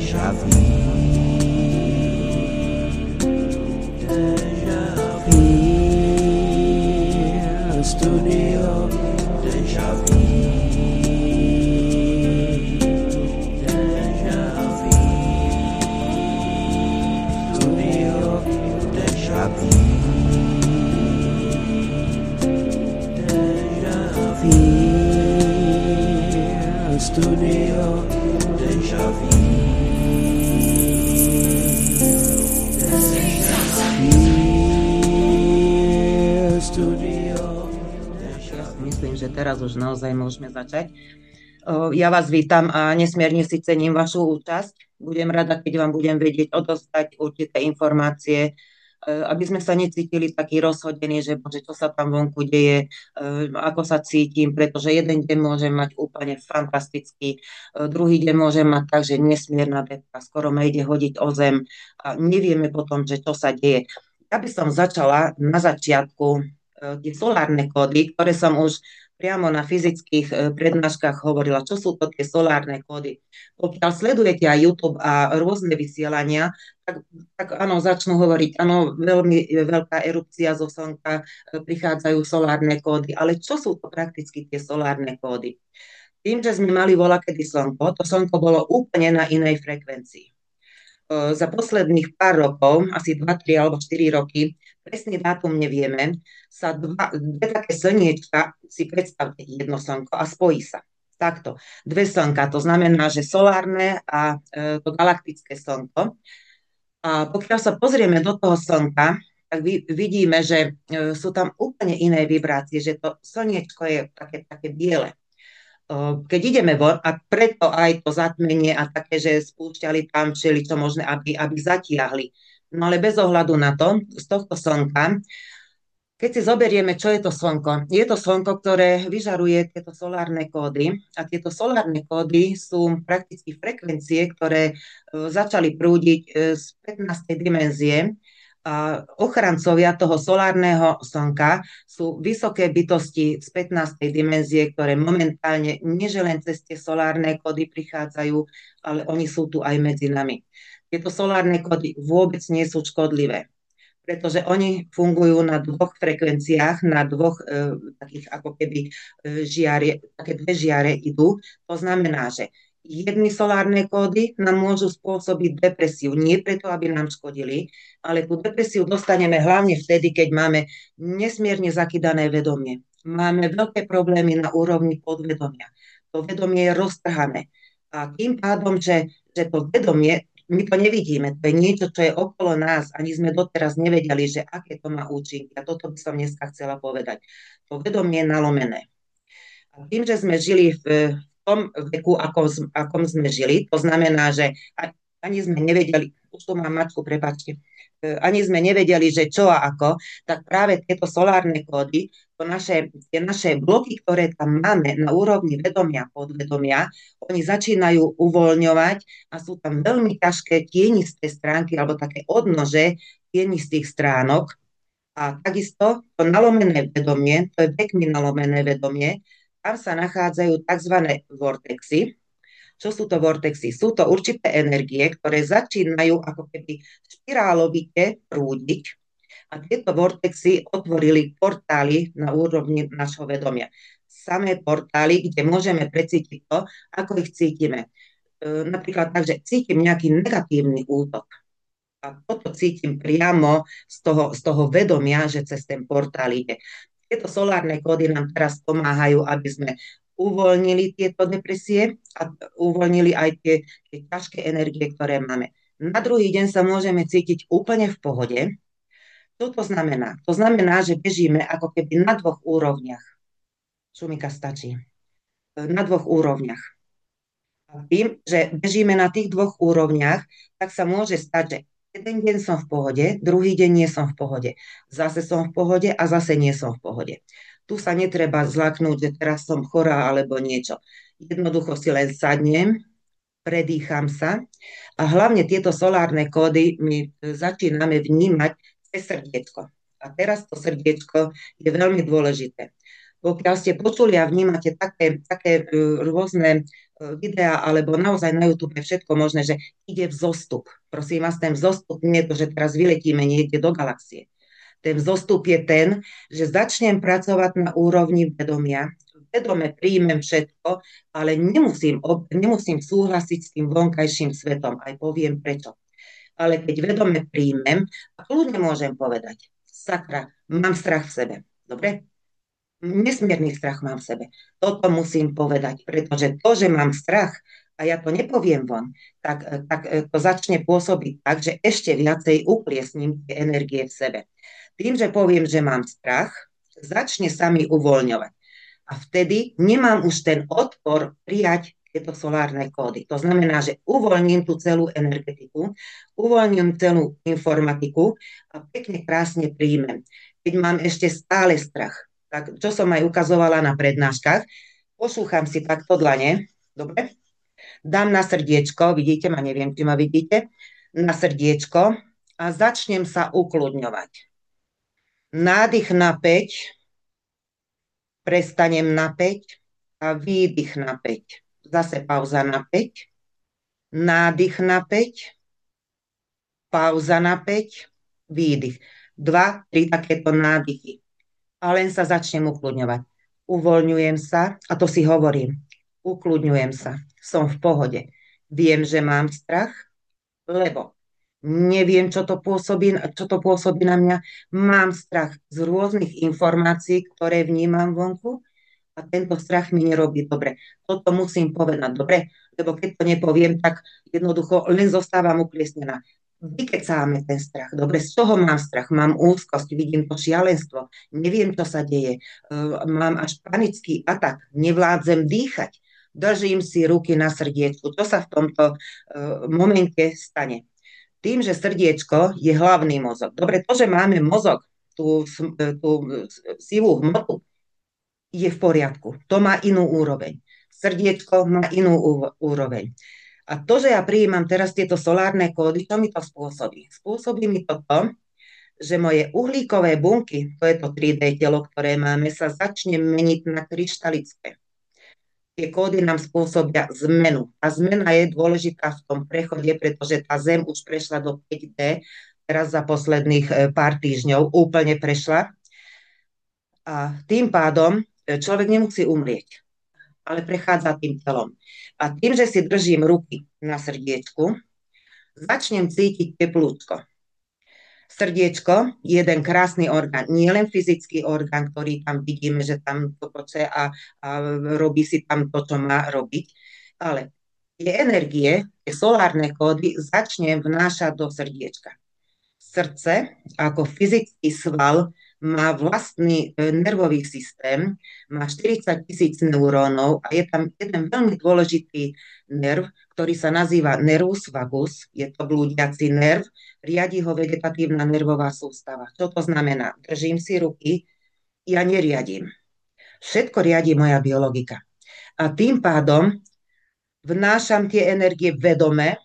déjà vu, déjà vu, studio, déjà vu, déjà vu, studio, déjà vu, déjà vu, studio, déjà vu. Ja si myslím, že teraz už naozaj môžeme začať. Ja vás vítam a nesmierne si cením vašu účasť. Budem rada, keď vám budem vedieť odozdať určité informácie, aby sme sa necítili takí rozhodení, že bože, čo sa tam vonku deje, ako sa cítim, pretože jeden deň môžem mať úplne fantastický, druhý deň môžem mať tak, že nesmierna depka, skoro ma ide hodiť o zem a nevieme potom, že čo sa deje. Ja by som začala na začiatku tie solárne kódy, ktoré som už priamo na fyzických prednáškach hovorila, čo sú to tie solárne kódy. Pokiaľ sledujete aj YouTube a rôzne vysielania, tak áno, začnú hovoriť, áno, veľmi veľká erupcia zo slnka, prichádzajú solárne kódy, ale čo sú to prakticky tie solárne kódy? Tým, že sme mali voľakedy slnko, to slnko bolo úplne na inej frekvencii. Za posledných pár rokov, asi 2, 3 alebo 4 roky, presný dátum nevieme, sa dve také slniečka, si predstavte jedno slnko a spojí sa. Takto, dve slnka, to znamená, že solárne a to galaktické slnko. A pokiaľ sa pozrieme do toho slnka, tak vidíme, že sú tam úplne iné vibrácie, že to slniečko je také biele. Keď ideme von, a preto aj to zatmenie a také, že spúšťali tam všeličo možné, aby zatiahli. No ale bez ohľadu na to, z tohto slnka, keď si zoberieme, čo je to slnko, je to slnko, ktoré vyžaruje tieto solárne kódy a tieto solárne kódy sú prakticky frekvencie, ktoré začali prúdiť z 15. dimenzie. A ochrancovia toho solárneho slnka sú vysoké bytosti z 15. dimenzie, ktoré momentálne nie že len cez tie solárne kódy prichádzajú, ale oni sú tu aj medzi nami. Tieto solárne kódy vôbec nie sú škodlivé, pretože oni fungujú na dvoch frekvenciách, na dvoch takých ako keby žiare, také dve žiare idú. To znamená, že jedny solárne kódy nám môžu spôsobiť depresiu. Nie preto, aby nám škodili, ale tú depresiu dostaneme hlavne vtedy, keď máme nesmierne zakydané vedomie. Máme veľké problémy na úrovni podvedomia. To vedomie je roztrhané. A tým pádom, že to vedomie, my to nevidíme, to je niečo, čo je okolo nás, ani sme doteraz nevedeli, že aké to má účinky. A toto by som dneska chcela povedať. To vedomie je nalomené. A tým, že sme žili v tom veku, akom sme žili, to znamená, že ani sme nevedeli, už tu mám mačku, prepáčte, ani sme nevedeli, že čo a ako, tak práve tieto solárne kódy, tie naše bloky, ktoré tam máme na úrovni vedomia, podvedomia, oni začínajú uvoľňovať a sú tam veľmi ťažké tienisté stránky alebo také odnože tienistých stránok. A takisto to nalomené vedomie, to je pekne nalomené vedomie, tam sa nachádzajú tzv. Vortexy. Čo sú to vortexy? Sú to určité energie, ktoré začínajú ako keby špirálovite prúdiť a tieto vortexy otvorili portály na úrovni našho vedomia. Samé portály, kde môžeme precítiť to, ako ich cítime. Napríklad tak, že cítim nejaký negatívny útok. A toto cítim priamo z toho vedomia, že cez ten portál ide. Tieto solárne kódy nám teraz pomáhajú, aby sme uvoľnili tieto depresie a uvoľnili aj tie ťažké energie, ktoré máme. Na druhý deň sa môžeme cítiť úplne v pohode. Čo to znamená? To znamená, že bežíme ako keby na dvoch úrovniach. Šumika stačí. Na dvoch úrovniach. A tým, že bežíme na tých dvoch úrovniach, tak sa môže stať, že jeden deň som v pohode, druhý deň nie som v pohode. Zase som v pohode a zase nie som v pohode. Tu sa netreba zlaknúť, že teraz som chorá alebo niečo. Jednoducho si len sadnem, predýcham sa a hlavne tieto solárne kódy my začíname vnímať cez srdiečko. A teraz to srdiečko je veľmi dôležité. Pokiaľ ste počuli a vnímate také rôzne videá, alebo naozaj na YouTube všetko možné, že ide vzostup. Prosím vás, ten vzostup nie je to, že teraz vyletíme niekde do galaxie. Ten vzostup je ten, že začnem pracovať na úrovni vedomia, vedome príjmem všetko, ale nemusím súhlasiť s tým vonkajším svetom. Aj poviem prečo. Ale keď vedome príjmem, a kľudne môžem povedať, sakra, mám strach v sebe. Dobre? Nesmierny strach mám v sebe. Toto musím povedať, pretože to, že mám strach a ja to nepoviem von, tak to začne pôsobiť tak, že ešte viacej upliesním tie energie v sebe. Tým, že poviem, že mám strach, začne sa mi uvoľňovať. A vtedy nemám už ten odpor prijať tieto solárne kódy. To znamená, že uvoľním tú celú energetiku, uvoľním celú informatiku a pekne krásne príjmem. Keď mám ešte stále strach, tak čo som aj ukazovala na prednáškach, pošúcham si takto dlane, dobre? Dám na srdiečko, vidíte ma, neviem, či ma vidíte, na srdiečko a začnem sa ukludňovať. Nádych na 5, prestanem na 5 a výdych na 5. Zase pauza na 5, nádych na 5, pauza na 5, výdych. 2, 3 takéto nádychy. A len sa začnem ukludňovať. Uvoľňujem sa, a to si hovorím, ukludňujem sa, som v pohode. Viem, že mám strach, lebo neviem, čo to pôsobí na mňa. Mám strach z rôznych informácií, ktoré vnímam vonku a tento strach mi nerobí dobre. Toto musím povedať dobre, lebo keď to nepoviem, tak jednoducho len zostávam ukliesnená. Vykecáme ten strach. Dobre, z čoho mám strach? Mám úzkosť, vidím to šialenstvo, neviem, čo sa deje, mám až panický atak, nevládzem dýchať, držím si ruky na srdiečku. Čo sa v tomto momente stane? Tým, že srdiečko je hlavný mozog. Dobre, to, že máme mozog, tú sivú hmotu, je v poriadku. To má inú úroveň. Srdiečko má inú úroveň. A to, že ja prijímam teraz tieto solárne kódy, čo mi to spôsobí? Spôsobí mi to, že moje uhlíkové bunky, to je to 3D telo, ktoré máme, sa začne meniť na kryštalické. Tie kódy nám spôsobia zmenu. A zmena je dôležitá v tom prechode, pretože tá Zem už prešla do 5D, teraz za posledných pár týždňov úplne prešla. A tým pádom človek nemusí umrieť, ale prechádza tým telom. A tým, že si držím ruky na srdiečku, začnem cítiť teplúčko. Srdiečko je jeden krásny orgán, nie len fyzický orgán, ktorý tam vidíme, že tam tokoče a robí si tam to, čo má robiť, ale tie energie, tie solárne kódy začnem vnášať do srdiečka. Srdce ako fyzický sval má vlastný nervový systém, má 40 000 neurónov a je tam jeden veľmi dôležitý nerv, ktorý sa nazýva nervus vagus, je to blúdiaci nerv, riadi ho vegetatívna nervová sústava. Čo to znamená? Držím si ruky, ja neriadím. Všetko riadi moja biologika. A tým pádom vnášam tie energie vedome,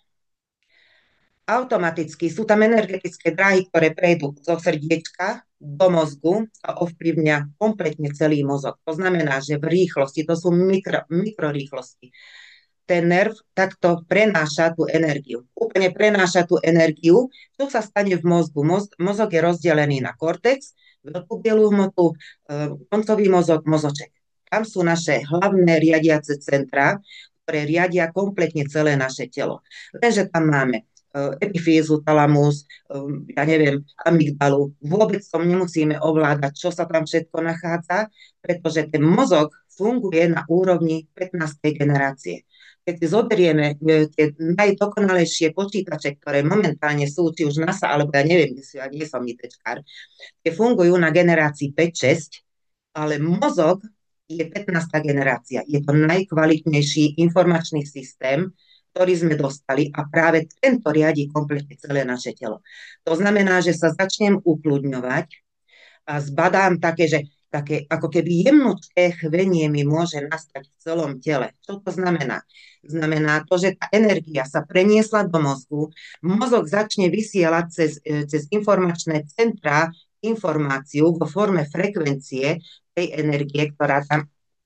automaticky sú tam energetické dráhy, ktoré prejdú zo srdiečka do mozgu a ovplyvňa kompletne celý mozog. To znamená, že v rýchlosti, to sú mikrorýchlosti, ten nerv takto prenáša tú energiu. Úplne prenáša tú energiu, čo sa stane v mozgu. Mozog je rozdelený na kortex, veľkú bielú hmotu, koncový mozog, mozoček. Tam sú naše hlavné riadiace centrá, ktoré riadia kompletne celé naše telo. Lenže tam máme epifýzu, talamus, ja neviem, amygdalu. Vôbec tom nemusíme ovládať, čo sa tam všetko nachádza, pretože ten mozog funguje na úrovni 15. generácie. Keď si zoberieme tie najdokonalejšie počítače, ktoré momentálne sú, či už NASA, alebo ja neviem, ja nie som ITčkár, tie fungujú na generácii 5-6, ale mozog je 15. generácia. Je to najkvalitnejší informačný systém, ktorý sme dostali a práve tento riadi kompletne celé naše telo. To znamená, že sa začnem ukludňovať a zbadám také ako keby jemnučké chvenie mi môže nastať v celom tele. Čo to znamená? Znamená to, že tá energia sa preniesla do mozgu, mozog začne vysielať cez informačné centrá informáciu vo forme frekvencie tej energie, ktorá tam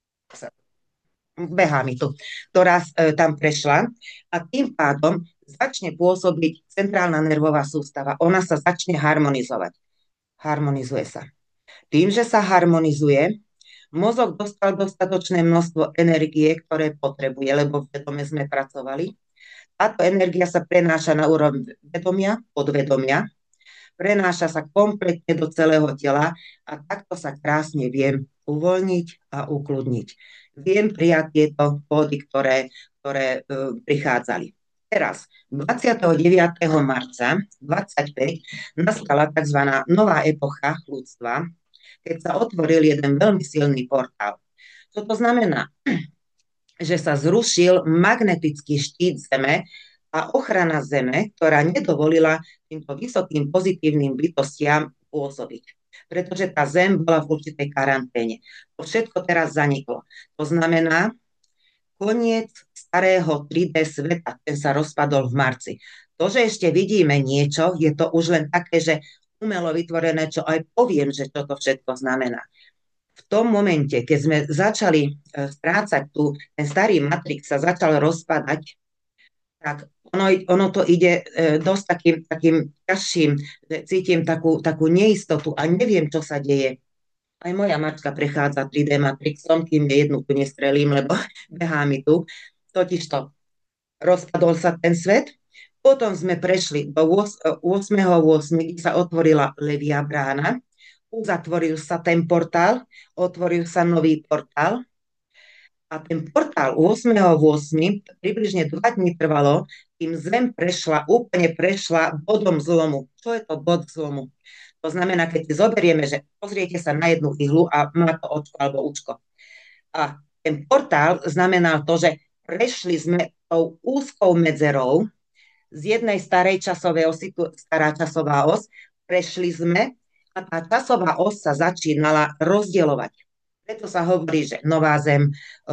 behá mi tu, ktorá tam prešla a tým pádom začne pôsobiť centrálna nervová sústava. Ona sa začne harmonizovať. Harmonizuje sa. Tým, že sa harmonizuje, mozog dostal dostatočné množstvo energie, ktoré potrebuje, lebo v vedome sme pracovali. Táto energia sa prenáša na úroveň vedomia, podvedomia, prenáša sa kompletne do celého tela a takto sa krásne viem uvoľniť a ukludniť. Viem prijať tieto kódy, ktoré prichádzali. Teraz, 29. marca 25 nastala tzv. Nová epocha ľudstva, keď sa otvoril jeden veľmi silný portál. Čo to znamená? Že sa zrušil magnetický štít Zeme a ochrana Zeme, ktorá nedovolila týmto vysokým pozitívnym bytostiam pôsobiť. Pretože tá Zem bola v určitej karanténe. To všetko teraz zaniklo. To znamená, koniec starého 3D sveta, ten sa rozpadol v marci. To, že ešte vidíme niečo, je to už len také, že umelo vytvorené, čo aj poviem, že čo to všetko znamená. V tom momente, keď sme začali strácať ten starý Matrix sa začal rozpadať, tak ono to ide dosť takým ťažším, cítim takú neistotu a neviem, čo sa deje. Aj moja mačka prechádza 3D Matrixom, kým jednu tu nestrelím, lebo behá mi tu. Totižto rozpadol sa ten svet, potom sme prešli do 8.8., kde sa otvorila levia brána, uzatvoril sa ten portál, otvoril sa nový portál a ten portál 8.8. približne 2 dní trvalo, kým Zem úplne prešla bodom zlomu. Čo je to bod zlomu? To znamená, keď si zoberieme, že pozriete sa na jednu ihlu a má to očko alebo účko. A ten portál znamenal to, že prešli sme tou úzkou medzerou z jednej starej časovej osy, stará časová os, prešli sme a tá časová os sa začínala rozdielovať. Preto sa hovorí, že nová Zem,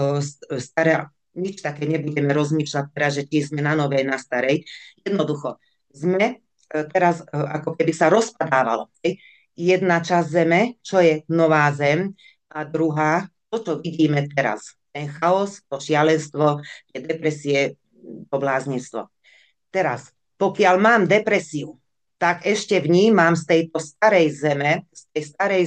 stará, nič také nebudeme rozmýšľať teraz, že či sme na novej, na starej. Jednoducho, sme teraz ako keby sa rozpadávalo. Jedna časť Zeme, čo je nová Zem, a druhá, to, čo vidíme teraz. Ten chaos, to šialenstvo, tie depresie, to bláznictvo. Teraz, pokiaľ mám depresiu, tak ešte vnímam z tejto starej Zeme, z tej starej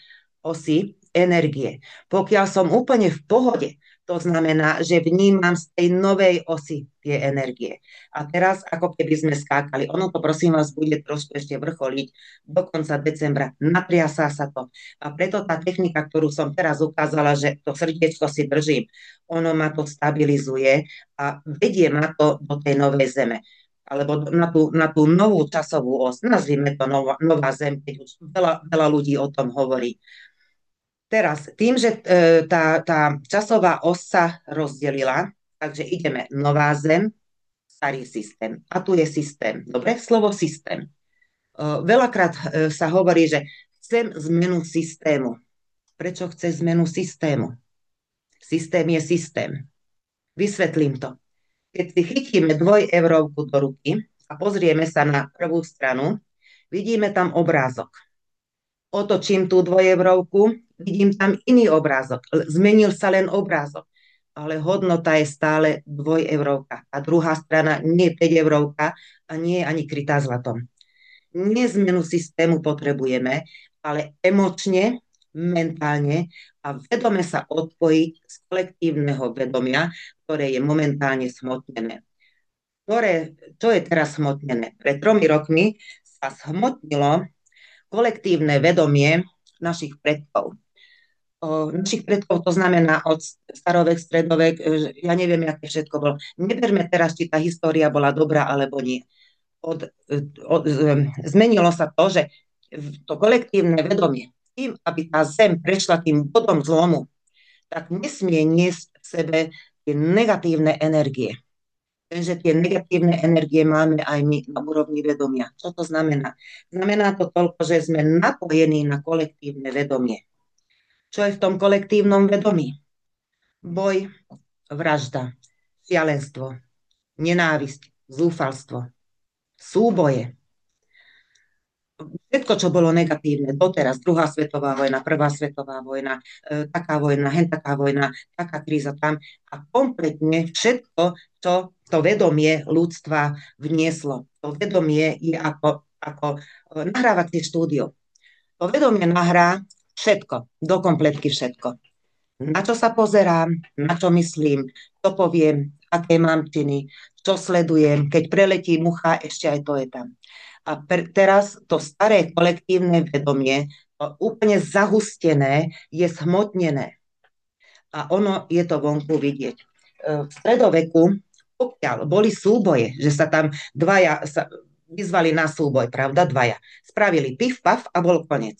osy energie. Pokiaľ som úplne v pohode, to znamená, že vnímam z tej novej osy tie energie. A teraz, ako keby sme skákali, ono to prosím vás bude trošku ešte vrcholiť do konca decembra, natriasá sa to. A preto tá technika, ktorú som teraz ukázala, že to srdiečko si držím, ono ma to stabilizuje a vedie ma to do tej novej Zeme. Alebo na tú novú časovú os, nazvime to nová Zem, keď už veľa ľudí o tom hovorí. Teraz, tým, že tá časová os sa rozdelila, takže ideme nová Zem, starý systém. A tu je systém. Dobre? Slovo systém. Veľakrát sa hovorí, že chcem zmenu systému. Prečo chce zmenu systému? Systém je systém. Vysvetlím to. Keď si chytíme 2-eurovku do ruky a pozrieme sa na prvú stranu, vidíme tam obrázok. Otočím tú 2-eurovku, vidím tam iný obrázok. Zmenil sa len obrázok, ale hodnota je stále 2-eurovka. A druhá strana nie je 5-eurovka a nie je ani krytá zlatom. Nie zmenu systému potrebujeme, ale emočne, mentálne a vedome sa odpojiť z kolektívneho vedomia, ktoré je momentálne smotnené. Čo je teraz smotnené? Pred 3 rokmi sa smotnilo kolektívne vedomie našich predkov. Našich predkov to znamená od starovek, stredovek, ja neviem, aké všetko bolo. Neberme teraz, či tá história bola dobrá alebo nie. Zmenilo sa to, že to kolektívne vedomie, tým, aby tá Zem prešla tým bodom zlomu, tak nesmie niesť v sebe tie negatívne energie. Takže tie negatívne energie máme aj my na úrovni vedomia. Čo to znamená? Znamená to toľko, že sme napojení na kolektívne vedomie. Čo je v tom kolektívnom vedomí? Boj, vražda, šialenstvo, nenávisť, zúfalstvo, súboje. Všetko, čo bolo negatívne doteraz, druhá svetová vojna, prvá svetová vojna, taká vojna, hen taká vojna, taká kríza tam a kompletne všetko, čo to vedomie ľudstva vnieslo. To vedomie je ako nahrávacie štúdio. To vedomie nahrá všetko, do kompletky všetko. Na čo sa pozerám, na čo myslím, čo poviem, aké mám činy, čo sledujem, keď preletí mucha, ešte aj to je tam. A teraz to staré kolektívne vedomie, to úplne zahustené, je zhmotnené. A ono je to vonku vidieť. V stredoveku, pokiaľ boli súboje, že sa tam dvaja sa vyzvali na súboj, pravda, dvaja. Spravili pif, paf a bol koniec.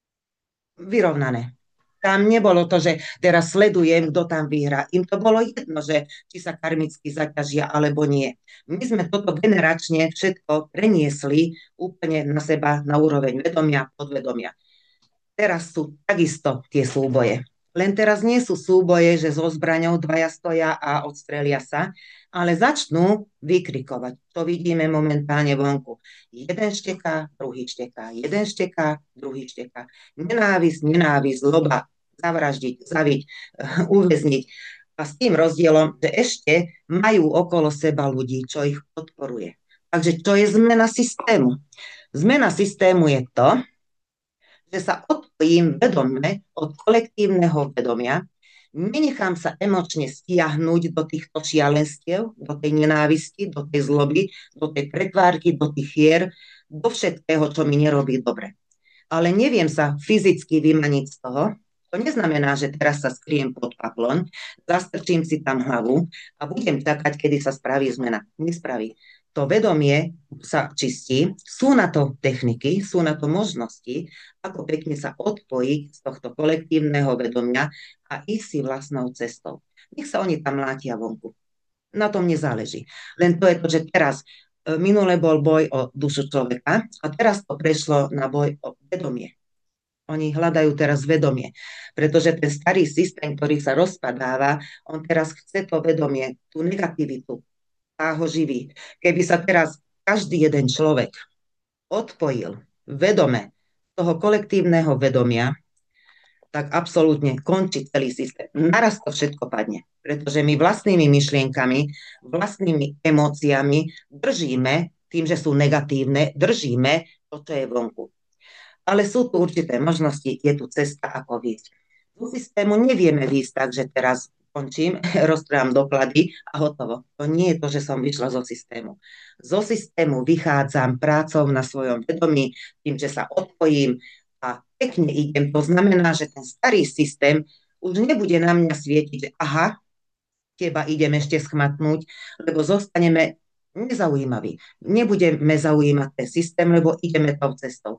Vyrovnané. Tam nebolo to, že teraz sledujem, kto tam vyhrá. Im to bolo jedno, že či sa karmicky zaťažia alebo nie. My sme toto generačne všetko preniesli úplne na seba, na úroveň vedomia, podvedomia. Teraz sú takisto tie súboje. Len teraz nie sú súboje, že so zbraňou dvaja stoja a odstrelia sa, ale začnú vykrikovať. To vidíme momentálne vonku. Jeden šteká, druhý šteká. Jeden šteká, druhý šteká. Nenávisť, nenávisť, zloba, zavraždiť, zaviť, uväzniť. A s tým rozdielom, že ešte majú okolo seba ľudí, čo ich podporuje. Takže čo je zmena systému? Zmena systému je to, že sa odpojím vedome od kolektívneho vedomia, nenechám sa emočne stiahnuť do týchto šialenstiev, do tej nenávisti, do tej zloby, do tej pretvárky, do tých hier, do všetkého, čo mi nerobí dobre. Ale neviem sa fyzicky vymaniť z toho. To neznamená, že teraz sa skriem pod paplon, zastrčím si tam hlavu a budem čakať, kedy sa spraví zmena. Nespraví. To vedomie sa čistí, sú na to techniky, sú na to možnosti, ako pekne sa odpojiť z tohto kolektívneho vedomia a ísť si vlastnou cestou. Nech sa oni tam látia vonku. Na tom nezáleží. Len to je to, že teraz minule bol boj o dušu človeka a teraz to prešlo na boj o vedomie. Oni hľadajú teraz vedomie, pretože ten starý systém, ktorý sa rozpadáva, on teraz chce to vedomie, tú negativitu, tá ho živí. Keby sa teraz každý jeden človek odpojil vedome toho kolektívneho vedomia, tak absolútne končí celý systém. Naraz to všetko padne, pretože my vlastnými myšlienkami, vlastnými emóciami držíme, tým, že sú negatívne, držíme to, čo je vonku. Ale sú tu určité možnosti, je tu cesta, ako výjsť. Do systému nevieme výjsť tak, že teraz končím, roztrám doklady a hotovo. To nie je to, že som vyšla zo systému. Zo systému vychádzam prácou na svojom vedomí, tým, že sa odpojím a pekne idem. To znamená, že ten starý systém už nebude na mňa svietiť, že aha, teba idem ešte schmatnúť, lebo zostaneme nezaujímaví. Nebudeme zaujímať ten systém, lebo ideme tou cestou.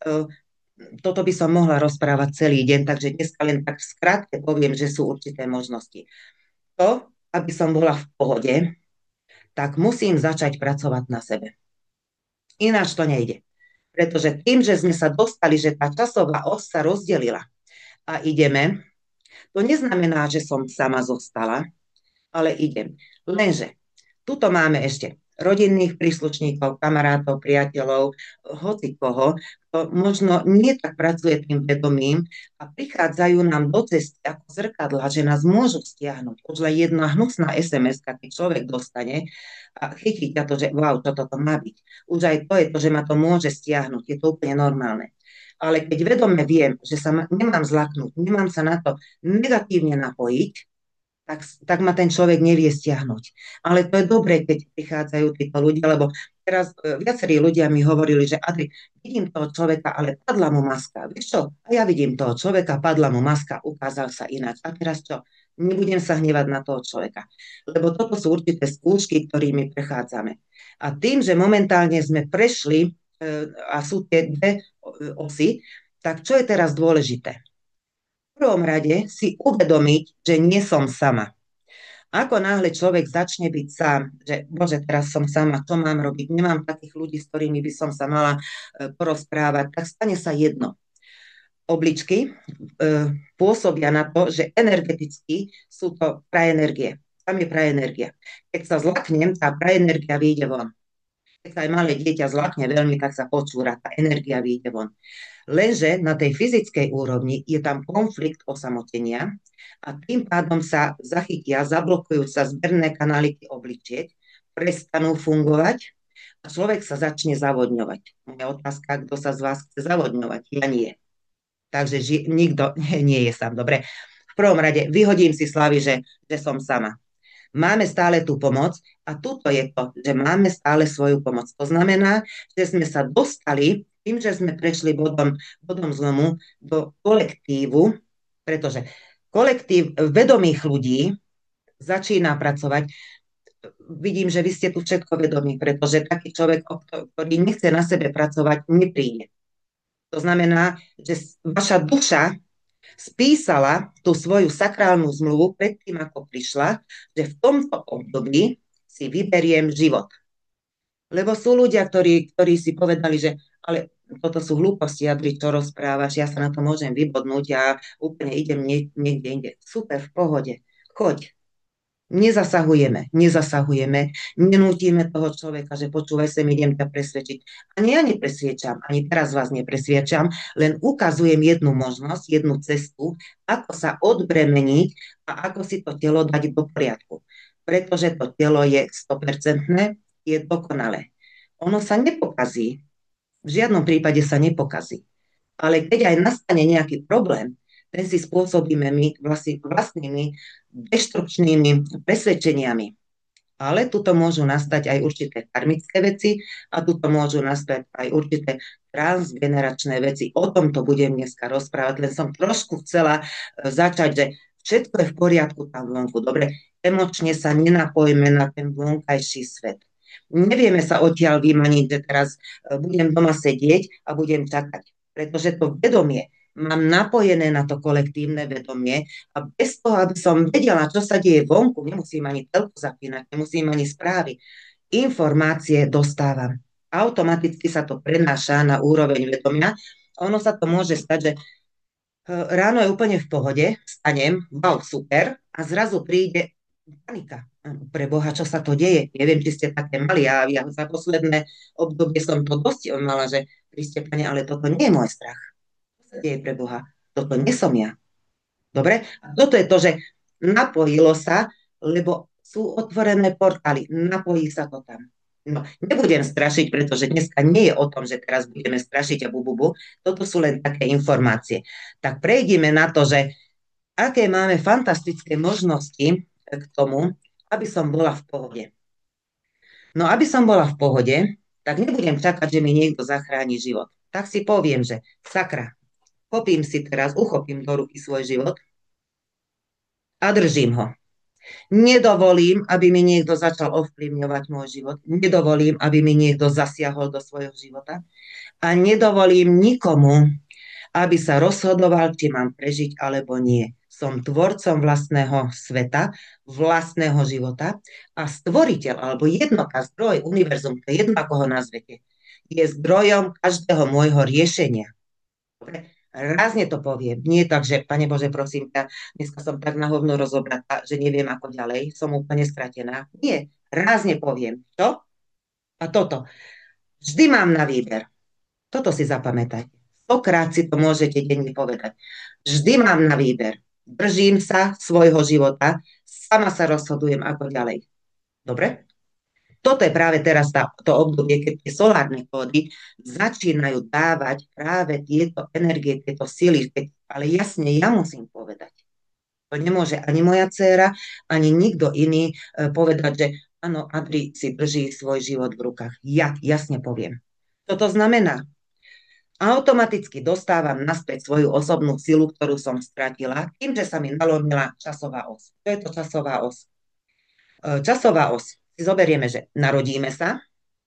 Toto by som mohla rozprávať celý deň, takže dneska len tak v skratke poviem, že sú určité možnosti. To, aby som bola v pohode, tak musím začať pracovať na sebe. Ináč to nejde. Pretože tým, že sme sa dostali, že tá časová os sa rozdelila a ideme, to neznamená, že som sama zostala, ale idem. Lenže tuto máme ešte rodinných príslušníkov, kamarátov, priateľov, hoci koho, kto možno nie tak pracuje tým vedomím a prichádzajú nám do cesty ako zrkadla, že nás môžu stiahnuť. Už len jedna hnusná SMS-ka, keď človek dostane a chytí ťa to, že wow, toto to má byť. Už aj to je to, že ma to môže stiahnuť, je to úplne normálne. Ale keď vedome viem, že sa nemám zlaknúť, nemám sa na to negatívne napojiť, tak ma ten človek nevie stiahnuť. Ale to je dobré, keď prichádzajú títo ľudia, lebo teraz viacerí ľudia mi hovorili, že Adri, vidím toho človeka, ale padla mu maska. Vieš čo? A ja vidím toho človeka, padla mu maska, ukázal sa ináč. A teraz čo? Nebudem sa hnevať na toho človeka. Lebo toto sú určité skúšky, ktorými prechádzame. A tým, že momentálne sme prešli a sú tie dve osy, tak čo je teraz dôležité? V prvom rade si uvedomiť, že nie som sama. Ako náhle človek začne byť sám, že bože, teraz som sama, čo mám robiť, nemám takých ľudí, s ktorými by som sa mala porozprávať, tak stane sa jedno. Obličky pôsobia na to, že energeticky sú to praenergie. Tam je praenergia. Keď sa zlaknem, tá praenergia vyjde von. Keď Keď sa aj malé dieťa zlakne veľmi, tak sa počúra, tá energia vyjde von. Lenže na tej fyzickej úrovni je tam konflikt osamotenia a tým pádom sa zachytia, zablokujú sa zberné kanáliky obličiek, prestanú fungovať a človek sa začne zavodňovať. Moja otázka, kto sa z vás chce zavodňovať? Ja nie. Takže nikto nie je sám. Dobre. V prvom rade vyhodím si slavy, že som sama. Máme stále tú pomoc a tuto je to, že máme stále svoju pomoc. To znamená, že sme sa dostali tým, že sme prešli bodom zlomu do kolektívu, pretože kolektív vedomých ľudí začína pracovať. Vidím, že vy ste tu všetko vedomí, pretože taký človek, ktorý nechce na sebe pracovať, nepríde. To znamená, že vaša duša spísala tú svoju sakrálnu zmluvu predtým, ako prišla, že v tomto období si vyberiem život. Lebo sú ľudia, ktorí si povedali, že ale toto sú hlúposti, Adri, čo rozprávaš, ja sa na to môžem vybodnúť, ja úplne idem niekde inde. Super, v pohode, choď. Nezasahujeme, nenútime toho človeka, že počúvaj sem, idem ťa presvedčiť. Ani ja nepresviečam, ani teraz vás nepresviečam, len ukazujem jednu možnosť, jednu cestu, ako sa odbremeniť a ako si to telo dať do poriadku. Pretože to telo je 100%, je dokonalé. Ono sa nepokazí, v žiadnom prípade sa nepokazí. Ale keď aj nastane nejaký problém, ten si spôsobíme my vlastnými deštrukčnými presvedčeniami. Ale tuto môžu nastať aj určité karmické veci a tuto môžu nastať aj určité transgeneračné veci. O tomto budem dneska rozprávať, len som trošku chcela začať, že všetko je v poriadku tam vonku. Dobre, emočne sa nenapojme na ten vonkajší svet. Nevieme sa odtiaľ vymaniť, že teraz budem doma sedieť a budem čakať, pretože to vedomie mám napojené na to kolektívne vedomie a bez toho, aby som vedela, čo sa deje vonku, nemusím ani telku zapínať, nemusím ani správy. Informácie dostávam. Automaticky sa to prenáša na úroveň vedomia. Ono sa to môže stať, že ráno je úplne v pohode, vstanem, wow, super, a zrazu príde panika. Pre Boha, čo sa to deje? Neviem, či ste také mali. Ja za posledné obdobie som to dosť mala, že príste, pane, ale toto nie je môj strach. Deje pre Boha. Toto nie som ja. Dobre? A toto je to, že napojilo sa, lebo sú otvorené portály. Napojí sa to tam. No, nebudem strašiť, pretože dneska nie je o tom, že teraz budeme strašiť a bububu. Toto sú len také informácie. Tak prejdime na to, že aké máme fantastické možnosti k tomu, aby som bola v pohode. No, aby som bola v pohode, tak nebudem čakať, že mi niekto zachráni život. Tak si poviem, že sakra, uchopím do ruky svoj život a držím ho. Nedovolím, aby mi niekto začal ovplyvňovať môj život. Nedovolím, aby mi niekto zasiahol do svojho života. A nedovolím nikomu, aby sa rozhodoval, či mám prežiť alebo nie. Som tvorcom vlastného sveta, vlastného života a stvoriteľ, alebo jednota, zdroj, univerzum, to je jedno, ako ho nazvete, je zdrojom každého môjho riešenia. Dobre? Rázne to poviem. Nie tak, že, Pane Bože, prosím ťa, dneska som tak na hovno rozobratá, že neviem ako ďalej, som úplne stratená. Nie, rázne poviem. To a toto. Vždy mám na výber. Toto si zapamätajte. 100-krát si to môžete denne povedať. Vždy mám na výber. Držím sa svojho života, sama sa rozhodujem ako ďalej. Dobre? Toto je práve teraz to obdobie, keď tie solárne kódy začínajú dávať práve tieto energie, tieto sily, ale jasne ja musím povedať. To nemôže ani moja dcéra, ani nikto iný povedať, že áno, Adri si drží svoj život v rukách. Ja jasne poviem. Toto znamená, automaticky dostávam naspäť svoju osobnú silu, ktorú som stratila, tým, že sa mi nalomila časová os. To je to časová os. Časová os. Si zoberieme, že narodíme sa,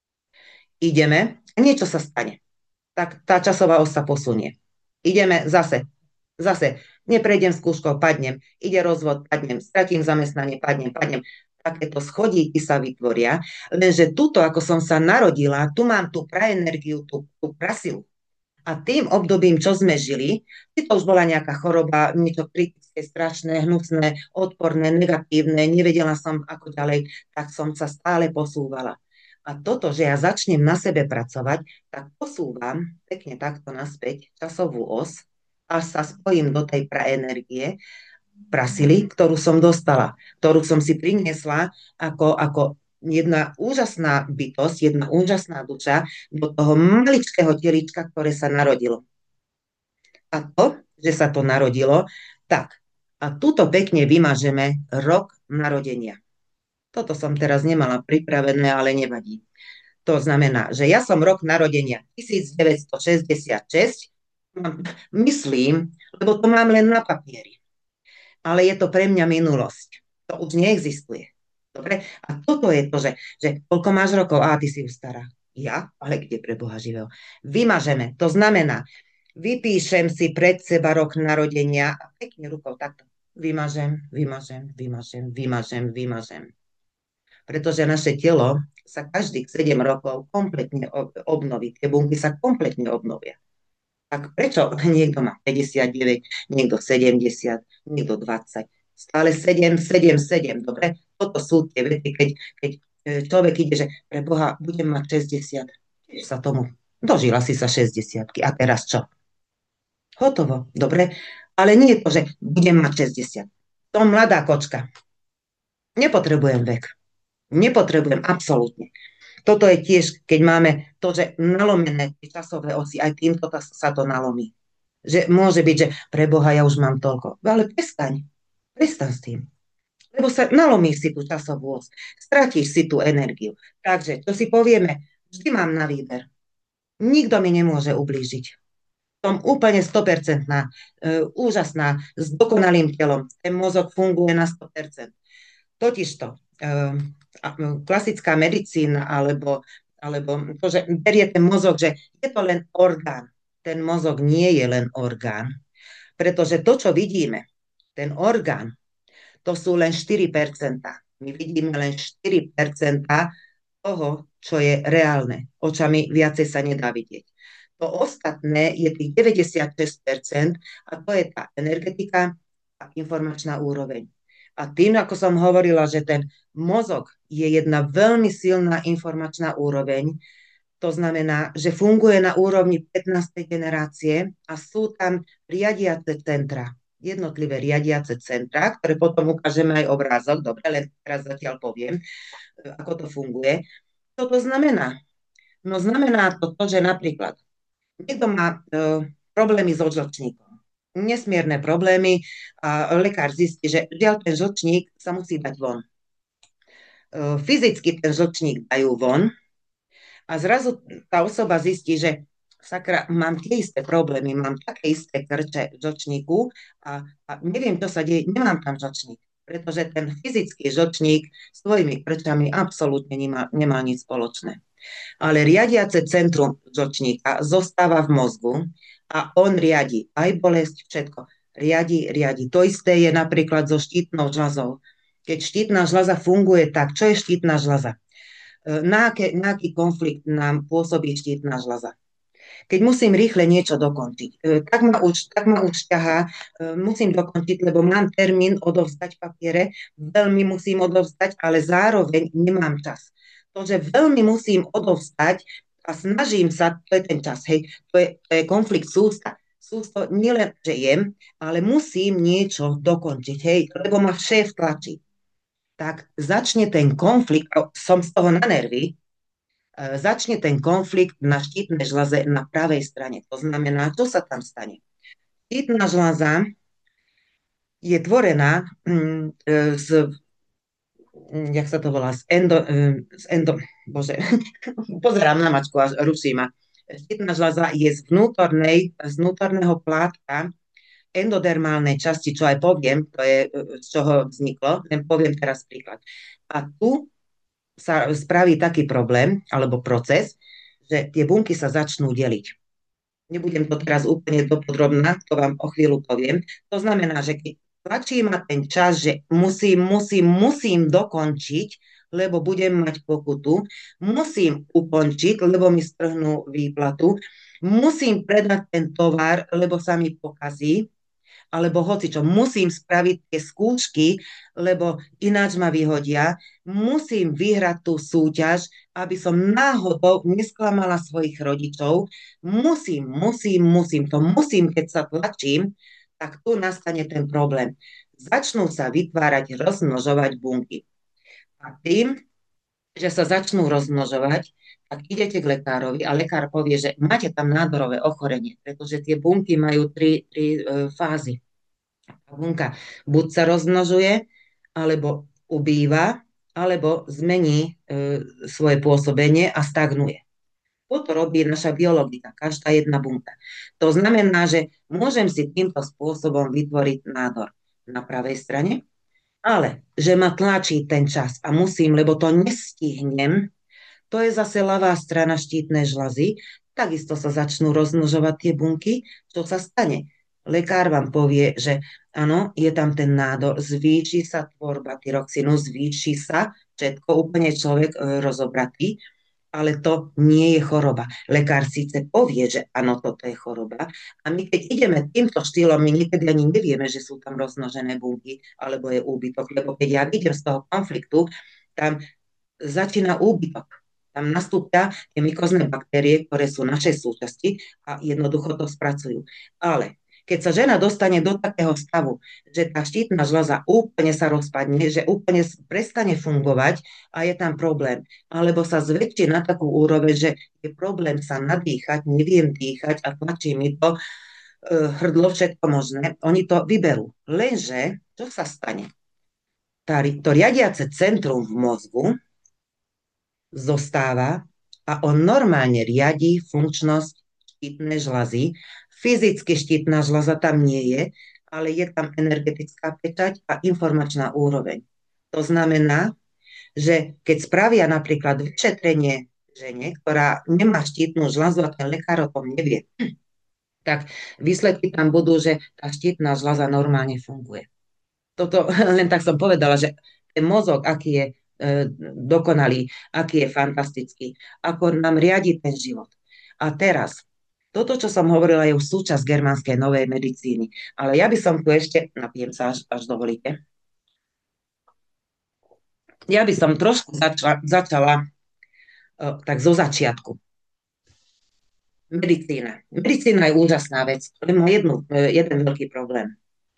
ideme, niečo sa stane. Tak tá časová os sa posunie. Ideme zase, neprejdem skúškou, padnem, ide rozvod, padnem, stratím zamestnanie, padnem. Takéto schodíky sa vytvoria, lenže tuto, ako som sa narodila, tu mám tú praenergiu, tú prasilu. A tým obdobím, čo sme žili, či to už bola nejaká choroba, niečo kritické, strašné, hnusné, odporné, negatívne, nevedela som ako ďalej, tak som sa stále posúvala. A toto, že ja začnem na sebe pracovať, tak posúvam pekne takto naspäť časovú os a sa spojím do tej praenergie, prasily, ktorú som dostala, ktorú som si priniesla ako jedna úžasná bytosť, jedna úžasná duša do toho maličkého telička, ktoré sa narodilo. A to, že sa to narodilo, tak. A tuto pekne vymažeme rok narodenia. Toto som teraz nemala pripravené, ale nevadí. To znamená, že ja som rok narodenia 1966, myslím, lebo to mám len na papieri. Ale je to pre mňa minulosť. To už neexistuje. Dobre? A toto je to, že koľko máš rokov? Ty si už stará. Ja? Ale kde pre Boha živého? Vymažeme. To znamená, vypíšem si pred seba rok narodenia a pekne rukou takto. Vymažem. Pretože naše telo sa každých 7 rokov kompletne obnoví. Tie bunky sa kompletne obnovia. Tak prečo niekto má 59, niekto 70, niekto 20, stále 7, dobre? Toto sú tie vety, keď človek ide, že pre Boha budem mať 60, tiež sa tomu, dožila si sa 60 a teraz čo? Hotovo, dobre? Ale nie je to, že budem mať 60. Som mladá kočka. Nepotrebujem vek. Nepotrebujem, absolútne. Toto je tiež, keď máme to, že nalomené časové osy, aj týmto sa to nalomí. Že môže byť, že pre Boha ja už mám toľko. Ale prestaň s tým. Lebo sa nalomíš si tú časovú os, stratíš si tú energiu. Takže, čo si povieme, vždy mám na výber. Nikto mi nemôže ublížiť. Som úplne 100%, úžasná, s dokonalým telom. Ten mozog funguje na 100%. Totižto, klasická medicína alebo to, že berie ten mozog, že je to len orgán. Ten mozog nie je len orgán. Pretože to, čo vidíme, ten orgán, to sú len 4%. My vidíme len 4% toho, čo je reálne. Očami viacej sa nedá vidieť. To ostatné je tých 96% a to je tá energetika a informačná úroveň. A tým, ako som hovorila, že ten mozog je jedna veľmi silná informačná úroveň, to znamená, že funguje na úrovni 15. generácie a sú tam riadiace centra, jednotlivé riadiace centra, ktoré potom ukážeme aj obrázok, dobre, len teraz zatiaľ poviem, ako to funguje. Čo to znamená? No znamená to, že napríklad niekto má problémy s žlčníkom. Nesmierne problémy a lekár zistí, že žiaľ ten žlčník sa musí dať von. Fyzicky ten žlčník dajú von a zrazu tá osoba zistí, že sakra, mám tie isté problémy, mám také isté krče v žlčníku a neviem, čo sa deje, nemám tam žlčník, pretože ten fyzický žlčník s svojimi krčami absolútne nemá nič spoločné. Ale riadiace centrum žlčníka zostáva v mozgu a on riadi aj bolesť, všetko. Riadi. To isté je napríklad so štítnou žľazou. Keď štítna žľaza funguje tak, čo je štítna žľaza? Na aký konflikt nám pôsobí štítna žľaza? Keď musím rýchle niečo dokončiť, tak ma už ťahá, musím dokončiť, lebo mám termín odovzdať papiere, veľmi musím odovzdať, ale zároveň nemám čas. To, že veľmi musím odovzdať a snažím sa, to je ten čas, hej, to je konflikt sústa. Sústo nielen, že jem, ale musím niečo dokončiť, hej, lebo ma šéf tlačí. Tak začne ten konflikt, som z toho na nervy, začne ten konflikt na štítnej žľaze na pravej strane. To znamená, čo sa tam stane? Štítna žľaza je tvorená jak sa to volá, bože, pozerám na mačku a ruší ma. Štítna žľaza je z vnútorného plátka endodermálnej časti, čo aj poviem, to je z čoho vzniklo, len poviem teraz príklad. A tu sa spraví taký problém, alebo proces, že tie bunky sa začnú deliť. Nebudem to teraz úplne dopodrobná, to vám o chvíľu poviem. To znamená, že keď tlačí ma ten čas, že musím dokončiť, lebo budem mať pokutu, musím ukončiť, lebo mi strhnú výplatu, musím predať ten tovar, lebo sa mi pokazí alebo hoci čo, musím spraviť tie skúšky, lebo ináč ma vyhodia, musím vyhrať tú súťaž, aby som náhodou nesklamala svojich rodičov, to musím, keď sa tlačím, tak tu nastane ten problém. Začnú sa vytvárať, rozmnožovať bunky. A tým, že sa začnú rozmnožovať, tak idete k lekárovi a lekár povie, že máte tam nádorové ochorenie, pretože tie bunky majú tri fázy. Tá bunka buď sa rozmnožuje, alebo ubýva, alebo zmení svoje pôsobenie a stagnuje. Toto robí naša biologika, každá jedna bunka. To znamená, že môžem si týmto spôsobom vytvoriť nádor na pravej strane, ale že ma tlačí ten čas a musím, lebo to nestihnem, to je zase ľavá strana štítnej žľazy, takisto sa začnú rozmnožovať tie bunky. Čo sa stane? Lekár vám povie, že áno, je tam ten nádor, zvýši sa tvorba tyroxínu, zvýši sa všetko, úplne človek rozobratý, ale to nie je choroba. Lekár síce povie, že áno, toto je choroba, a my keď ideme týmto štýlom, my niekedy ani nevieme, že sú tam rozmnožené bunky, alebo je úbytok, lebo keď ja vidím z toho konfliktu, tam začína úbytok. Tam nastúpia tie mykozné baktérie, ktoré sú našej súčasti a jednoducho to spracujú. Ale keď sa žena dostane do takého stavu, že tá štítna žľaza úplne sa rozpadne, že úplne prestane fungovať a je tam problém, alebo sa zväčší na takú úroveň, že je problém sa nadýchať, neviem dýchať a tlačí mi to hrdlo, všetko možné, oni to vyberú. Lenže, čo sa stane? To riadiace centrum v mozgu zostáva a on normálne riadí funkčnosť štítnej žľazy. Fyzicky štítna žľaza tam nie je, ale je tam energetická pečať a informačná úroveň. To znamená, že keď spravia napríklad vyšetrenie žene, ktorá nemá štítnu žľazu a ten lekár o tom nevie, tak výsledky tam budú, že tá štítna žľaza normálne funguje. Toto len tak som povedala, že ten mozog, aký je dokonalý, aký je fantastický, ako nám riadi ten život. A teraz, toto, čo som hovorila, je už súčasť germánskej novej medicíny. Ale ja by som tu ešte, napijem sa, až dovolíte, ja by som trošku začala tak zo začiatku. Medicína. Medicína je úžasná vec, ale má jeden veľký problém.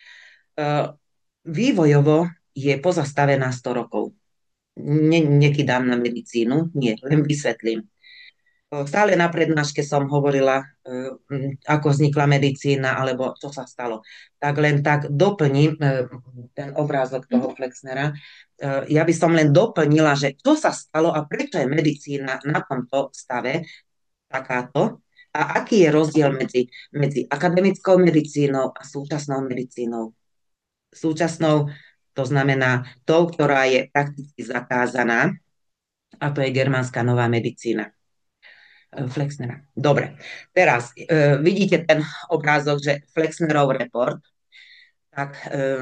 Vývojovo je pozastavená 100 rokov. Nekydám na medicínu, nie, len vysvetlím. Stále na prednáške som hovorila, ako vznikla medicína, alebo čo sa stalo. Tak len tak doplním ten obrázok toho Flexnera. Ja by som len doplnila, že čo sa stalo a prečo je medicína na tomto stave takáto a aký je rozdiel medzi akademickou medicínou a súčasnou medicínou. Súčasnou, to znamená tou, ktorá je prakticky zakázaná, a to je germánska nová medicína. Flexnera. Dobre, teraz vidíte ten obrázok, že Flexnerov report, tak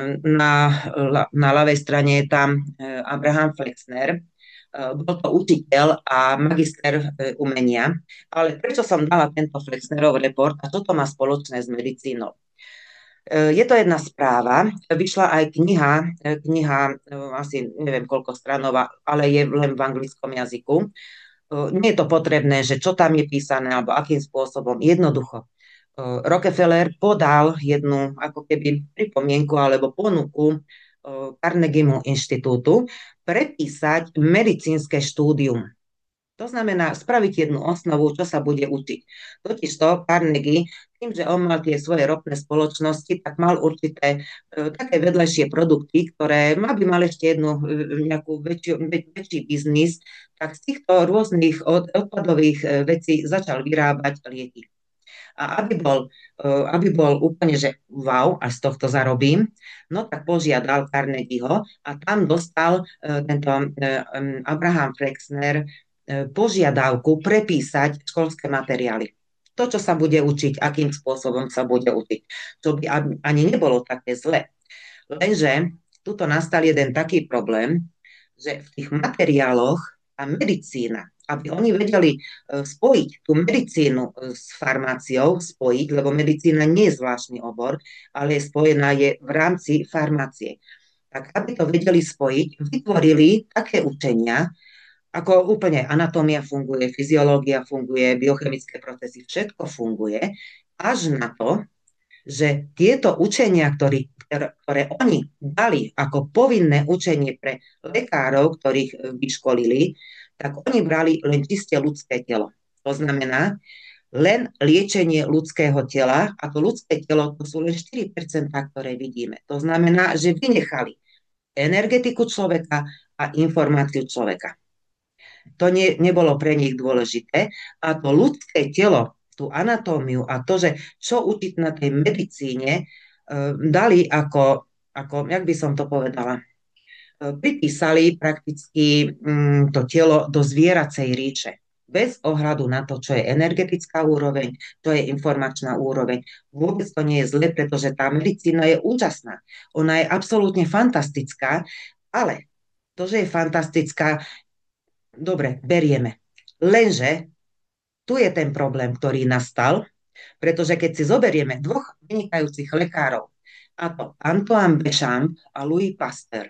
na ľavej strane je tam Abraham Flexner, bol to učiteľ a magister umenia, ale prečo som dala tento Flexnerov report a čo to má spoločné s medicínou? Je to jedna správa, vyšla aj kniha asi neviem koľko stranová, ale je len v anglickom jazyku. Nie je to potrebné, že čo tam je písané, alebo akým spôsobom. Jednoducho. Rockefeller podal jednu ako keby pripomienku alebo ponuku Carnegiemu inštitútu prepísať medicínske štúdium. To znamená spraviť jednu osnovu, čo sa bude učiť. Totižto Carnegie, tým, že on mal tie svoje ropné spoločnosti, tak mal určité také vedľajšie produkty, ktoré by mal ešte jednu nejakú väčší biznis, tak z týchto rôznych odpadových vecí začal vyrábať lieky. A aby bol úplne, že wow, až z tohto zarobím, no tak požiadal Carnegieho a tam dostal tento Abraham Flexner požiadavku prepísať školské materiály. To, čo sa bude učiť, akým spôsobom sa bude učiť. To by ani nebolo také zle. Lenže tuto nastal jeden taký problém, že v tých materiáloch a medicína, aby oni vedeli spojiť tú medicínu s farmáciou, spojiť, lebo medicína nie je zvláštny obor, ale je spojená je v rámci farmácie. Tak aby to vedeli spojiť, vytvorili také učenia, ako úplne anatómia funguje, fyziológia funguje, biochemické procesy, všetko funguje, až na to, že tieto učenia, ktoré oni dali ako povinné učenie pre lekárov, ktorých vyškolili, tak oni brali len čiste ľudské telo. To znamená, len liečenie ľudského tela, a to ľudské telo to sú len 4%, ktoré vidíme. To znamená, že vynechali energetiku človeka a informáciu človeka. To nebolo pre nich dôležité. A to ľudské telo, tú anatómiu a to, že čo učiť na tej medicíne, dali ako, jak by som to povedala, pripísali prakticky to telo do zvieracej ríče. Bez ohľadu na to, čo je energetická úroveň, čo je informačná úroveň. Vôbec to nie je zle, pretože tá medicína je úžasná. Ona je absolútne fantastická, ale to, že je fantastická, dobre, berieme. Lenže tu je ten problém, ktorý nastal, pretože keď si zoberieme dvoch vynikajúcich lekárov, a to Antoine Béchamp a Louis Pasteur.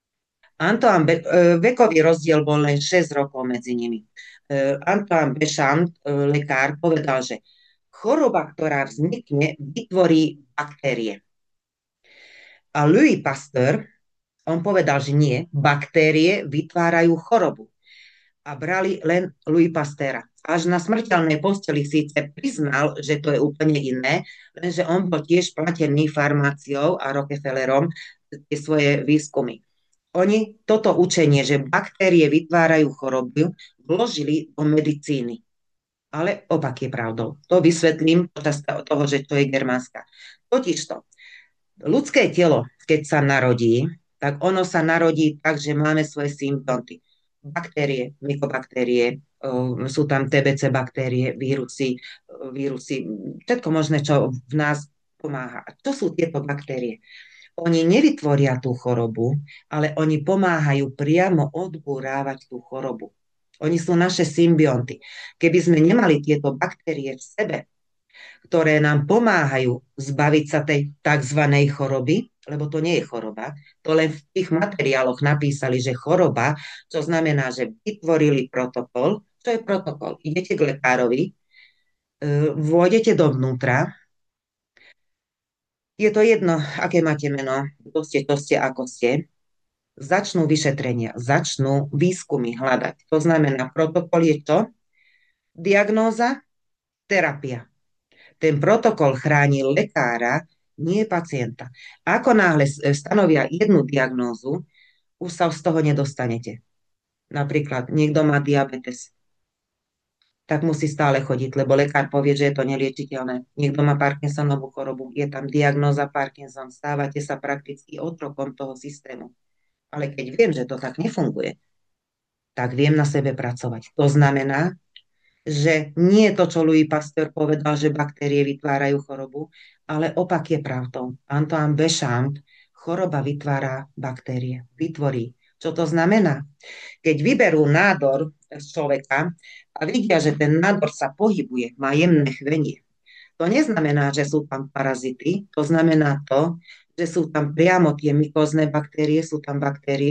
Vekový rozdiel bol len 6 rokov medzi nimi. Antoine Béchamp, lekár, povedal, že choroba, ktorá vznikne, vytvorí baktérie. A Louis Pasteur, on povedal, že nie, baktérie vytvárajú chorobu. A brali len Louis Pasteura. Až na smrteľnej posteli síce priznal, že to je úplne iné, lenže on bol tiež platený farmáciou a Rockefellerom tie svoje výskumy. Oni toto učenie, že baktérie vytvárajú chorobu, vložili do medicíny. Ale opak je pravdou. To vysvetlím počas toho, že to je germánska. Totižto, ľudské telo, keď sa narodí, tak ono sa narodí tak, že máme svoje symptómy. Baktérie, mykobaktérie, sú tam TBC baktérie, vírusy, všetko možné, čo v nás pomáha. A čo sú tieto baktérie? Oni nevytvoria tú chorobu, ale oni pomáhajú priamo odburávať tú chorobu. Oni sú naše symbionty. Keby sme nemali tieto baktérie v sebe, ktoré nám pomáhajú zbaviť sa tej tzv. Choroby, lebo to nie je choroba, to len v tých materiáloch napísali, že choroba, čo znamená, že vytvorili protokol. Čo je protokol? Idete k lekárovi, vôjdete dovnútra, je to jedno, aké máte meno, kto ste, to ste, ako ste, začnú vyšetrenia, začnú výskumy hľadať. To znamená, protokol je to, diagnóza, terapia. Ten protokol chráni lekára, nie pacienta. Ako náhle stanovia jednu diagnózu, už sa z toho nedostanete. Napríklad, niekto má diabetes, tak musí stále chodiť, lebo lekár povie, že je to neliečiteľné. Niekto má Parkinsonovú chorobu, je tam diagnóza Parkinson, stávate sa prakticky otrokom toho systému. Ale keď viem, že to tak nefunguje, tak viem na sebe pracovať. To znamená, že nie je to, čo Louis Pasteur povedal, že baktérie vytvárajú chorobu, ale opak je pravdou. Antoine Béchamp, choroba vytvára baktérie, vytvorí. Čo to znamená? Keď vyberú nádor z človeka a vidia, že ten nádor sa pohybuje, má jemné chvenie, to neznamená, že sú tam parazity, to znamená to, že sú tam priamo tie mykózne baktérie, sú tam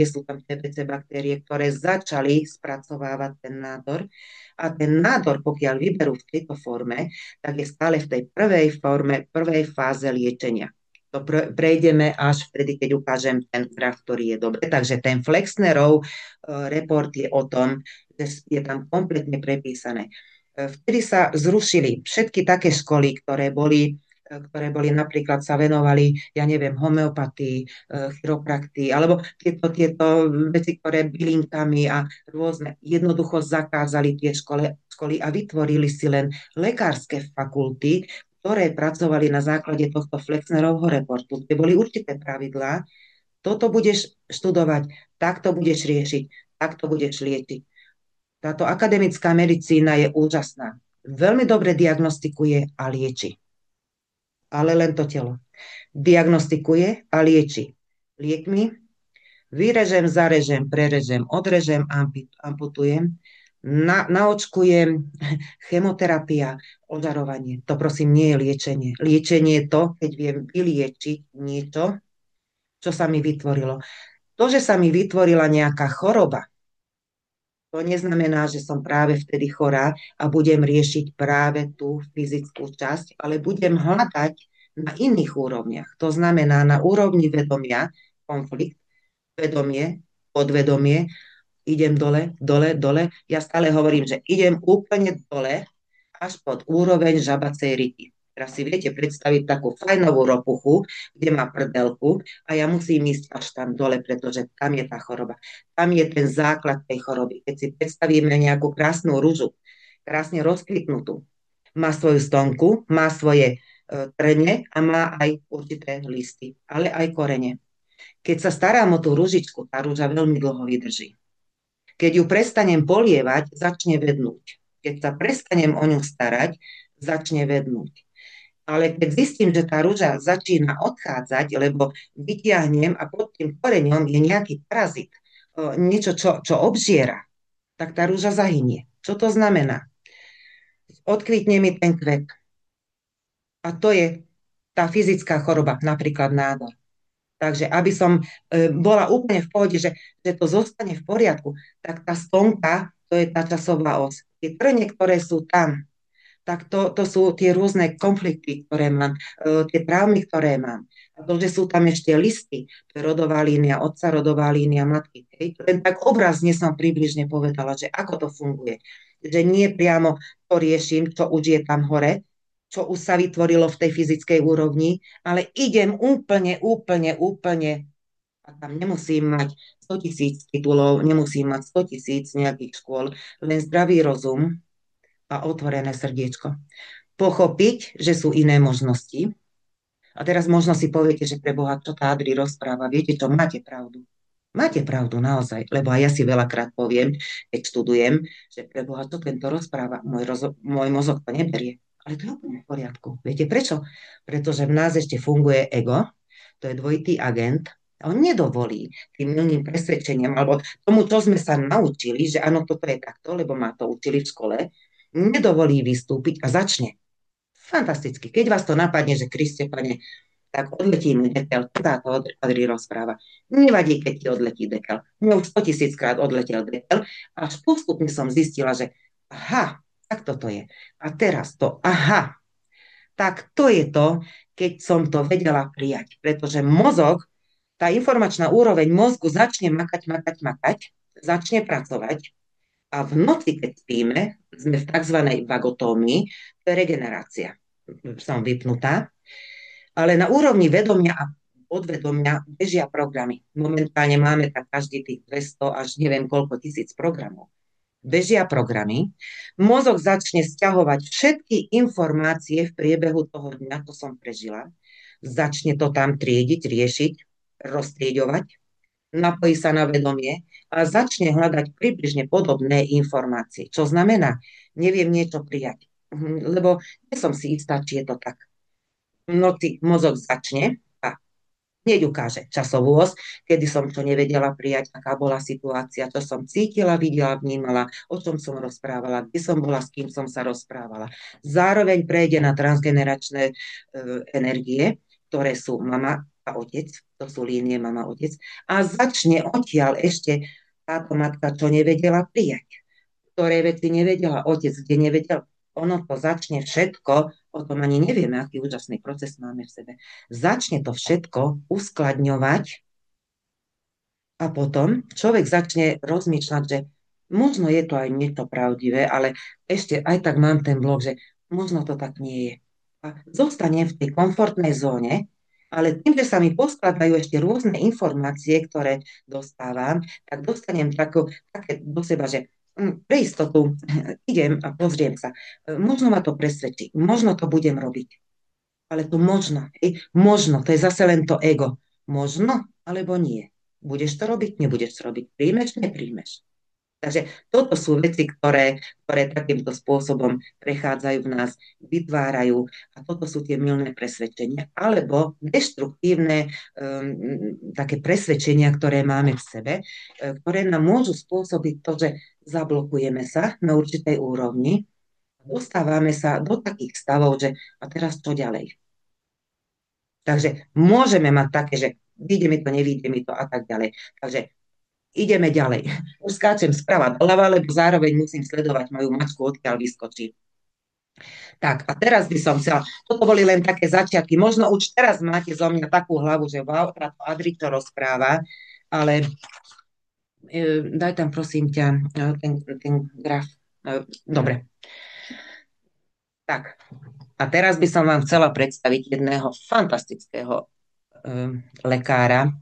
TBC baktérie, ktoré začali spracovávať ten nádor. A ten nádor, pokiaľ vyberú v tejto forme, tak je stále v tej prvej fáze liečenia. To prejdeme až vtedy, keď ukážem ten graf, ktorý je dobrý. Takže ten Flexnerov report je o tom, že je tam kompletne prepísané. Vtedy sa zrušili všetky také školy, ktoré boli napríklad sa venovali, ja neviem, homeopatii, chiropraktii, alebo tieto veci, ktoré bylinkami a rôzne, jednoducho zakázali tie školy a vytvorili si len lekárske fakulty, ktoré pracovali na základe tohto Flexnerovho reportu, kde boli určité pravidlá. Toto budeš študovať, takto budeš riešiť, takto budeš liečiť. Táto akademická medicína je úžasná. Veľmi dobre diagnostikuje a lieči. Ale len to telo. Diagnostikuje a lieči liekmi, Vyrežem, zarežem, prerežem, odrežem, amputujem, naočkujem, chemoterapia, ožarovanie. To prosím nie je liečenie. Liečenie je to, keď viem vyliečiť niečo, čo sa mi vytvorilo. To, že sa mi vytvorila nejaká choroba, to neznamená, že som práve vtedy chorá a budem riešiť práve tú fyzickú časť, ale budem hľadať na iných úrovniach. To znamená na úrovni vedomia, konflikt, vedomie, podvedomie, idem dole, dole, dole. Ja stále hovorím, že idem úplne dole, až pod úroveň žabacej ryti. Teraz si viete predstaviť takú fajnovú ropuchu, kde má prdelku a ja musím ísť až tam dole, pretože tam je tá choroba. Tam je ten základ tej choroby. Keď si predstavíme nejakú krásnu rúžu, krásne rozkvitnutú, má svoju stonku, má svoje trene a má aj určité listy, ale aj korene. Keď sa starám o tú ružičku, tá rúža veľmi dlho vydrží. Keď ju prestanem polievať, začne vednúť. Keď sa prestanem o ňu starať, začne vednúť. Ale keď zistím, že tá rúža začína odchádzať, lebo vytiahnem a pod tým koreňom je nejaký parazit, niečo, čo obžiera, tak tá rúža zahynie. Čo to znamená? Odkvitne mi ten kvet. A to je tá fyzická choroba, napríklad nádor. Takže aby som bola úplne v pohode, že to zostane v poriadku, tak tá stonka, to je tá časová os. Tie trne, ktoré sú tam, tak to sú tie rôzne konflikty, ktoré mám, tie traumy, ktoré mám. A to, že sú tam ešte listy, to je rodová línia, otca, rodová línia, matky. Len tak obrazne som približne povedala, že ako to funguje. Že nie priamo to riešim, čo už je tam hore, čo už sa vytvorilo v tej fyzickej úrovni, ale idem úplne a tam nemusím mať 100 000 titulov, nemusím mať 100 000 nejakých škôl, len zdravý rozum a otvorené srdiečko. Pochopiť, že sú iné možnosti. A teraz možno si poviete, že pre Boha, čo tá Adri rozpráva. Viete čo, máte pravdu. Máte pravdu naozaj, lebo aj ja si veľakrát poviem, keď študujem, že pre Boha, čo tento rozpráva, môj mozog to neberie. Ale to je úplne v poriadku. Viete prečo? Pretože v nás ešte funguje ego, to je dvojitý agent, a on nedovolí tým milným presvedčeniam, alebo tomu, čo sme sa naučili, že áno, toto je takto, lebo ma to učili v škole, nedovolí vystúpiť a začne. Fantasticky. Keď vás to napadne, že Kriste, pane, tak odletí mi dekel, táto Adri rozpráva. Nevadí, keď ti odletí dekel. Mne už 100 000 krát odletel dekel, až postupne som zistila, že aha, tak toto je. A teraz to, aha, tak to je to, keď som to vedela prijať. Pretože mozog, tá informačná úroveň mozgu začne makať, začne pracovať a v noci, keď spíme, sme v tzv. Vagotómii, to je regenerácia. Som vypnutá, ale na úrovni vedomia a podvedomia bežia programy. Momentálne máme tak každý tých 200 až neviem koľko tisíc programov. Bežia programy, mozog začne sťahovať všetky informácie v priebehu toho dňa, to som prežila, začne to tam triediť, riešiť, roztrieďovať, napojí sa na vedomie a začne hľadať približne podobné informácie. Čo znamená, neviem niečo prijať, lebo nie som si istá, či je to tak. V noci mozog začne a hneď ukáže časovú os, kedy som čo nevedela prijať, aká bola situácia, čo som cítila, videla, vnímala, o čom som rozprávala, kde som bola, s kým som sa rozprávala. Zároveň prejde na transgeneračné energie, ktoré sú mama a otec, to sú línie mama, otec, a začne odtiaľ ešte táto matka, čo nevedela prijať, ktoré veci nevedela, otec, kde nevedel, ono to začne všetko, o tom ani nevieme, aký úžasný proces máme v sebe, začne to všetko uskladňovať a potom človek začne rozmýšľať, že možno je to aj niečo pravdivé, ale ešte aj tak mám ten blok, že možno to tak nie je. A zostanem v tej komfortnej zóne, ale tým, že sa mi poskladajú ešte rôzne informácie, ktoré dostávam, tak dostanem také do seba, že pre istotu idem a pozriem sa. Možno ma to presvedčí, možno to budem robiť. Ale to možno, to je zase len to ego. Možno, alebo nie. Budeš to robiť, nebudeš to robiť. Príjmeš, nepríjmeš. Takže toto sú veci, ktoré takýmto spôsobom prechádzajú v nás, vytvárajú a toto sú tie mylné presvedčenia alebo deštruktívne také presvedčenia, ktoré máme v sebe, ktoré nám môžu spôsobiť to, že zablokujeme sa na určitej úrovni, dostávame sa do takých stavov, že a teraz čo ďalej? Takže môžeme mať také, že vyjde mi to, nevyjde mi to a tak ďalej. Takže ideme ďalej. Už skáčem sprava doľava, lebo zároveň musím sledovať moju mačku, odkiaľ vyskočí. Tak, a teraz by som chcela, toto boli len také začiatky, možno už teraz máte zo mňa takú hlavu, že wow, táto Adri to rozpráva, ale daj tam prosím ťa ten graf. Dobre. Tak, a teraz by som vám chcela predstaviť jedného fantastického lekára.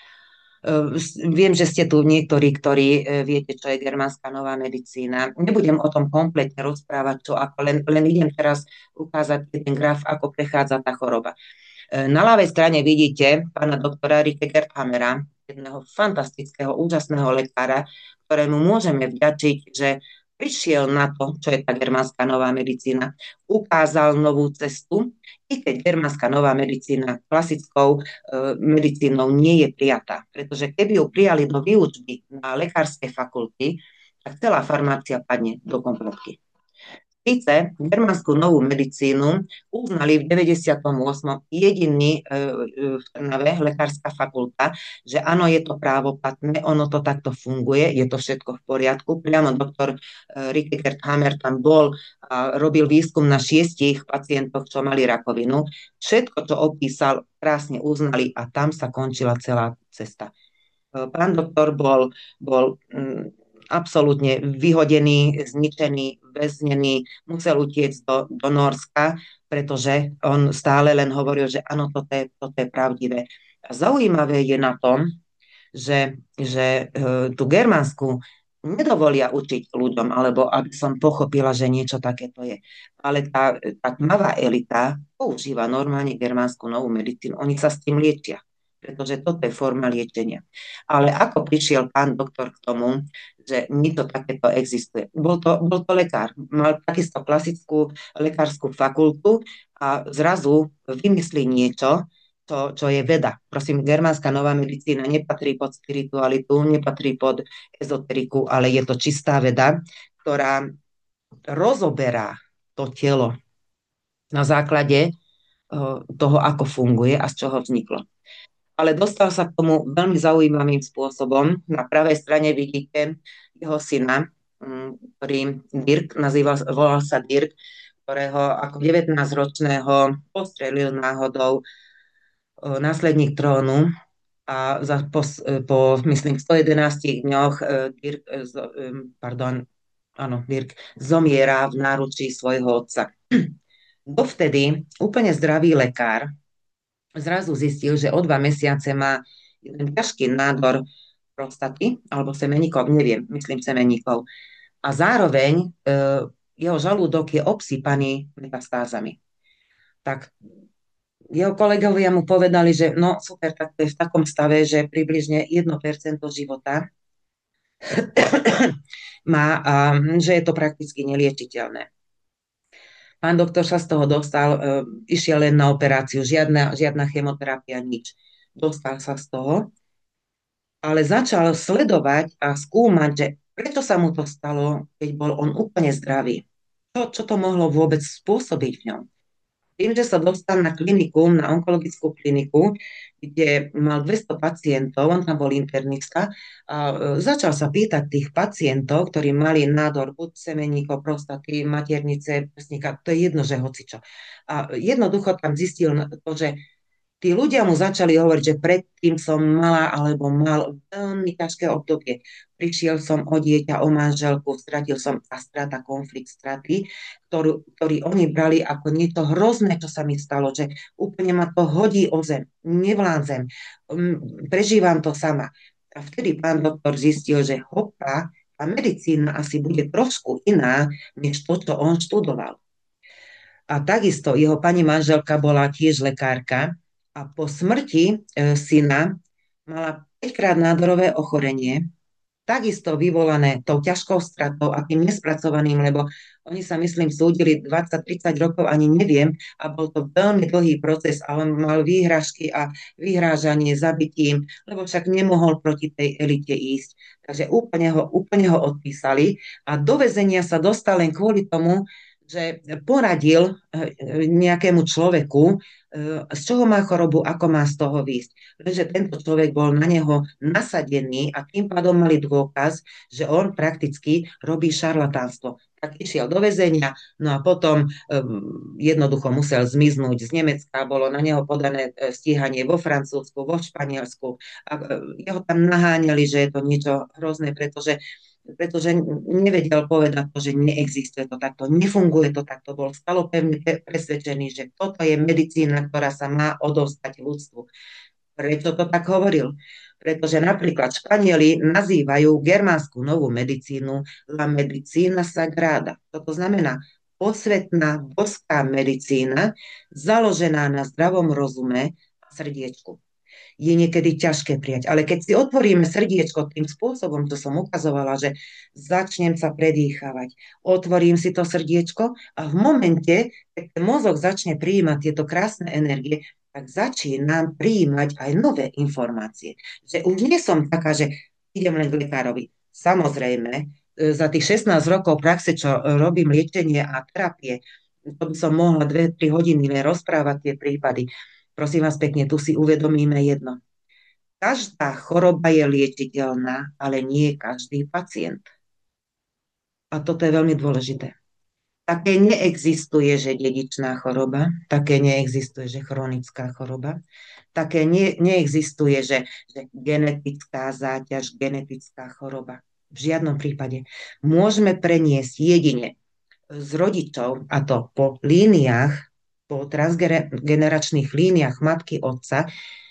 Viem, že ste tu niektorí, ktorí viete, čo je germánska nová medicína. Nebudem o tom kompletne rozprávať, čo ako, len idem teraz ukázať ten graf, ako prechádza tá choroba. Na ľavej strane vidíte pána doktora Rike Gerthamera, jedného fantastického, úžasného lekára, ktorému môžeme vďačiť, že prišiel na to, čo je tá germánska nová medicína, ukázal novú cestu, i keď germánska nová medicína klasickou medicínou nie je prijatá. Pretože keby ju prijali do výučby na lekárskej fakulty, tak celá farmácia padne do kompletky. Síce germánsku novú medicínu uznali v 98. jediný v Trnave lekárska fakulta, že áno, je to právoplatné, ono to takto funguje, je to všetko v poriadku. Priamo doktor Rike Gerthamer tam bol a robil výskum na 6 pacientoch, čo mali rakovinu. Všetko, čo opísal, krásne uznali a tam sa končila celá cesta. Pán doktor bol absolútne vyhodený, zničený, väznený, musel utiecť do Nórska, pretože on stále len hovoril, že áno, toto je pravdivé. A zaujímavé je na tom, že tú germánsku nedovolia učiť ľuďom, alebo aby som pochopila, že niečo takéto je. Ale tá tmavá elita používa normálne germánsku novú medicínu. Oni sa s tým liečia, pretože toto je forma liečenia. Ale ako prišiel pán doktor k tomu, že to takéto existuje. Bol to lekár, mal takisto klasickú lekárskú fakultu a zrazu vymyslí niečo, čo je veda. Prosím, germánska nová medicína nepatrí pod spiritualitu, nepatrí pod ezoteriku, ale je to čistá veda, ktorá rozoberá to telo na základe toho, ako funguje a z čoho vzniklo. Ale dostal sa k tomu veľmi zaujímavým spôsobom. Na pravej strane vidíte jeho syna, ktorý volal sa Dirk, ktorého ako 19-ročného postrelil náhodou následník trónu a po myslím, 111 dňoch Dirk zomiera v náručí svojho otca. Dovtedy úplne zdravý lekár zrazu zistil, že o 2 mesiace má jeden ťažký nádor prostaty alebo semeníkov, neviem, myslím semeníkov. A zároveň jeho žalúdok je obsýpaný metastázami. Tak jeho kolegovia mu povedali, že no super, tak to je v takom stave, že približne 1% života má a že je to prakticky neliečiteľné. Pán doktor sa z toho dostal, išiel len na operáciu, žiadna chemoterapia, nič. Dostal sa z toho, ale začal sledovať a skúmať, že prečo sa mu to stalo, keď bol on úplne zdravý. Čo to mohlo vôbec spôsobiť v ňom? Tým, že sa dostal na kliniku, na onkologickú kliniku, kde mal 200 pacientov, on tam bol internista, a začal sa pýtať tých pacientov, ktorí mali nádor buď semeníkov, prostaty, maternice, prsníka, to je jedno, že hocičo. A jednoducho tam zistil to, že tí ľudia mu začali hovoriť, že predtým som mala alebo mal veľmi ťažké obdobie. Prišiel som o dieťa, o manželku, stratil som a strata, konflikt straty, ktorý oni brali ako niečo hrozné, čo sa mi stalo, že úplne ma to hodí o zem, nevládzem, prežívam to sama. A vtedy pán doktor zistil, že hopa, a medicína asi bude trošku iná, než to, čo on študoval. A takisto jeho pani manželka bola tiež lekárka, a po smrti syna mala 5-krát nádorové ochorenie, takisto vyvolané tou ťažkou stratou a tým nespracovaným, lebo oni sa, myslím, súdili 20-30 rokov, ani neviem, a bol to veľmi dlhý proces a on mal výhražky a vyhrážanie zabitím, lebo však nemohol proti tej elite ísť. Takže úplne ho odpísali a do väzenia sa dostal len kvôli tomu, že poradil nejakému človeku, z čoho má chorobu, ako má z toho výjsť. Lenže tento človek bol na neho nasadený a tým pádom mali dôkaz, že on prakticky robí šarlatánstvo. Tak išiel do väzenia, no a potom jednoducho musel zmiznúť z Nemecka, bolo na neho podané stíhanie vo Francúzsku, vo Španielsku a jeho tam naháňali, že je to niečo hrozné, pretože nevedel povedať to, že neexistuje to takto, nefunguje to takto, bol stalopevne presvedčený, že toto je medicína, ktorá sa má odovzdať ľudstvu. Prečo to tak hovoril? Pretože napríklad Španieli nazývajú germánsku novú medicínu la medicína sagrada. Toto znamená posvetná boská medicína, založená na zdravom rozume a srdiečku. Je niekedy ťažké prijať. Ale keď si otvoríme srdiečko tým spôsobom, čo som ukazovala, že začnem sa predýchávať, otvorím si to srdiečko a v momente, keď ten mozog začne prijímať tieto krásne energie, tak začínam prijímať aj nové informácie. Že už nie som taká, že idem len k lekárovi. Samozrejme, za tých 16 rokov praxe, čo robím liečenie a terapie, to by som mohla 2-3 hodiny len rozprávať tie prípady. Prosím vás pekne, tu si uvedomíme jedno. Každá choroba je liečiteľná, ale nie každý pacient. A toto je veľmi dôležité. Také neexistuje, že dedičná choroba, také neexistuje, že chronická choroba, také neexistuje, že genetická záťaž, genetická choroba. V žiadnom prípade. Môžeme preniesť jedine z rodičov, a to po líniách, po transgeneračných líniách matky, otca,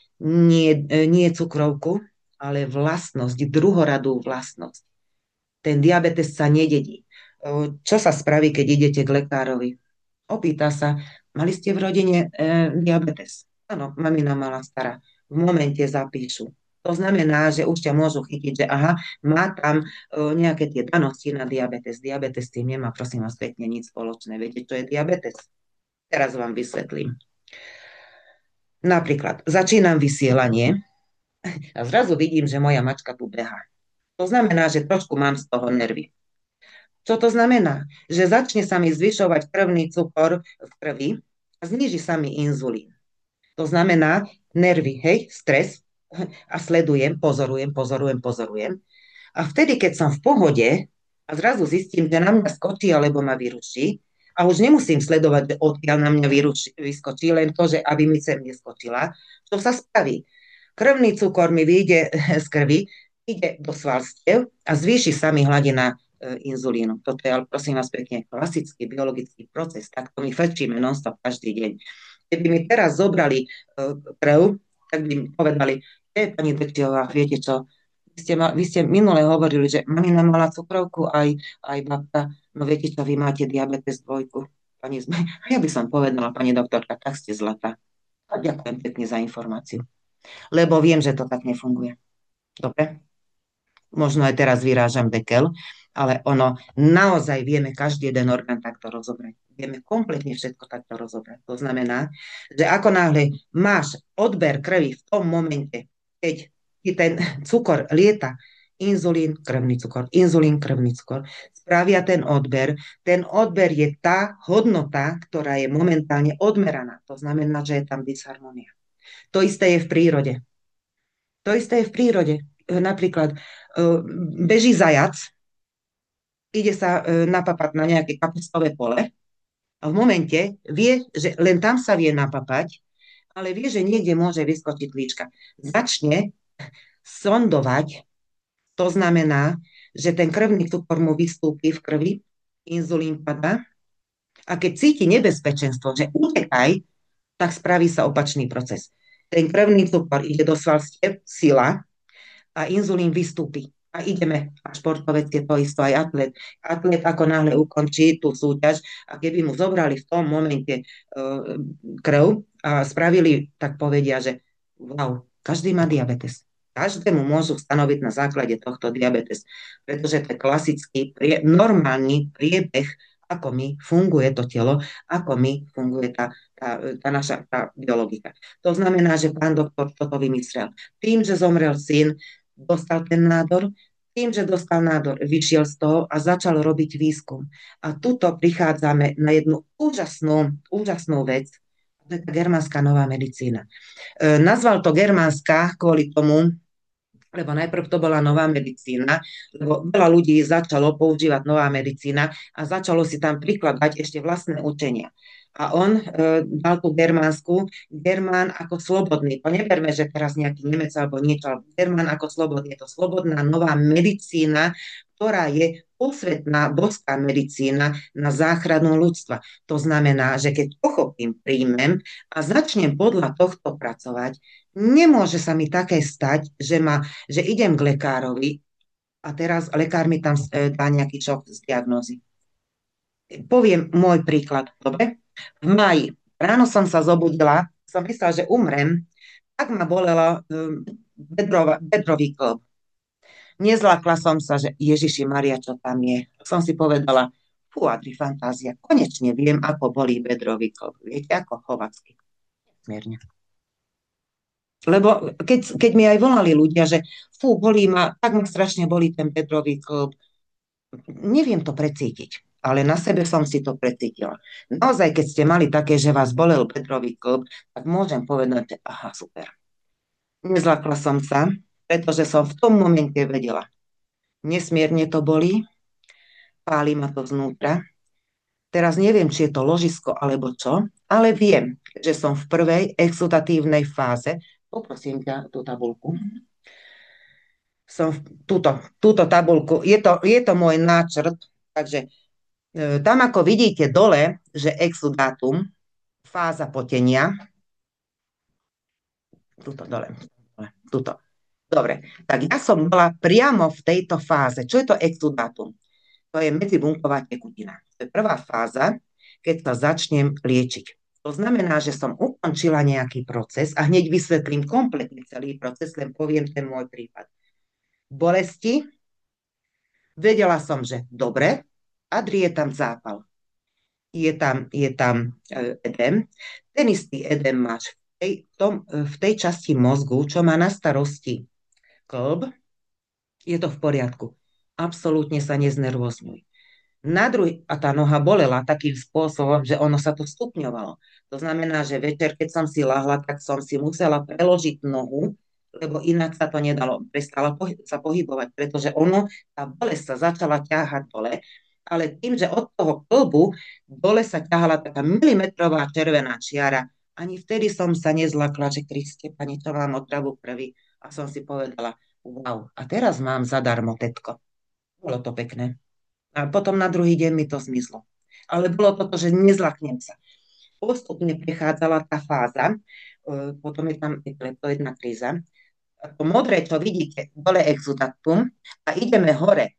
nie cukrovku, ale vlastnosť, druhoradú vlastnosť. Ten diabetes sa nededí. Čo sa spraví, keď idete k lekárovi? Opýta sa, mali ste v rodine diabetes? Áno, mamina mala stará. V momente zapíšu. To znamená, že už ťa môžu chytiť, že aha, má tam nejaké tie danosti na diabetes. Diabetes s tým nemá, prosím vás, pekne nič spoločné. Viete, čo je diabetes? Teraz vám vysvetlím. Napríklad, začínam vysielanie a zrazu vidím, že moja mačka tu behá. To znamená, že trošku mám z toho nervy. Čo to znamená? Že začne sa mi zvyšovať krvný cukor v krvi a zníži sa mi inzulín. To znamená nervy, hej, stres a sledujem, pozorujem. A vtedy, keď som v pohode a zrazu zistím, že na mňa skočí alebo ma vyruší, a už nemusím sledovať, odkiaľ na mňa vyskočí, len to, že aby mi sem neskočila. Čo sa spraví? Krvný cukor mi vyjde z krvi, ide do svalstiev a zvýši sa mi hladina inzulínu. Toto je, ale prosím vás pekne, klasický biologický proces. Takto my frčíme non-stop každý deň. Keby mi teraz zobrali krv, tak by mi povedali, pani Dektiová, viete čo, vy ste minule hovorili, že mamina mala cukrovku, aj babka. No viete čo, vy máte diabetes 2. Pani Zme. A ja by som povedala, pani doktorka, tak ste zlatá. A ďakujem pekne za informáciu. Lebo viem, že to tak nefunguje. Dobre? Možno aj teraz vyrážam dekel, ale ono, naozaj vieme každý jeden orgán takto rozobrať. Vieme kompletne všetko takto rozobrať. To znamená, že ako náhle máš odber krvi v tom momente, keď ti ten cukor lieta, inzulín, krvný cukor, spravia ten odber. Ten odber je tá hodnota, ktorá je momentálne odmeraná. To znamená, že je tam disharmónia. To isté je v prírode. Napríklad beží zajac, ide sa napapať na nejaké kapustové pole a v momente vie, že len tam sa vie napapať, ale vie, že niekde môže vyskočiť líčka. Začne sondovať. To znamená, že ten krvný cukor mu vystúpi v krvi, inzulín padá a keď cíti nebezpečenstvo, že utekaj, tak spraví sa opačný proces. Ten krvný cukor ide do svalstiev, sila a inzulín vystúpi. A ideme, a športovec je to isto, aj atlet. Atlet ako náhle ukončí tú súťaž a keby mu zobrali v tom momente krv a spravili, tak povedia, že wow, každý má diabetes. Každému môžu stanoviť na základe tohto diabetes, pretože to je klasický, normálny priebeh, ako mi funguje to telo, ako mi funguje tá naša biologika. To znamená, že pán doktor toto vymyslel. Tým, že zomrel syn, dostal ten nádor, tým, že dostal nádor, vyšiel z toho a začal robiť výskum. A tuto prichádzame na jednu úžasnú vec, to je tá germánska nová medicína. Nazval to germánska kvôli tomu, lebo najprv to bola nová medicína, lebo veľa ľudí začalo používať nová medicína a začalo si tam prikladať ešte vlastné učenia. A on dal tú germánsku, Germán ako slobodný. To neberme, že teraz nejaký Nemec alebo niečo, ale Germán ako slobodný. Je to slobodná nová medicína, ktorá je posvetná boská medicína na záchranu ľudstva. To znamená, že keď pochopím, príjmem a začnem podľa tohto pracovať, nemôže sa mi také stať, že idem k lekárovi a teraz lekár mi tam dá nejaký šok z diagnózy. Poviem môj príklad, dobre? V máji ráno som sa zobudila, som myslela, že umrem, tak ma bolela bedrový klb. Nezlákla som sa, že Ježiši Maria, čo tam je. Som si povedala, fú, Adri, fantázia, konečne viem, ako bolí bedrový klb. Viete, ako chovacky. Smierne. Lebo keď mi aj volali ľudia, že fú, bolí ma, tak ma strašne bolí ten bedrový klb, neviem to precítiť, ale na sebe som si to precítila. Naozaj, keď ste mali také, že vás bolel bedrový klb, tak môžem povedať, že aha, super. Nezlakla som sa, pretože som v tom momente vedela. Nesmierne to bolí, páli ma to znútra. Teraz neviem, či je to ložisko alebo čo, ale viem, že som v prvej exudatívnej fáze. Poprosím ťa tú tabuľku. Som túto tabuľku. Je to môj náčrt, takže tam ako vidíte dole, že exudátum, fáza potenia, tuto dole, tuto. Dobre, tak ja som bola priamo v tejto fáze. Čo je to exudátum? To je medzibunková tekutina. To je prvá fáza, keď sa začnem liečiť. To znamená, že som ukončila nejaký proces a hneď vysvetlím kompletne celý proces, len poviem ten môj prípad. Bolesti, vedela som, že dobre, Adri, je tam zápal. Je tam edém. Ten istý edém máš v tej časti mozgu, čo má na starosti klb, je to v poriadku. Absolútne sa neznervozňuj. A tá noha bolela takým spôsobom, že ono sa to stupňovalo. To znamená, že večer, keď som si lahla, tak som si musela preložiť nohu, lebo inak sa to nedalo. Prestala sa pohybovať, pretože tá bolesť sa začala ťahať dole, ale tým, že od toho klbu dole sa ťahala taká milimetrová červená čiara, ani vtedy som sa nezlakla, že Kriste, pani, čo mám otravu krvi. A som si povedala, wow, a teraz mám zadarmo, tetko. Bolo to pekné. A potom na druhý deň mi to zmizlo. Ale bolo toto, že nezlaknem sa. Postupne prechádzala tá fáza, potom je tam kleptoidná kríza. To modré, čo vidíte, dole exudatum a ideme hore.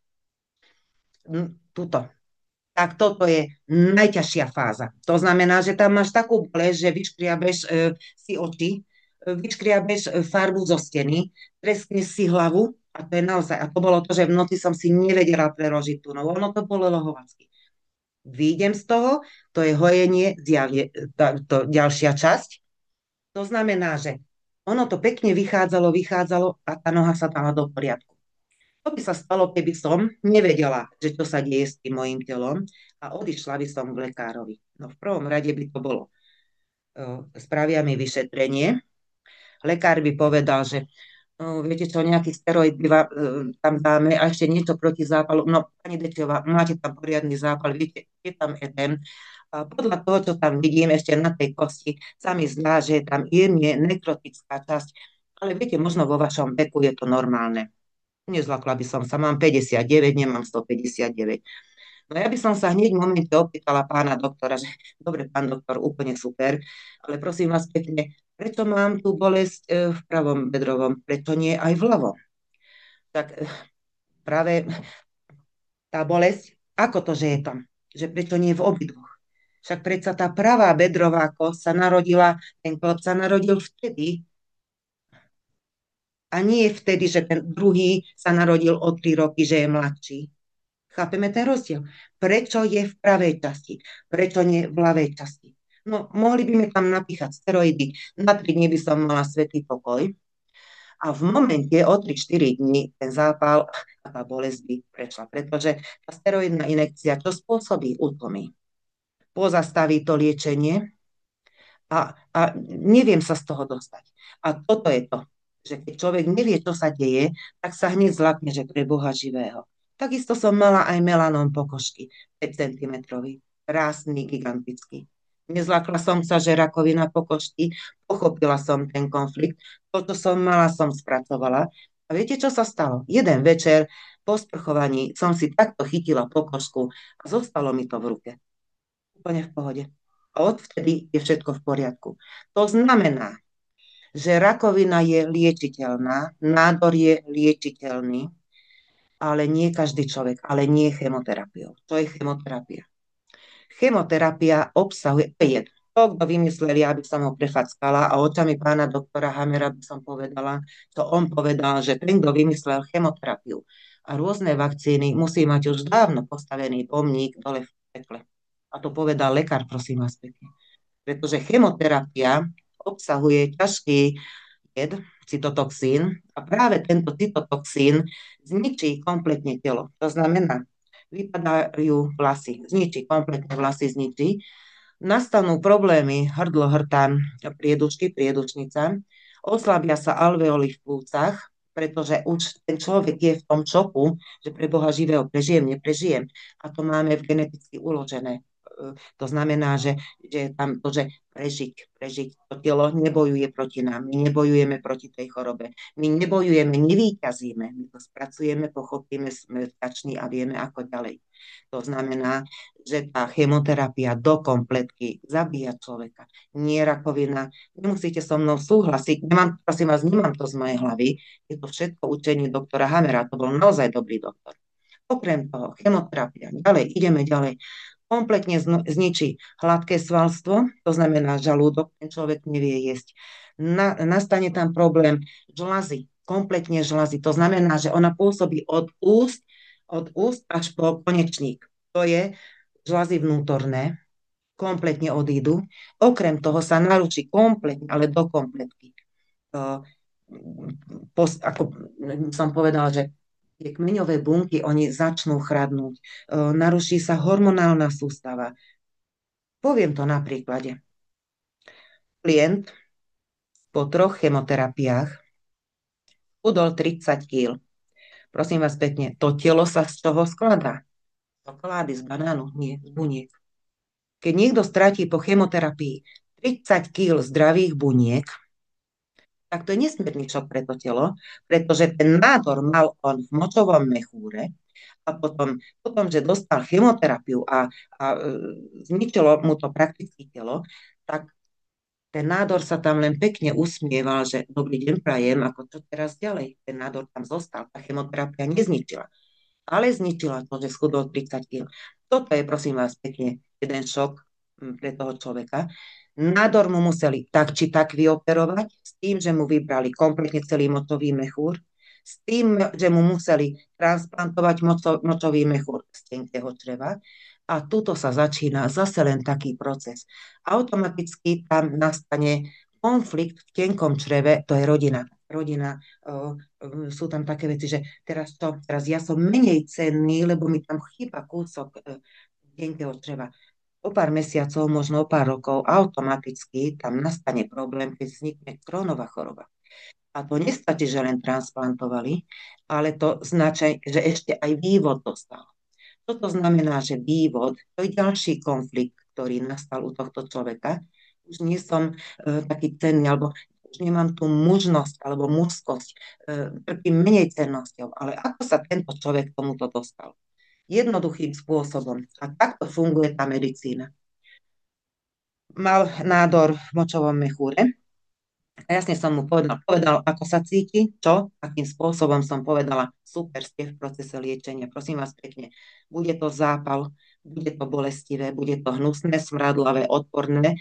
Tuto. Tak toto je najťažšia fáza. To znamená, že tam máš takú bolesť, že vyškriabeš si oči, vyškriabeš farbu zo steny, treskneš si hlavu a to je naozaj, a to bolo to, že v noci som si nevedela preložiť tú nohu, ono to bolelo hovacky. Výjdem z toho, to je hojenie, to ďalšia časť. To znamená, že ono to pekne vychádzalo a tá noha sa dala do poriadku. To by sa stalo, keby som nevedela, že čo sa deje s tým mojim telom a odišla by som k lekárovi. No v prvom rade by to bolo. Spravia mi vyšetrenie. Lekár by povedal, že viete čo, nejaký steroid tam dáme a ešte niečo proti zápalu. No, pani Deťová, máte tam poriadny zápal, viete, je tam edém. A podľa toho, čo tam vidím ešte na tej kosti, sa mi zdá, že je tam jemne nekrotická časť. Ale viete, možno vo vašom veku je to normálne. Nezlakla by som sa, mám 59, nemám 159. No ja by som sa hneď v momente opýtala pána doktora, že dobre, pán doktor, úplne super, ale prosím vás pekne, prečo mám tú bolesť v pravom bedrovom, prečo nie aj v ľavom? Tak práve tá bolesť, ako to, že je tam? Že prečo nie v obidvoch? Však predsa tá pravá bedrová kosť sa narodila, ten klop sa narodil vtedy, A nie vtedy, že ten druhý sa narodil o 3 roky, že je mladší. Chápeme ten rozdiel? Prečo je v pravej časti? Prečo nie v ľavej časti? No, mohli by mi tam napíchať steroidy. Na 3 dní by som mala svätý pokoj. A v momente o 3-4 dní ten zápal a tá bolesť by prešla. Pretože tá steroidná inekcia čo spôsobí? Utlmí. Pozastaví to liečenie a neviem sa z toho dostať. A toto je to, že keď človek nevie, čo sa deje, tak sa hneď zlakne, že pre Boha živého. Takisto som mala aj melanóm pokožky, 5 cm, krásny, gigantický. Nezlakla som sa, že rakovina pokožky, pochopila som ten konflikt, to, čo som mala, som spracovala. A viete, čo sa stalo? Jeden večer po sprchovaní som si takto chytila pokožku a zostalo mi to v ruke. Úplne v pohode. A odvtedy je všetko v poriadku. To znamená, že rakovina je liečiteľná, nádor je liečiteľný, ale nie každý človek, ale nie chemoterapiou. Čo je chemoterapia? Chemoterapia obsahuje jed. To, kto vymyslel, ja by som ho prefackala a očami pána doktora Hamera by som povedala, to on povedal, že ten, kto vymyslel chemoterapiu a rôzne vakcíny, musí mať už dávno postavený pomník dole v pekle. A to povedal lekár, prosím vás pekne. Pretože chemoterapia obsahuje ťažký jed, cytotoxín, a práve tento cytotoxín zničí kompletne telo. To znamená, vypadajú vlasy, zničí, kompletne vlasy zničí, nastanú problémy hrdlo, hrtán, priedušky, priedušnica, oslabia sa alveoly v plúcach, pretože už ten človek je v tom šoku, že pre Boha živého prežijem, neprežijem. A to máme geneticky uložené. To znamená, že je tam to, že prežiť. To telo nebojuje proti nám, my nebojujeme proti tej chorobe. My nebojujeme, nevíťazíme, my to spracujeme, pochopíme, sme vďační a vieme, ako ďalej. To znamená, že tá chemoterapia do kompletky zabíja človeka. Nie rakovina. Nemusíte so mnou súhlasiť. Prosím vás, nemám to z mojej hlavy. Je to všetko učenie doktora Hamera. To bol naozaj dobrý doktor. Okrem toho, chemoterapia. Ďalej, ideme ďalej. Kompletne zničí hladké svalstvo, to znamená žalúdok, ten človek nevie jesť. Nastane tam problém žľazy, kompletne žľazy. To znamená, že ona pôsobí od úst až po konečník. To je žľazy vnútorné, kompletne odídu. Okrem toho sa naruší kompletne, ale do kompletky. Ako som povedala, že tie kmeňové bunky, oni začnú chradnúť. Naruší sa hormonálna sústava. Poviem to na príklade. Klient po 3 chemoterapiách chudol 30 kg. Prosím vás pekne, to telo sa z čoho skladá? Čokolády, z banánu, nie, z buniek. Keď niekto stratí po chemoterapii 30 kg zdravých buniek, tak to je nesmierny šok pre to telo, pretože ten nádor mal on v močovom mechúre a potom že dostal chemoterapiu a zničilo mu to prakticky telo, tak ten nádor sa tam len pekne usmieval, že dobrý deň prajem, ako to teraz ďalej. Ten nádor tam zostal, tá chemoterapia nezničila. Ale zničila to, že schudol 30 kg. Toto je, prosím vás, pekne jeden šok pre toho človeka. Nádor mu museli tak či tak vyoperovať, s tým, že mu vybrali kompletne celý močový mechúr, s tým, že mu museli transplantovať močový mechúr z tenkého čreva. A tuto sa začína zase len taký proces. Automaticky tam nastane konflikt v tenkom čreve, to je rodina. Sú tam také veci, že teraz ja som menej cenný, lebo mi tam chýba kúsok tenkého čreva. O pár mesiacov, možno o pár rokov, automaticky tam nastane problém, keď vznikne Crohnova choroba. A to nestačí, že len transplantovali, ale to značí, že ešte aj vývod dostal. Toto znamená, že vývod, to je ďalší konflikt, ktorý nastal u tohto človeka. Už nie som taký cenný, alebo už nemám tú mužnosť alebo mužskosť, trpím menej cennosťou, ale ako sa tento človek tomuto dostal? Jednoduchým spôsobom. A takto funguje tá medicína. Mal nádor v močovom mechúre. A jasne som mu povedal, ako sa cíti, čo, akým spôsobom som povedala, super, ste v procese liečenia, prosím vás pekne, bude to zápal, bude to bolestivé, bude to hnusné, smradlavé, odporné,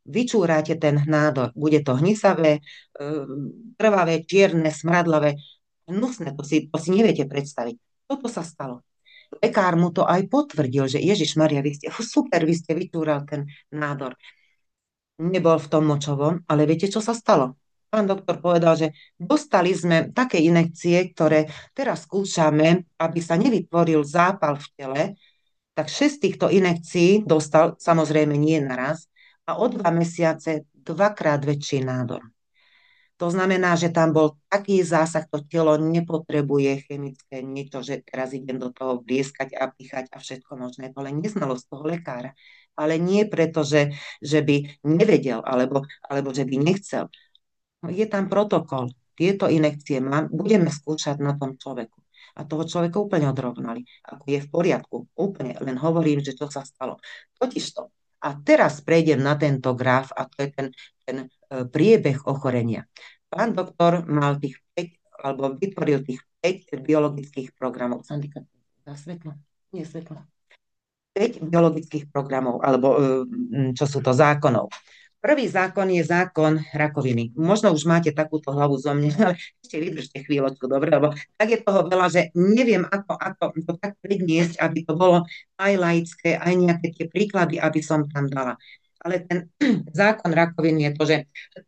vyčúrate ten nádor. Bude to hnisavé, krvavé, čierne, smradlavé, hnusné, to si neviete predstaviť. Toto sa stalo. Lekár mu to aj potvrdil, že Ježiš Maria, vy ste super, vy ste vytúral ten nádor. Nebol v tom močovom, ale viete, čo sa stalo? Pán doktor povedal, že dostali sme také inekcie, ktoré teraz skúšame, aby sa nevytvoril zápal v tele, tak 6 týchto inekcií dostal, samozrejme nie naraz, a o 2 mesiace dvakrát väčší nádor. To znamená, že tam bol taký zásah, to telo nepotrebuje chemické niečo, že teraz idem do toho blieskať a pichať a všetko možné. To len neznalosť toho lekára. Ale nie preto, že by nevedel, alebo že by nechcel. No, je tam protokol. Tieto inekcie budeme skúšať na tom človeku. A toho človeka úplne odrovnali. Ako je v poriadku. Úplne. Len hovorím, že čo sa stalo. Totižto. A teraz prejdem na tento graf a to je ten priebeh ochorenia. Pán doktor mal tých 5, alebo vytvoril tých 5 biologických programov. Sandika, dá svetlo? Nie svetlo. 5 biologických programov, alebo čo sú to zákonov. Prvý zákon je zákon rakoviny. Možno už máte takúto hlavu zo mňa, ale ešte vydržte chvíľočku, dobre, lebo tak je toho veľa, že neviem, ako to tak predniesť, aby to bolo aj laické, aj nejaké tie príklady, aby som tam dala. Ale ten zákon rakoviny je to, že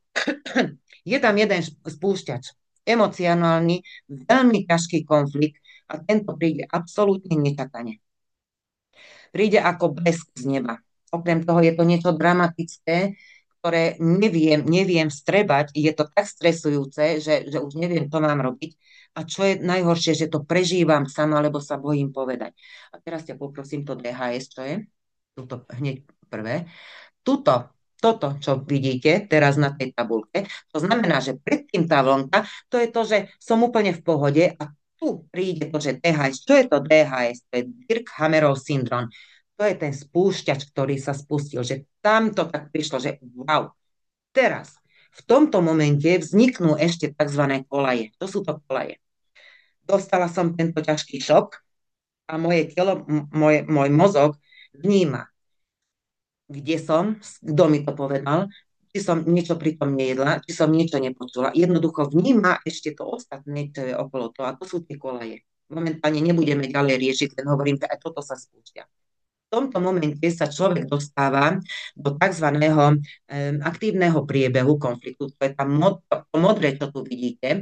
je tam jeden spúšťač, emocionálny, veľmi ťažký konflikt a tento príde absolútne nečakane. Príde ako blesk z neba. Okrem toho je to niečo dramatické, ktoré neviem vstrebať, je to tak stresujúce, že už neviem, čo mám robiť. A čo je najhoršie, že to prežívam sama, lebo sa bojím povedať. A teraz ťa poprosím to DHS, čo je? Tuto hneď prvé. Toto, čo vidíte teraz na tej tabulke, to znamená, že predtým tá vlnka, to je to, že som úplne v pohode a tu príde to, že DHS. Čo je to DHS? To je Dirkhammerov syndrom. To je ten spúšťač, ktorý sa spustil, že tam to tak prišlo, že wow. Teraz, v tomto momente vzniknú ešte tzv. Kolaje. To sú to kolaje. Dostala som tento ťažký šok a moje telo, môj mozog vníma, kde som, kto mi to povedal, či som niečo pri tom nejedla, či som niečo nepočula. Jednoducho vníma ešte to ostatné, čo je okolo toho. A to sú tie kolaje. Momentálne nebudeme ďalej riešiť, len hovorím, že aj toto sa spúšťa. V tomto momente sa človek dostáva do tzv. Aktívneho priebehu konfliktu. To je to modré, čo tu vidíte.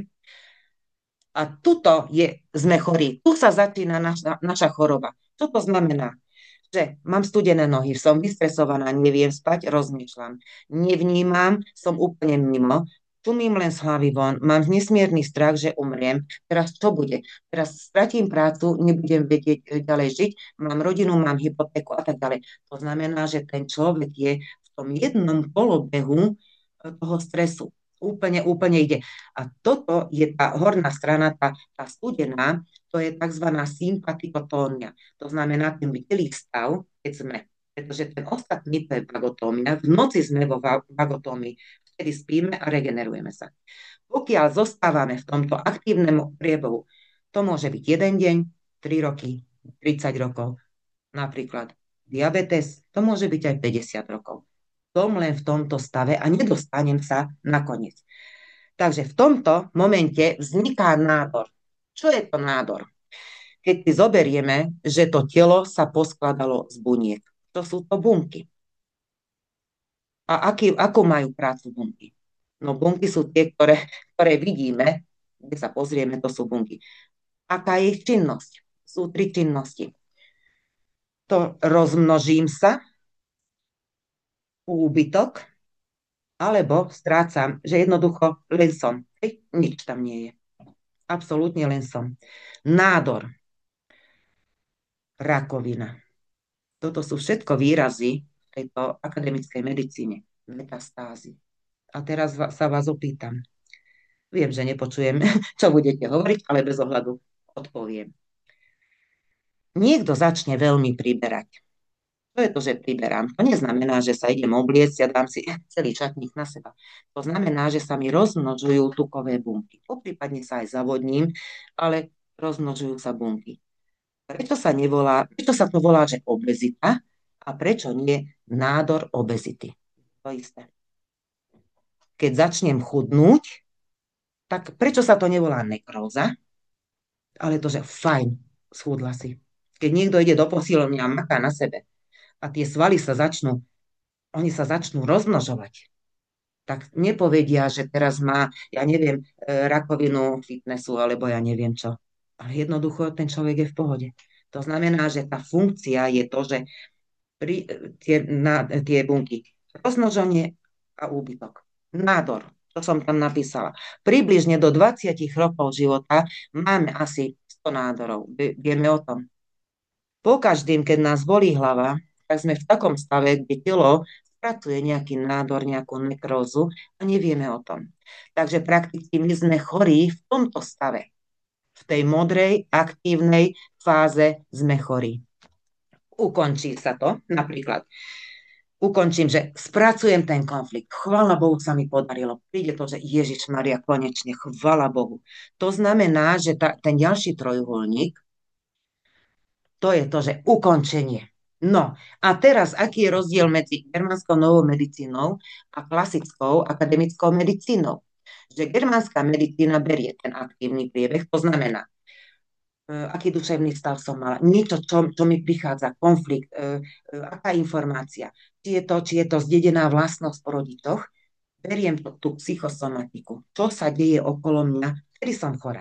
A tuto sme chorí. Tu sa začína naša choroba. Čo to znamená? Že mám studené nohy, som vystresovaná, neviem spať, rozmýšľam. Nevnímam, som úplne mimo, čumím len z hlavy von, mám nesmierny strach, že umriem. Teraz čo bude? Teraz stratím prácu, nebudem vedieť ďalej žiť, mám rodinu, mám hypotéku a tak ďalej. To znamená, že ten človek je v tom jednom kolobehu toho stresu. Úplne ide. A toto je tá horná strana, tá studená, to je tzv. Sympatikotónia. To znamená ten bdelý stav, keď sme, pretože ten ostatný, to je vagotómia, v noci sme vo vagotómii, vtedy spíme a regenerujeme sa. Pokiaľ zostávame v tomto aktívnom priebehu, to môže byť 1 deň, 3 roky, 30 rokov. Napríklad diabetes, to môže byť aj 50 rokov. Som len v tomto stave a nedostanem sa nakoniec. Takže v tomto momente vzniká nádor. Čo je to nádor? Keď si zoberieme, že to telo sa poskladalo z buniek. To sú to bunky. A akú majú prácu bunky? No bunky sú tie, ktoré vidíme, kde sa pozrieme, to sú bunky. Aká je ich činnosť? Sú 3 činnosti. To rozmnožím sa, úbytok, alebo strácam, že jednoducho len som. Nič tam nie je. Absolútne len som. Nádor. Rakovina. Toto sú všetko výrazy v tejto akademickej medicíne. Metastázy. A teraz sa vás opýtam. Viem, že nepočujem, čo budete hovoriť, ale bez ohľadu odpoviem. Niekto začne veľmi priberať. To je to, že priberám. To neznamená, že sa idem obliecť a dám si celý čatník na seba. To znamená, že sa mi rozmnožujú tukové bunky. Poprípadne sa aj zavodním, ale rozmnožujú sa bunky. Prečo sa to volá, že obezita a prečo nie nádor obezity? to isté. Keď začnem chudnúť, tak prečo sa to nevolá nekróza? Ale to, že fajn, schudla si. Keď niekto ide do posilovne a maká na sebe a tie svaly oni sa začnú rozmnožovať, tak nepovedia, že teraz má, ja neviem, rakovinu fitnessu, alebo ja neviem čo. Ale jednoducho ten človek je v pohode. To znamená, že tá funkcia je to, že tie bunky, rozmnoženie a úbytok. Nádor, to som tam napísala. Približne do 20 rokov života máme asi 100 nádorov. Vieme o tom. Po každým, keď nás bolí hlava, tak sme v takom stave, kde telo spracuje nejaký nádor, nejakú nekrózu a nevieme o tom. Takže prakticky my sme chorí v tomto stave. V tej modrej, aktívnej fáze sme chorí. Ukončí sa to, napríklad. Ukončím, že spracujem ten konflikt. Chvála Bohu sa mi podarilo. Príde to, že Ježiš Maria, konečne, chvála Bohu. To znamená, že ten ďalší trojuholník, to je to, že ukončenie. No a teraz, aký je rozdiel medzi germánskou novou medicínou a klasickou akademickou medicínou? Že germánska medicína berie ten aktívny priebeh, to znamená, aký duševný stav som mala, niečo, čo mi prichádza, konflikt, aká informácia, či je to zdedená vlastnosť po rodičoch, beriem tú psychosomatiku, čo sa deje okolo mňa, kedy som chorá.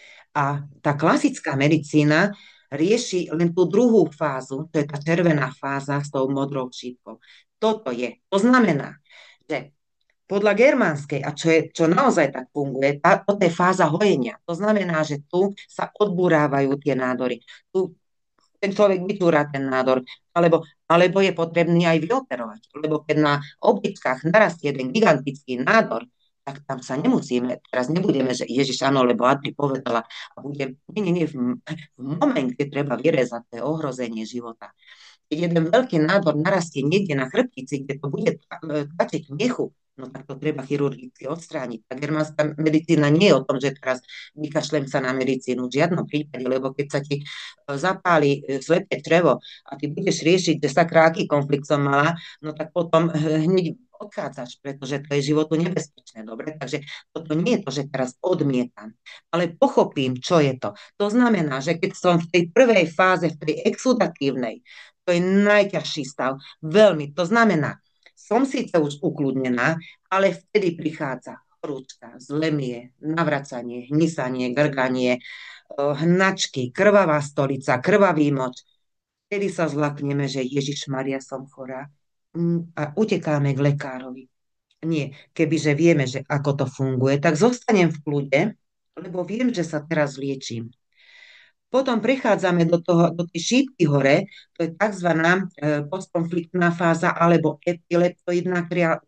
A tá klasická medicína rieši len tú druhú fázu, to je tá červená fáza s tou modrou šípkou. Toto je. To znamená, že podľa germánskej, a čo naozaj tak funguje, toto je fáza hojenia. To znamená, že tu sa odburávajú tie nádory. Tu ten človek vytúra ten nádor, alebo je potrebný aj vyoperovať. Lebo keď na obličkách narastie jeden gigantický nádor, tak tam sa nemusíme, teraz nebudeme, že Ježiš áno, lebo Adri povedala, a nie, v momente treba vyrezať, to je ohrozenie života. Keď jeden veľký nádor narastie niekde na chrbtici, kde to bude tlačiť miechu, no tak to treba chirurgicky odstrániť. Tá germánska medicína nie je o tom, že teraz vykašlem sa na medicínu, v žiadnom prípade, lebo keď sa ti zapáli slepé črevo a ty budeš riešiť, že sakra, aký konflikt som mala, no tak potom hneď odchádzaš, pretože to je životu nebezpečné, dobre? Takže toto nie je to, že teraz odmietam, ale pochopím, čo je to. To znamená, že keď som v tej prvej fáze, v tej exudatívnej, to je najťažší stav, veľmi, to znamená, som síce už ukludnená, ale vtedy prichádza horúčka, zlemie, navracanie, hnisanie, grganie, hnačky, krvavá stolica, krvavý moč. Vtedy sa zlakneme, že Ježiš Maria, som chorá, a utekáme k lekárovi. Nie, kebyže vieme, že ako to funguje, tak zostanem v kľude, lebo viem, že sa teraz liečím. Potom prechádzame do tej šípky hore, to je tzv. Postkonfliktná fáza alebo epileptoidná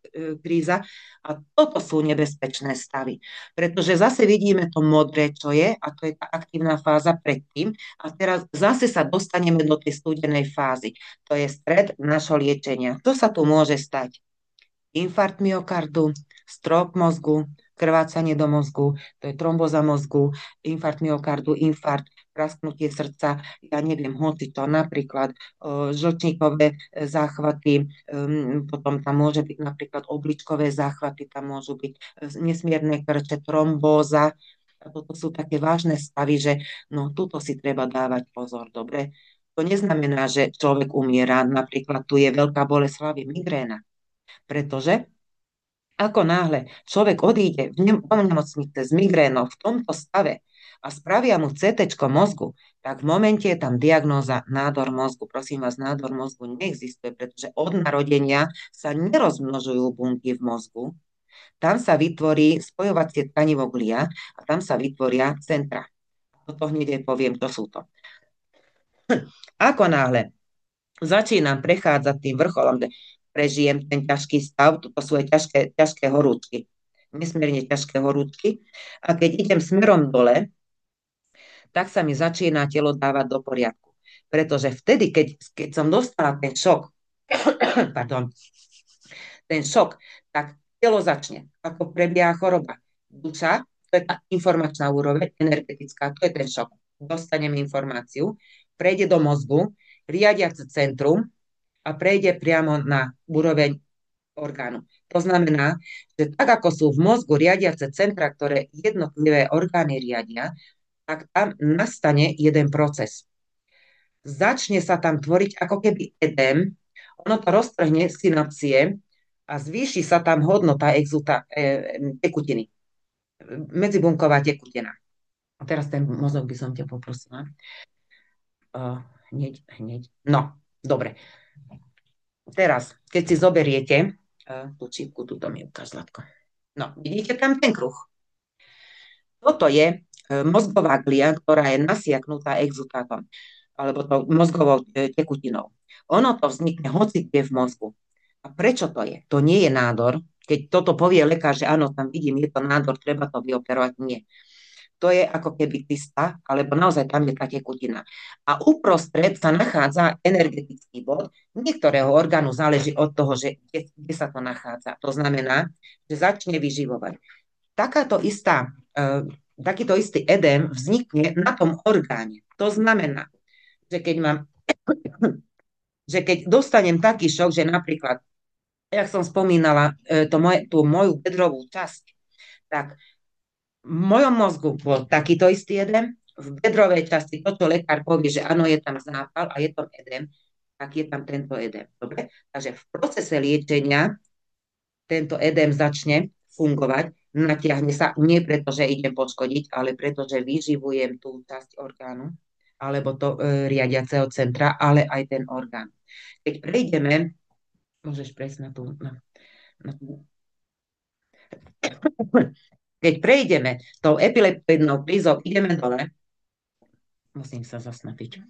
kríza a toto sú nebezpečné stavy, pretože zase vidíme to modré, čo je, a to je tá aktívna fáza predtým a teraz zase sa dostaneme do tej studenej fázy. To je stred našho liečenia. Čo sa tu môže stať? Infarkt myokardu, strop mozgu, krvácanie do mozgu, to je tromboza mozgu, infarkt myokardu, infarkt, prasknutie srdca, ja neviem, hoci to, napríklad žlčníkové záchvaty, potom tam môže byť napríklad obličkové záchvaty, tam môžu byť nesmierne krče, trombóza. A toto sú také vážne stavy, že no tuto si treba dávať pozor, dobre? To neznamená, že človek umiera, napríklad tu je veľká bolesť hlavy, migréna, pretože ako náhle človek odíde do nemocnice s migrénou v tomto stave a spravia mu CT mozgu, tak v momente je tam diagnóza nádor mozgu. Prosím vás, nádor mozgu neexistuje, pretože od narodenia sa nerozmnožujú bunky v mozgu. Tam sa vytvorí spojovacie tkanivo glia a tam sa vytvoria centra. Toto hneď poviem, čo sú to. Ako náhle začínam prechádzať tým vrcholom, prežijem ten ťažký stav, toto sú aj ťažké horúčky, nesmierne ťažké horúčky. A keď idem smerom dole, tak sa mi začína telo dávať do poriadku. Pretože vtedy, keď som dostala ten šok, tak telo začne, ako prebieha choroba. Duša, to je tá informačná úroveň, energetická, to je ten šok. Dostaneme informáciu, prejde do mozgu, riadiace centrum, a prejde priamo na úroveň orgánu. To znamená, že tak ako sú v mozgu riadiace centra, ktoré jednotlivé orgány riadia, tak tam nastane jeden proces. Začne sa tam tvoriť ako keby edém, ono to roztrhne synapsie a zvýši sa tam hodnota tekutiny, medzibunková tekutina. A teraz ten mozog by som ťa poprosila. Hneď. No, dobre. Teraz, keď si zoberiete tú čipku, túto mi ukáž, Zlatko. No, vidíte tam ten kruh? Toto je mozgová glia, ktorá je nasiaknutá exutátom, alebo to mozgovou tekutinou. Ono to vznikne hoci kde v mozgu. A prečo to je? To nie je nádor. Keď toto povie lekár, že áno, tam vidím, je to nádor, treba to vyoperovať, nie. To je ako keby kysta, alebo naozaj tam je tá tekutina. A uprostred sa nachádza energetický bod, niektorého orgánu záleží od toho, že kde sa to nachádza. To znamená, že začne vyživovať. Takýto istý edém vznikne na tom orgáne. To znamená, že keď dostanem taký šok, že napríklad, jak som spomínala, tú moju bedrovú časť, tak v mojom mozgu bol takýto istý edém, v bedrovej časti to, čo lekár povie, že áno, je tam zápal a je tam edém, tak je tam tento edém. Dobre? Takže v procese liečenia tento edém začne fungovať, natiahne sa, nie preto, že idem poškodiť, ale preto, že vyživujem tú časť orgánu, alebo to riadiaceho centra, ale aj ten orgán. Keď prejdeme, môžeš prejsť na tú... Keď prejdeme tou epileptoidnou krízou, ideme dole. Musím sa zasnapiť.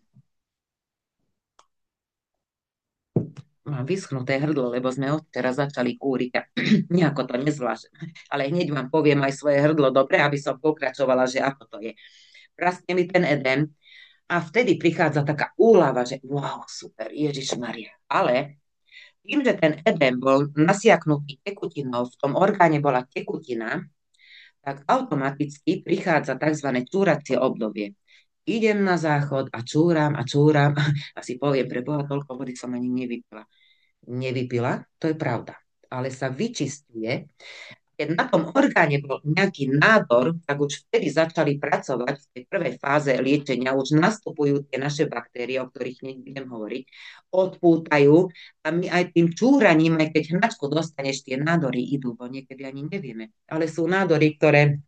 Mám vyschnuté hrdlo, lebo sme odteraz začali kúriť a nejako to nezvlášť. Ale hneď vám poviem aj svoje hrdlo dobre, aby som pokračovala, že ako to je. Praskne mi ten edém a vtedy prichádza taká úlava, že wow, super, Ježišmaria. Ale tým, že ten edém bol nasiaknutý tekutinou, v tom orgáne bola tekutina, tak automaticky prichádza tzv. Čúracie obdobie. Idem na záchod a čúram a si poviem, pre Boha, toľko vody som ani nevypila, to je pravda, ale sa vyčistuje. Keď na tom orgáne bol nejaký nádor, tak už vtedy začali pracovať v tej prvej fáze liečenia, už nastupujú tie naše baktérie, o ktorých nebudem hovoriť, odpútajú a my aj tým čúraním, aj keď hnačku dostaneš, tie nádory idú, bo niekedy ani nevieme. Ale sú nádory, ktoré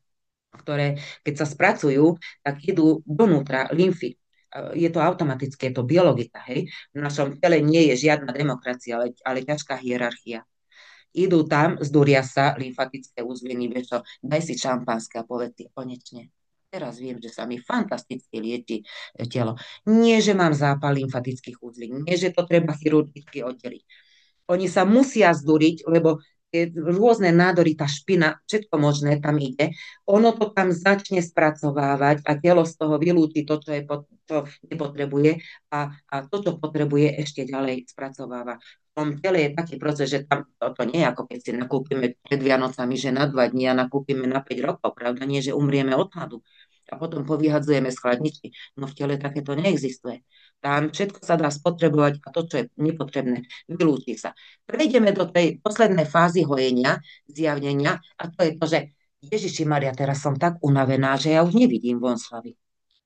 keď sa spracujú, tak idú donútra lymfy. Je to automatické, je to biologika, hej. V našom tele nie je žiadna demokracia, ale ťažká hierarchia. Idú tam, zdúria sa lymfatické uzliny, vieš čo, daj si šampanské a povedz si, konečne. Teraz viem, že sa mi fantasticky lieči telo. Nie, že mám zápal lymfatických uzlín, nie, že to treba chirurgicky oddeliť. Oni sa musia zdúriť, lebo rôzne nádory, tá špina, všetko možné tam ide. Ono to tam začne spracovávať a telo z toho vylúči to, čo nepotrebuje a to, čo potrebuje, ešte ďalej spracováva. V tom tele je taký proces, že tam to nie je ako keď si nakúpime pred Vianocami, že na 2 dní a nakúpime na 5 rokov, pravda? Nie, že umrieme od hladu a potom povyhadzujeme z chladničky. No v tele takéto neexistuje. Tam všetko sa dá spotrebovať a to, čo je nepotrebné, vylúči sa. Prejdeme do tej poslednej fázy hojenia, zjavnenia a to je to, že Ježiši Maria, teraz som tak unavená, že ja už nevidím von slavy.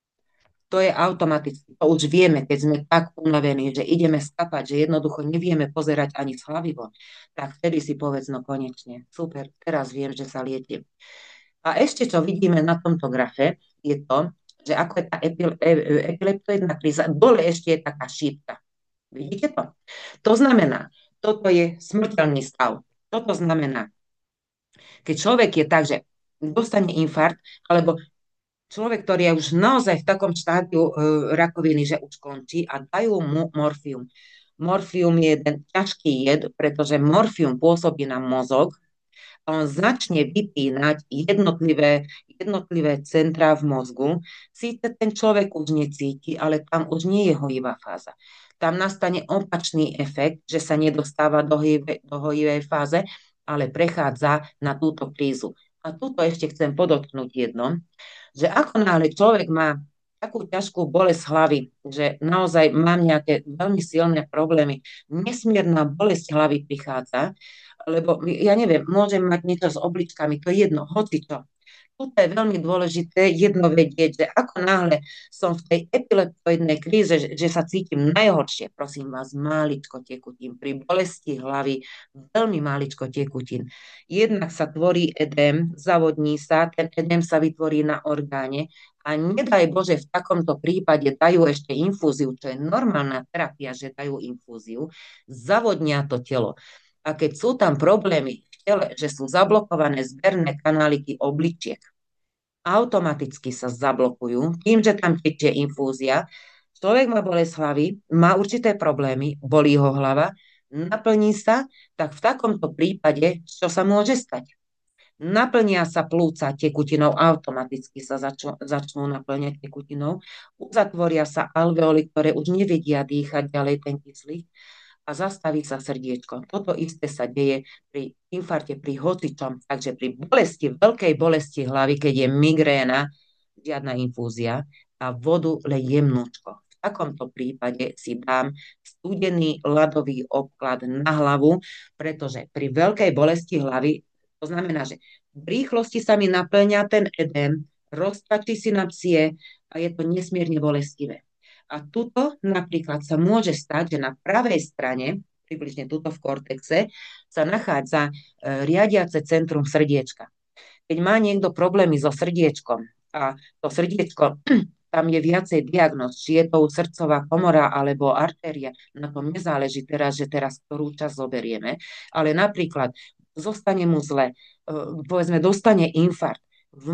To je automaticky. To už vieme, keď sme tak unavení, že ideme skapať, že jednoducho nevieme pozerať ani slavivo. Tak vtedy si povedz, no konečne, super, teraz viem, že sa liečím. A ešte, čo vidíme na tomto grafe, je to, že ako je tá epileptoidná kríza, dole ešte je taká šípka. Vidíte to? To znamená, toto je smrteľný stav. Toto znamená, keď človek je tak, že dostane infarkt, alebo človek, ktorý je už naozaj v takom štádiu rakoviny, že už končí a dajú mu morfium. Morfium je jeden ťažký jed, pretože morfium pôsobí na mozog a on začne vypínať jednotlivé centrá v mozgu. Síce ten človek už necíti, ale tam už nie je hojivá fáza. Tam nastane opačný efekt, že sa nedostáva do hojivej fáze, ale prechádza na túto krízu. A tuto ešte chcem podotknúť jedno, že ako náhle človek má takú ťažkú bolesť hlavy, že naozaj mám nejaké veľmi silné problémy, nesmierna bolesť hlavy prichádza, alebo ja neviem, môžem mať niečo s obličkami, to je jedno, hoci čo. Tuto je veľmi dôležité jedno vedieť, že ako náhle som v tej epileptoidnej kríze, že sa cítim najhoršie, prosím vás, máličko tekutín, pri bolesti hlavy veľmi máličko tekutín. Jednak sa tvorí edém, zavodní sa, ten edém sa vytvorí na orgáne a nedaj Bože, v takomto prípade dajú ešte infúziu, čo je normálna terapia, že dajú infúziu, zavodnia to telo. A keď sú tam problémy v tele, že sú zablokované zberné kanáliky obličiek, automaticky sa zablokujú, tým, že tam tečie infúzia, človek má bolesť hlavy, má určité problémy, bolí ho hlava, naplní sa, tak v takomto prípade, čo sa môže stať? Naplnia sa plúca tekutinou, automaticky sa začnú naplňať tekutinou, uzatvoria sa alveoly, ktoré už nevedia dýchať ďalej ten kyslík a zastaví sa srdiečko. Toto isté sa deje pri infarte, pri hocičom, takže pri bolesti, veľkej bolesti hlavy, keď je migréna, žiadna infúzia a vodu len jemnúčko. V takomto prípade si dám studený ľadový obklad na hlavu, pretože pri veľkej bolesti hlavy, to znamená, že v rýchlosti sa mi naplňa ten edém, roztačí synapsie a je to nesmierne bolestivé. A tuto napríklad sa môže stať, že na pravej strane, približne tuto v kortexe, sa nachádza riadiace centrum srdiečka. Keď má niekto problémy so srdiečkom a to srdiečko, tam je viacej diagnóz, či je to srdcová komora alebo artéria, na tom nezáleží teraz, že teraz ktorú časť zoberieme, ale napríklad zostane mu zle, povedzme, dostane infarkt, v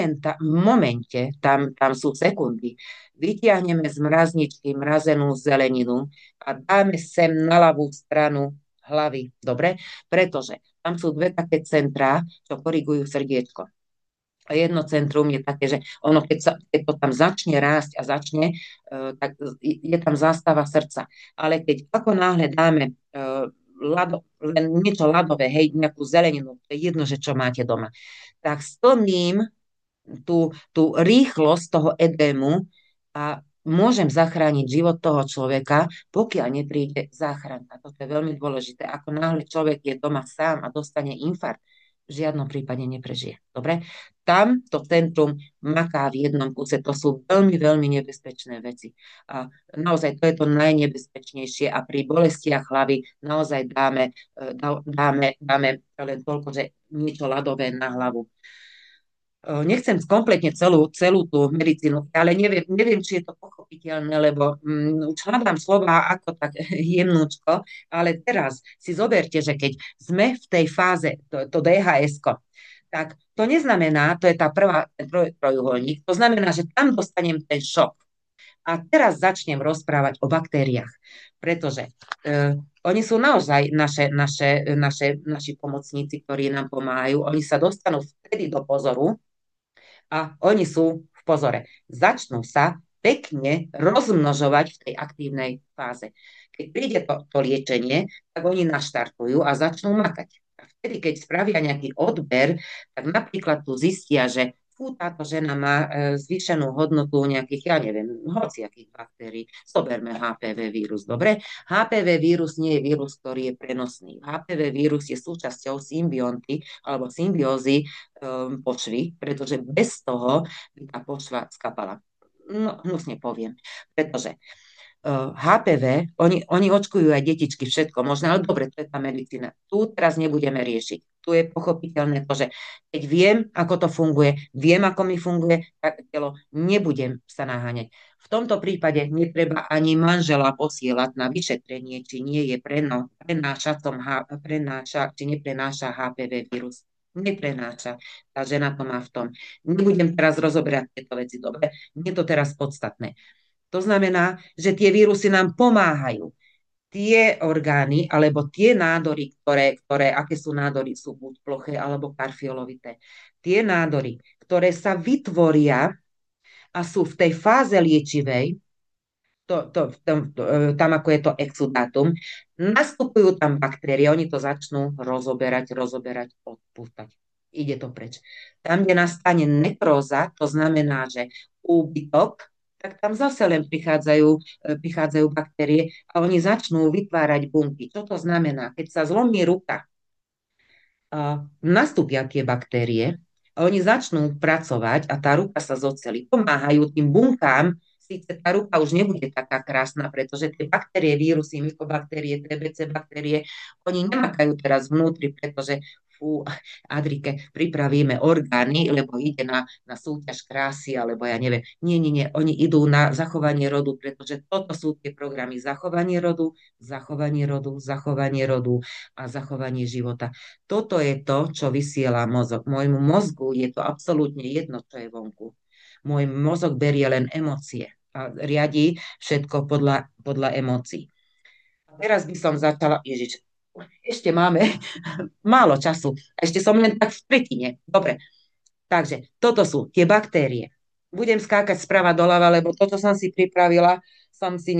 momente, tam sú sekundy, vytiahneme z mrazničky mrazenú zeleninu a dáme sem na ľavú stranu hlavy. Dobre? Pretože tam sú dve také centrá, čo korigujú srdiečko. A jedno centrum je také, že ono, keď to tam začne rásť a začne, tak je tam zástava srdca. Ale keď ako náhle dáme len niečo ľadové, hej, nejakú zeleninu, to je jedno, že čo máte doma, tak stlmím tú rýchlosť toho edému a môžem zachrániť život toho človeka, pokiaľ nepríde záchranka. Toto je veľmi dôležité. Ako náhle človek je doma sám a dostane infarkt, v žiadnom prípade neprežije. Dobre? Tam to centrum maká v jednom kuse. To sú veľmi, veľmi nebezpečné veci. A naozaj to je to najnebezpečnejšie a pri bolestiach hlavy naozaj dáme len toľko, že niečo ľadové na hlavu. Nechcem kompletne celú tú medicínu, ale neviem, či je to pochopiteľné, lebo už hľadám slova ako tak jemnúčko, ale teraz si zoberte, že keď sme v tej fáze, to DHS-ko, tak to neznamená, to je tá prvá trojuholník, to znamená, že tam dostanem ten šok. A teraz začnem rozprávať o baktériách, pretože oni sú naozaj naši pomocníci, ktorí nám pomáhajú. Oni sa dostanú vtedy do pozoru a oni sú v pozore. Začnú sa pekne rozmnožovať v tej aktívnej fáze. Keď príde to liečenie, tak oni naštartujú a začnú makať. A vtedy, keď spravia nejaký odber, tak napríklad tu zistia, že táto žena má zvýšenú hodnotu nejakých, ja neviem, hociakých baktérií. Zoberme HPV vírus, dobre? HPV vírus nie je vírus, ktorý je prenosný. HPV vírus je súčasťou symbionty alebo symbiózy pošvy, pretože bez toho by tá pošva skapala. No, hnusne poviem, pretože HPV, oni očkujú aj detičky, všetko možno, ale dobre, to je tá medicína. Tu teraz nebudeme riešiť. Tu je pochopiteľné to, že keď viem, ako to funguje, viem, ako mi funguje, tak telo nebudem sa naháňať. V tomto prípade netreba ani manžela posielať na vyšetrenie, či nie je či neprenáša HPV vírus. Neprenáša. Tá žena to má v tom. Nebudem teraz rozoberať tieto veci, dobre? Nie je to teraz podstatné. To znamená, že tie vírusy nám pomáhajú. Tie orgány, alebo tie nádory, aké sú nádory, sú buď ploché, alebo karfiolovité. Tie nádory, ktoré sa vytvoria a sú v tej fáze liečivej, tam ako je to exudátum, nastupujú tam baktérie, oni to začnú rozoberať, odpútať. Ide to preč. Tam, kde nastane nekróza, to znamená, že úbytok, tak tam zase len prichádzajú baktérie a oni začnú vytvárať bunky. Čo to znamená? Keď sa zlomí ruka nastúpia tie baktérie a oni začnú pracovať a tá ruka sa zocelí. Pomáhajú tým bunkám, síce tá ruka už nebude taká krásna, pretože tie baktérie, vírusy, mykobaktérie, TBC baktérie, oni nemakajú teraz vnútri, pretože fú, Adrike, pripravíme orgány, lebo ide na súťaž krásy, alebo ja neviem. Nie, nie, nie, oni idú na zachovanie rodu, pretože toto sú tie programy zachovanie rodu, zachovanie rodu, zachovanie rodu a zachovanie života. Toto je to, čo vysiela mozog. Môjmu mozgu je to absolútne jedno, čo je vonku. Môj mozog berie len emócie a riadí všetko podľa emócií. A teraz by som začala, Ježiš, ešte máme málo času. Ešte som len tak v tretine. Dobre, takže toto sú tie baktérie. Budem skákať sprava doľava, lebo toto som si pripravila, som si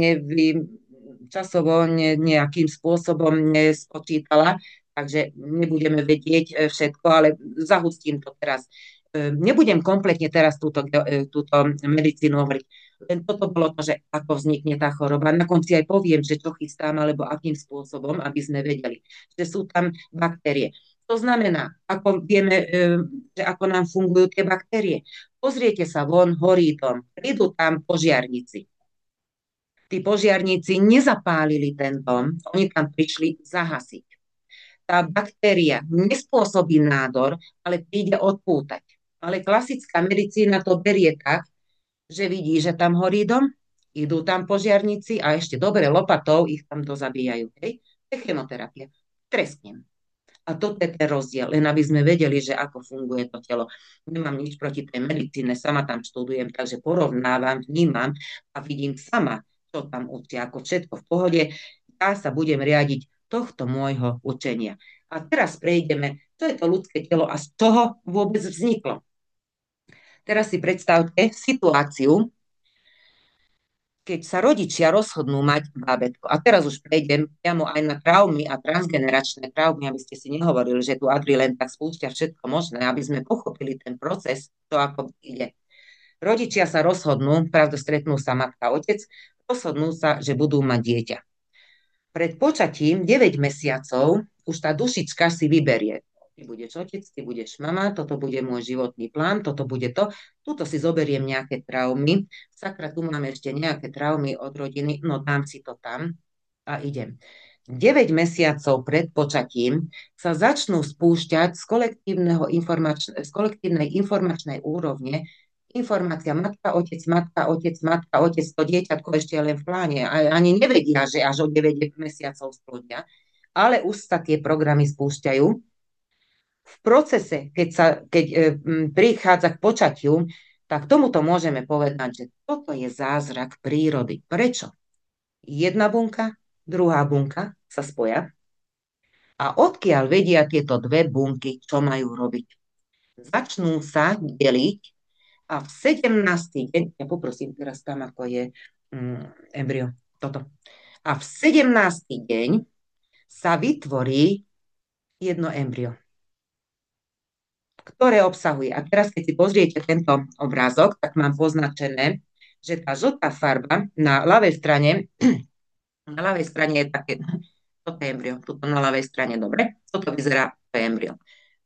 časovo nejakým spôsobom nespočítala, takže nebudeme vedieť všetko, ale zahustím to teraz. Nebudem kompletne teraz túto medicínu hovoriť. Len toto bolo to, že ako vznikne tá choroba. Na konci aj poviem, že čo chystám, alebo akým spôsobom, aby sme vedeli, že sú tam baktérie. To znamená, ako vieme, že ako nám fungujú tie baktérie. Pozriete sa von horizont, prídu tam požiarníci. Tí požiarníci nezapálili ten dom, oni tam prišli zahasiť. Tá baktéria nespôsobí nádor, ale príde odpútať. Ale klasická medicína to berie tak, že vidí, že tam horí dom, idú tam požiarníci a ešte dobre lopatou ich tam dozabíjajú. Hej? To je chemoterapia. Trestnem. A toto je ten rozdiel, len aby sme vedeli, že ako funguje to telo. Nemám nič proti tej medicíne, sama tam študujem, takže porovnávam, vnímam a vidím sama, čo tam učia, ako všetko v pohode. Ja sa budem riadiť tohto môjho učenia. A teraz prejdeme, čo je to ľudské telo a z čoho vôbec vzniklo. Teraz si predstavte situáciu, keď sa rodičia rozhodnú mať bábätko. A teraz už prejdem priamo aj na traumy a transgeneračné traumy, aby ste si nehovorili, že tu Adri len tak spúšťa všetko možné, aby sme pochopili ten proces, to ako ide. Rodičia sa rozhodnú, pravda stretnú sa matka a otec, rozhodnú sa, že budú mať dieťa. Pred počatím 9 mesiacov už tá dušička si vyberie. Ty budeš otec, ty budeš mama, toto bude môj životný plán, toto bude to. Tuto si zoberiem nejaké traumy. Sakra, tu máme ešte nejaké traumy od rodiny, no dám si to tam a idem. 9 mesiacov pred počatím sa začnú spúšťať z kolektívnej informačnej úrovne informácia matka, otec, matka, otec, matka, otec, to dieťatko ešte len v pláne. Ani nevedia, že až o 9 mesiacov splodia, ale už sa tie programy spúšťajú. V procese, keď prichádza k počatiu, tak tomuto môžeme povedať, že toto je zázrak prírody. Prečo? Jedna bunka, druhá bunka sa spoja a odkiaľ vedia tieto dve bunky, čo majú robiť. Začnú sa deliť a v 17. deň, ja poprosím teraz tam, ako je embryo, toto. A v 17. deň sa vytvorí jedno embryo, ktoré obsahuje. A teraz, keď si pozriete tento obrázok, tak mám poznačené, že tá žltá farba na ľavej strane je také, toto je embryo, toto na ľavej strane, dobre, toto vyzerá to embryo.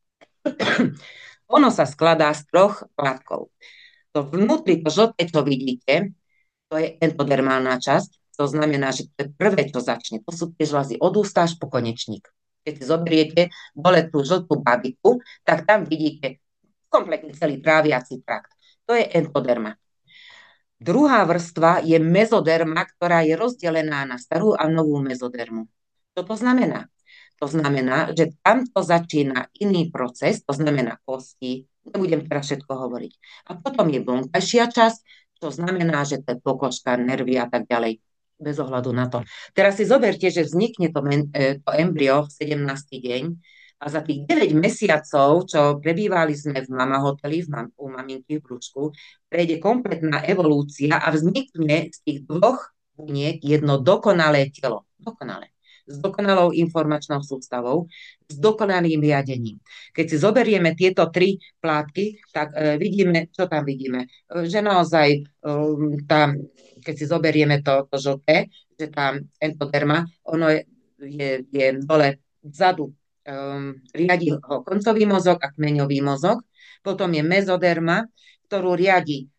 Ono sa skladá z 3 plátkov. To vnútri, to žlté, čo vidíte, to je endodermálna časť, to znamená, že to je prvé, čo začne. To sú tie žľazy od ústa až po konečník. Keď si zoberiete dole tú žltú babiku, tak tam vidíte kompletne celý tráviaci trakt. To je endoderma. Druhá vrstva je mezoderma, ktorá je rozdelená na starú a novú mezodermu. Čo to znamená? To znamená, že tamto začína iný proces, to znamená kosti, nebudem teraz všetko hovoriť. A potom je vonkajšia časť, to znamená, že to je pokožka, nervy a tak ďalej, bez ohľadu na to. Teraz si zoberte, že vznikne to embryo v 17. deň a za tých 9 mesiacov, čo prebývali sme v mama hoteli, u maminky v brúšku, prejde kompletná evolúcia a vznikne z tých 2 buniek jedno dokonalé telo. Dokonalé. S dokonalou informačnou sústavou, s dokonalým riadením. Keď si zoberieme tieto 3 plátky, tak vidíme, čo tam vidíme. Že naozaj, keď si zoberieme to žlté, že tá endoderma, ono je dole vzadu riadi ho koncový mozog a kmeňový mozog. Potom je mezoderma, ktorú riadi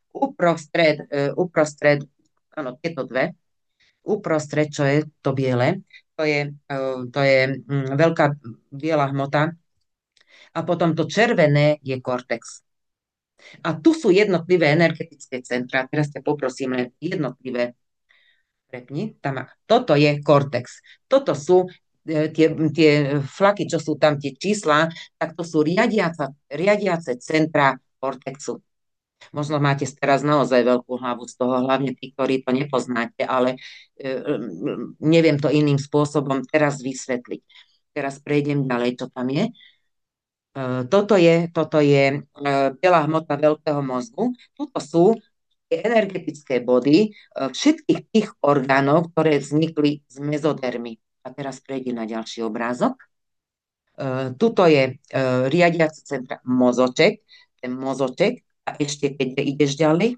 uprostred, áno, tieto dve, uprostred, čo je to biele, to je veľká biela hmota. A potom to červené je kortex. A tu sú jednotlivé energetické centra. Teraz ťa poprosím len jednotlivé. Prepni, tam. Toto je kortex. Toto sú tie flaky, čo sú tam, tie čísla, tak to sú riadiace centra kortexu. Možno máte teraz naozaj veľkú hlavu z toho, hlavne tí, ktorí to nepoznáte, ale neviem to iným spôsobom teraz vysvetliť. Teraz prejdem ďalej, čo tam je. Toto je biela hmota veľkého mozgu. Tuto sú energetické body všetkých tých orgánov, ktoré vznikli z mezodermy. A teraz prejdem na ďalší obrázok. Tuto je riadiace centra mozoček, ten mozoček, a ešte keď ideš ďalej,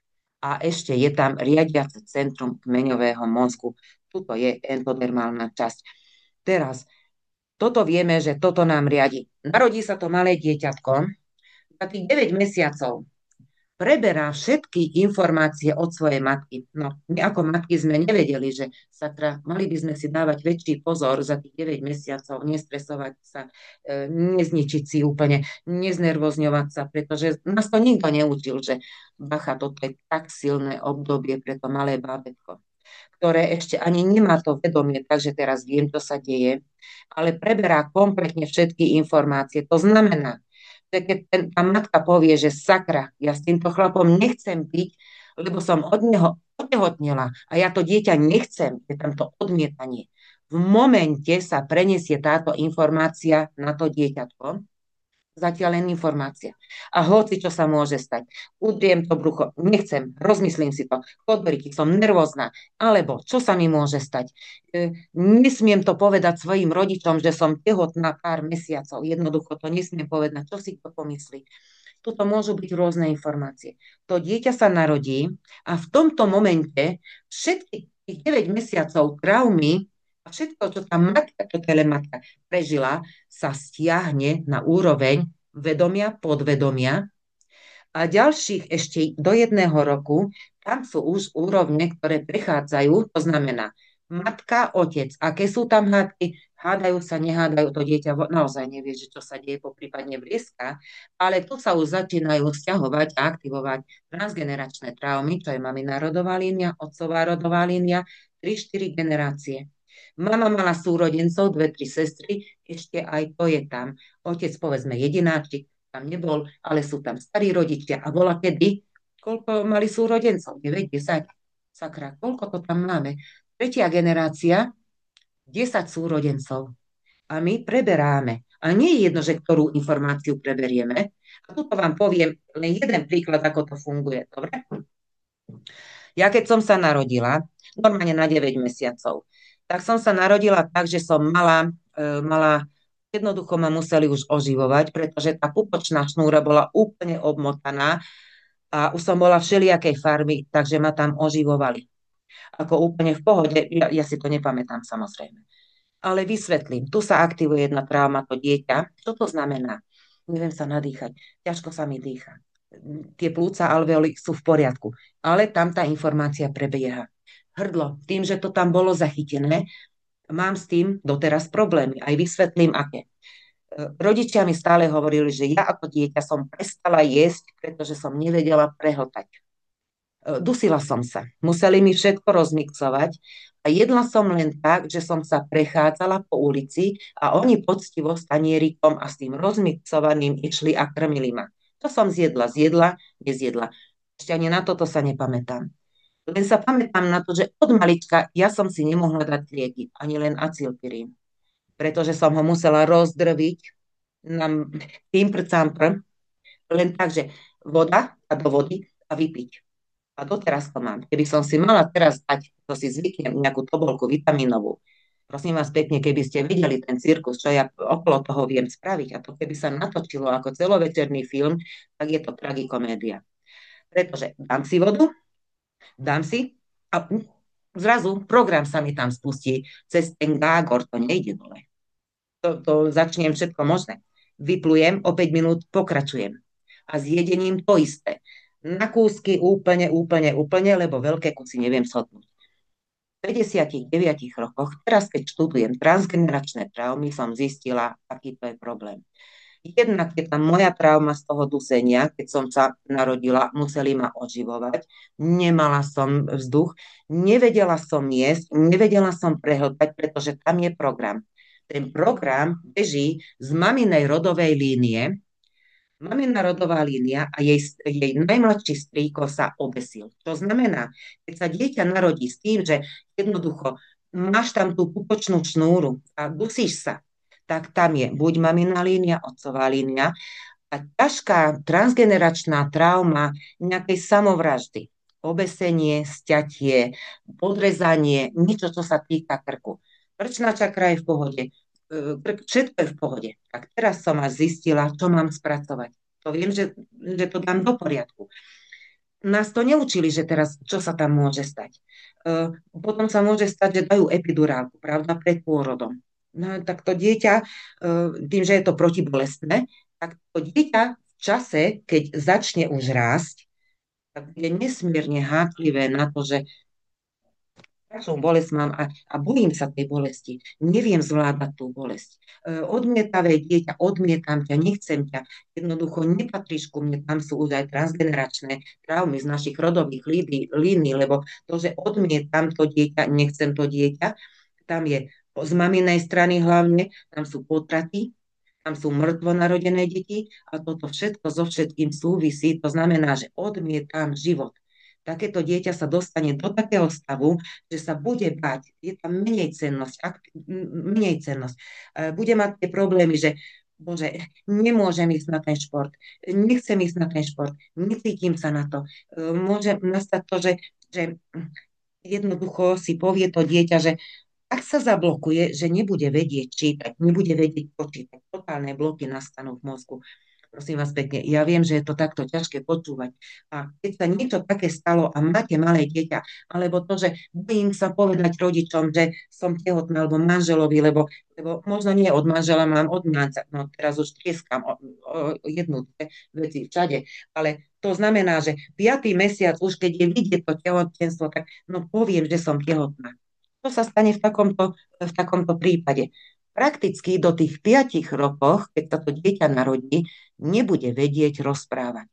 a ešte je tam riadiace centrum kmeňového mozgu. Tuto je endodermálna časť. Teraz, toto vieme, že toto nám riadi. Narodí sa to malé dieťatko, za tých 9 mesiacov preberá všetky informácie od svojej matky. No, my ako matky sme nevedeli, že mali by sme si dávať väčší pozor za tých 9 mesiacov, nestresovať sa, nezničiť si úplne, neznervozňovať sa, pretože nás to nikto neučil, že bacha, toto je tak silné obdobie pre to malé bábätko, ktoré ešte ani nemá to vedomie, takže teraz viem, čo sa deje, ale preberá kompletne všetky informácie. To znamená, že keď tá matka povie, že sakra, ja s týmto chlapom nechcem byť, lebo som od neho otehotnela a ja to dieťa nechcem, je tam to odmietanie. V momente sa preniesie táto informácia na to dieťatko, zatiaľ len informácia. A hoci čo sa môže stať. Udriem to brucho, nechcem, rozmyslím si to, chodbríky, som nervózna, alebo čo sa mi môže stať. Nesmiem to povedať svojim rodičom, že som tehotná pár mesiacov. Jednoducho to nesmiem povedať, čo si to pomyslí. Tuto môžu byť rôzne informácie. To dieťa sa narodí a v tomto momente všetky tých 9 mesiacov traumy a všetko, čo tá matka, čo telematka prežila, sa stiahne na úroveň vedomia, podvedomia a ďalších ešte do 1 roku, tam sú už úrovne, ktoré prechádzajú, to znamená matka, otec, aké sú tam hádky, hádajú sa, nehádajú, to dieťa naozaj nevie, že čo sa deje, poprípadne vrieska, ale tu sa už začínajú vzťahovať a aktivovať transgeneračné traumy, čo je mamina rodová línia, otcová rodová línia, 3-4 generácie. Mama mala súrodencov, 2-3 sestry, ešte aj to je tam. Otec, povedzme, jedináčik, tam nebol, ale sú tam starí rodičia. A bola kedy? Koľko mali súrodencov? 9, 10? Sakra, koľko to tam máme? 3. generácia, 10 súrodencov. A my preberáme. A nie je jedno, že ktorú informáciu preberieme. A tuto vám poviem len jeden príklad, ako to funguje. Dobre? Ja keď som sa narodila, normálne na 9 mesiacov, tak som sa narodila tak, že som mala jednoducho ma museli už oživovať, pretože tá pupočná šnúra bola úplne obmotaná a už som bola všelijakej farby, takže ma tam oživovali. Ako úplne v pohode, ja si to nepamätám samozrejme. Ale vysvetlím, tu sa aktivuje jedna trauma, to dieťa. Čo to znamená? Neviem sa nadýchať, ťažko sa mi dýcha. Tie plúca, alveoly sú v poriadku, ale tam tá informácia prebieha. Hrdlo, tým, že to tam bolo zachytené, mám s tým doteraz problémy. Aj vysvetlím, aké. Rodičia mi stále hovorili, že ja ako dieťa som prestala jesť, pretože som nevedela prehltať. Dusila som sa. Museli mi všetko rozmixovať a jedla som len tak, že som sa prechádzala po ulici a oni poctivo s tanierikom a s tým rozmixovaným išli a krmili ma. To som zjedla, nezjedla. Ešte ani na toto sa nepamätám. Len sa pamätám na to, že od malička ja som si nemohla dať lieky, ani len acylpirín, pretože som ho musela rozdrviť na pimpr-campr, len tak, že voda a do vody a vypiť. A doteraz to mám. Keby som si mala teraz dať, to si zvyknem, nejakú tobolku vitamínovú, prosím vás pekne, keby ste videli ten cirkus, čo ja okolo toho viem spraviť, a to keby sa natočilo ako celovečerný film, tak je to tragikomédia. Pretože dám si vodu, dám si a zrazu program sa mi tam spustí cez ten gágor, to nejde dole. to začnem všetko možné. Vyplujem, o 5 minút pokračujem. A s jedením to isté. Na kúsky úplne, lebo veľké kusy neviem shodnúť. V 59 rokoch, teraz keď študujem transgeneračné traumy, som zistila, aký to je problém. Jednak je tam moja trauma z toho dusenia, keď som sa narodila, museli ma oživovať, nemala som vzduch, nevedela som jesť, nevedela som prehltať, pretože tam je program. Ten program beží z maminej rodovej línie. Mamina rodová línia a jej najmladší strýko sa obesil. To znamená, keď sa dieťa narodí s tým, že jednoducho máš tam tú pupočnú šnúru a dusíš sa, tak tam je buď mamina línia, otcová línia a ťažká transgeneračná trauma nejakej samovraždy. Obesenie, sťatie, podrezanie, niečo, čo sa týka krku. Krčná čakra je v pohode, všetko je v pohode. Tak teraz som až zistila, čo mám spracovať. To viem, že to dám do poriadku. Nás to neučili, že teraz, čo sa tam môže stať. Potom sa môže stať, že dajú epidurálku, pravda, pred pôrodom. No, tak to dieťa, tým, že je to protibolestné, tak to dieťa v čase, keď začne už rásť, tak je nesmierne háklivé na to, že takú bolesť mám a bojím sa tej bolesti. Neviem zvládať tú bolesť. Odmietavé dieťa, odmietam ťa, nechcem ťa. Jednoducho nepatríš ku mne, tam sú už aj transgeneračné traumy z našich rodových línií, lebo to, že odmietam to dieťa, nechcem to dieťa, tam je z maminej strany hlavne, tam sú potraty, tam sú mŕtvo narodené deti a toto všetko so všetkým súvisí. To znamená, že odmietam život. Takéto dieťa sa dostane do takého stavu, že sa bude bať, je tam menej cennosť. Bude mať tie problémy, že bože, nemôžem ísť na ten šport, nechcem ísť na ten šport, necítim sa na to. Môže nastať to, že jednoducho si povie to dieťa, že ak sa zablokuje, že nebude vedieť čítať, nebude vedieť počítať, totálne bloky nastanú v mozgu. Prosím vás pekne, ja viem, že je to takto ťažké počúvať. A keď sa niečo také stalo a máte malé dieťa, alebo to, že bojím sa povedať rodičom, že som tehotná, alebo manželovi, lebo možno nie od manžela, mám od manca. No teraz už trieskam o jednu, dve veci všade. Ale to znamená, že 5. mesiac, už keď je vidieť to tehotenstvo, tak no poviem, že som tehotná. Čo sa stane v takomto prípade? Prakticky do tých 5 rokoch, keď sa to dieťa narodí, nebude vedieť rozprávať.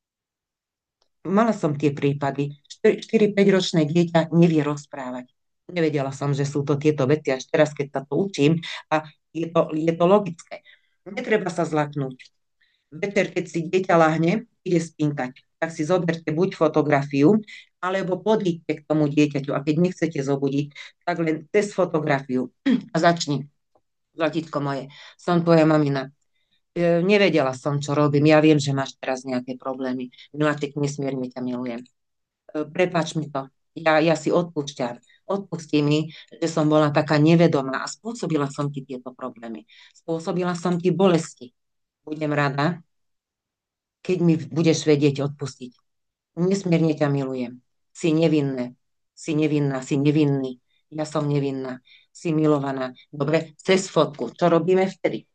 Mala som tie prípady. 4-5 ročné dieťa nevie rozprávať. Nevedela som, že sú to tieto veci, až teraz, keď sa to učím a je to logické. Netreba sa zlaknúť. Večer, keď si dieťa lahne, ide spinkať, tak si zoberte buď fotografiu, alebo podíďte k tomu dieťaťu a keď nechcete zobudiť, tak len cez fotografiu a začni. Zlatíčko moje, som tvoja mamina. Nevedela som, čo robím. Ja viem, že máš teraz nejaké problémy. Miláček, nesmierne ťa milujem. Prepáč mi to. Ja si odpúšťam. Odpustí mi, že som bola taká nevedomá a spôsobila som ti tieto problémy. Spôsobila som ti bolesti. Budem rada, keď mi budeš vedieť odpustiť. Nesmierne ťa milujem. Si nevinné. Si nevinná, si nevinný. Ja som nevinná. Si milovaná. Dobre, cez fotku. Čo robíme vtedy?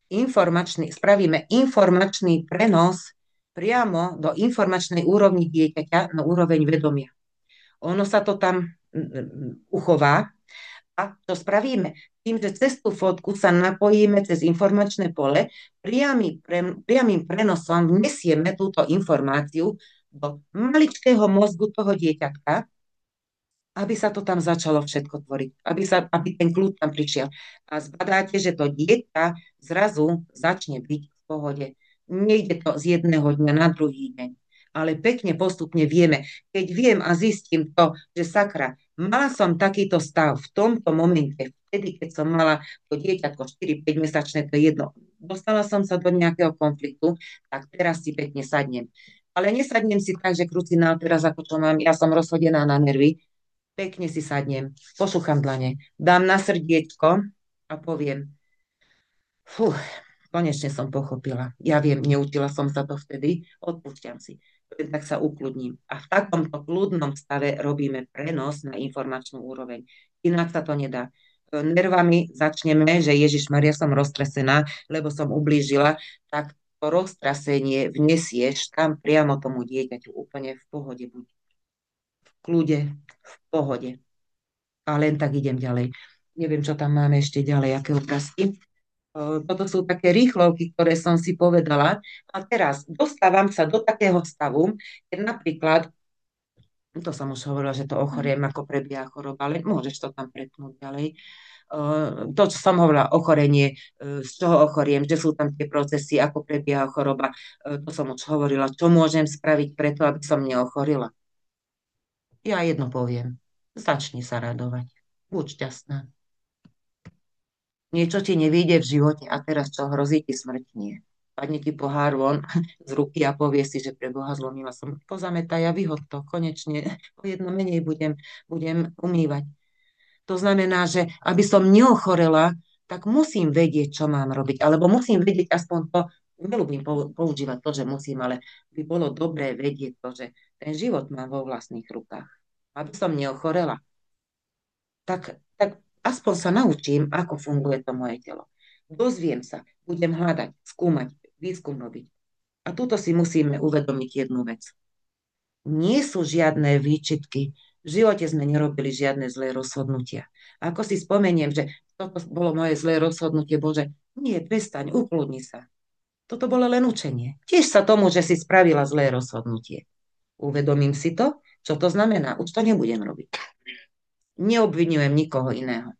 Spravíme informačný prenos priamo do informačnej úrovni dieťaťa na úroveň vedomia. Ono sa to tam uchová a to spravíme tým, že cez tú fotku sa napojíme cez informačné pole, priamým prenosom vnesieme túto informáciu do maličkého mozgu toho dieťatka, aby sa to tam začalo všetko tvoriť, aby ten kľud tam prišiel. A zbadáte, že to dieťa zrazu začne byť v pohode. Nejde to z jedného dňa na druhý deň, ale pekne postupne vieme. Keď viem a zistím to, že sakra, mala som takýto stav v tomto momente, vtedy, keď som mala to dieťatko 4-5 mesačné, to je jedno, dostala som sa do nejakého konfliktu, tak teraz si pekne sadnem. Ale nesadnem si tak, že krucinál teraz ako čo mám, ja som rozhodená na nervy, pekne si sadnem, pošúcham dlane, dám na srdiečko a poviem, konečne som pochopila. Ja viem, neučila som sa to vtedy, odpúšťam si. Tak sa ukludním. A v takomto kľudnom stave robíme prenos na informačnú úroveň. Inak sa to nedá. nervami začneme, že Ježiš Maria, som roztresená, lebo som ublížila, tak to roztrasenie vnesieš tam priamo tomu dieťaťu úplne v pohode, buď v kľude, v pohode. A len tak idem ďalej. Neviem, čo tam máme ešte ďalej, aké otázky. Toto sú také rýchlovky, ktoré som si povedala. A teraz dostávam sa do takého stavu, keď napríklad, to som už hovorila, že to ochoriem, ako prebieha choroba, ale môžeš to tam prepnúť ďalej. To, čo som hovorila, ochorenie, z čoho ochoriem, že sú tam tie procesy, ako prebieha choroba, to som už hovorila, čo môžem spraviť preto, aby som neochorila. Ja jedno poviem, začni sa radovať, buď šťastná. Niečo ti nevyjde v živote a teraz čo, hrozí ti smrť? Nie. Padne ti pohár von z ruky a povie si, že pre Boha zlomila som. Pozametaj a vyhod to, konečne o jedno menej budem umývať. To znamená, že aby som neochorela, tak musím vedieť, čo mám robiť. Alebo musím vedieť aspoň to, neľúbim používať to, že musím, ale by bolo dobré vedieť to, že ten život mám vo vlastných rukách. Aby som neochorela, tak aspoň sa naučím, ako funguje to moje telo. Dozviem sa, budem hľadať, skúmať, výskum robiť. A tuto si musíme uvedomiť jednu vec. Nie sú žiadne výčitky. V živote sme nerobili žiadne zlé rozhodnutia. Ako si spomeniem, že toto bolo moje zlé rozhodnutie, Bože, nie, prestaň, ukludni sa. Toto bolo len učenie. Tiež sa tomu, že si spravila zlé rozhodnutie. Uvedomím si to, čo to znamená. Už to nebudem robiť. Neobvinujem nikoho iného.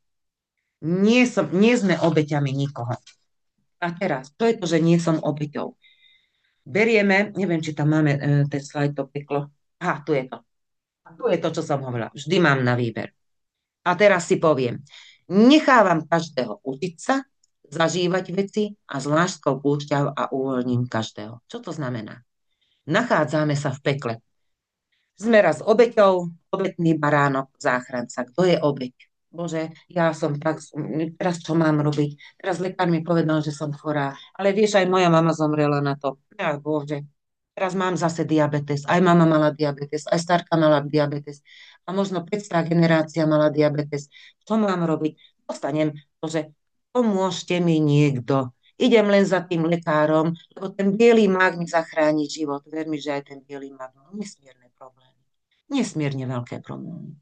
Nie sme obeťami nikoho. A teraz, to je to, že nie som obeťou. Berieme, neviem, či tam máme ten slajd, to peklo. Aha, tu je to. A tu je to, čo som hovorila. Vždy mám na výber. A teraz si poviem, nechávam každého učiť sa, zažívať veci a s láskou púšťam a uvoľním každého. Čo to znamená? Nachádzame sa v pekle. Sme raz obeťou, obetný baránok, záchranca. Kto je obeť? Bože, ja som tak, teraz čo mám robiť? Teraz lekár mi povedal, že som chorá, ale vieš, aj moja mama zomrela na to. Ja, Bože, teraz mám zase diabetes, aj mama mala diabetes, aj starka mala diabetes a možno 500 generácia mala diabetes. Čo mám robiť? Dostanem to, že pomôžte mi niekto. Idem len za tým lekárom, lebo ten bielý mák mi zachráni život. Ver mi, že aj ten bielý mák má nesmierne problémy. Nesmierne veľké problémy.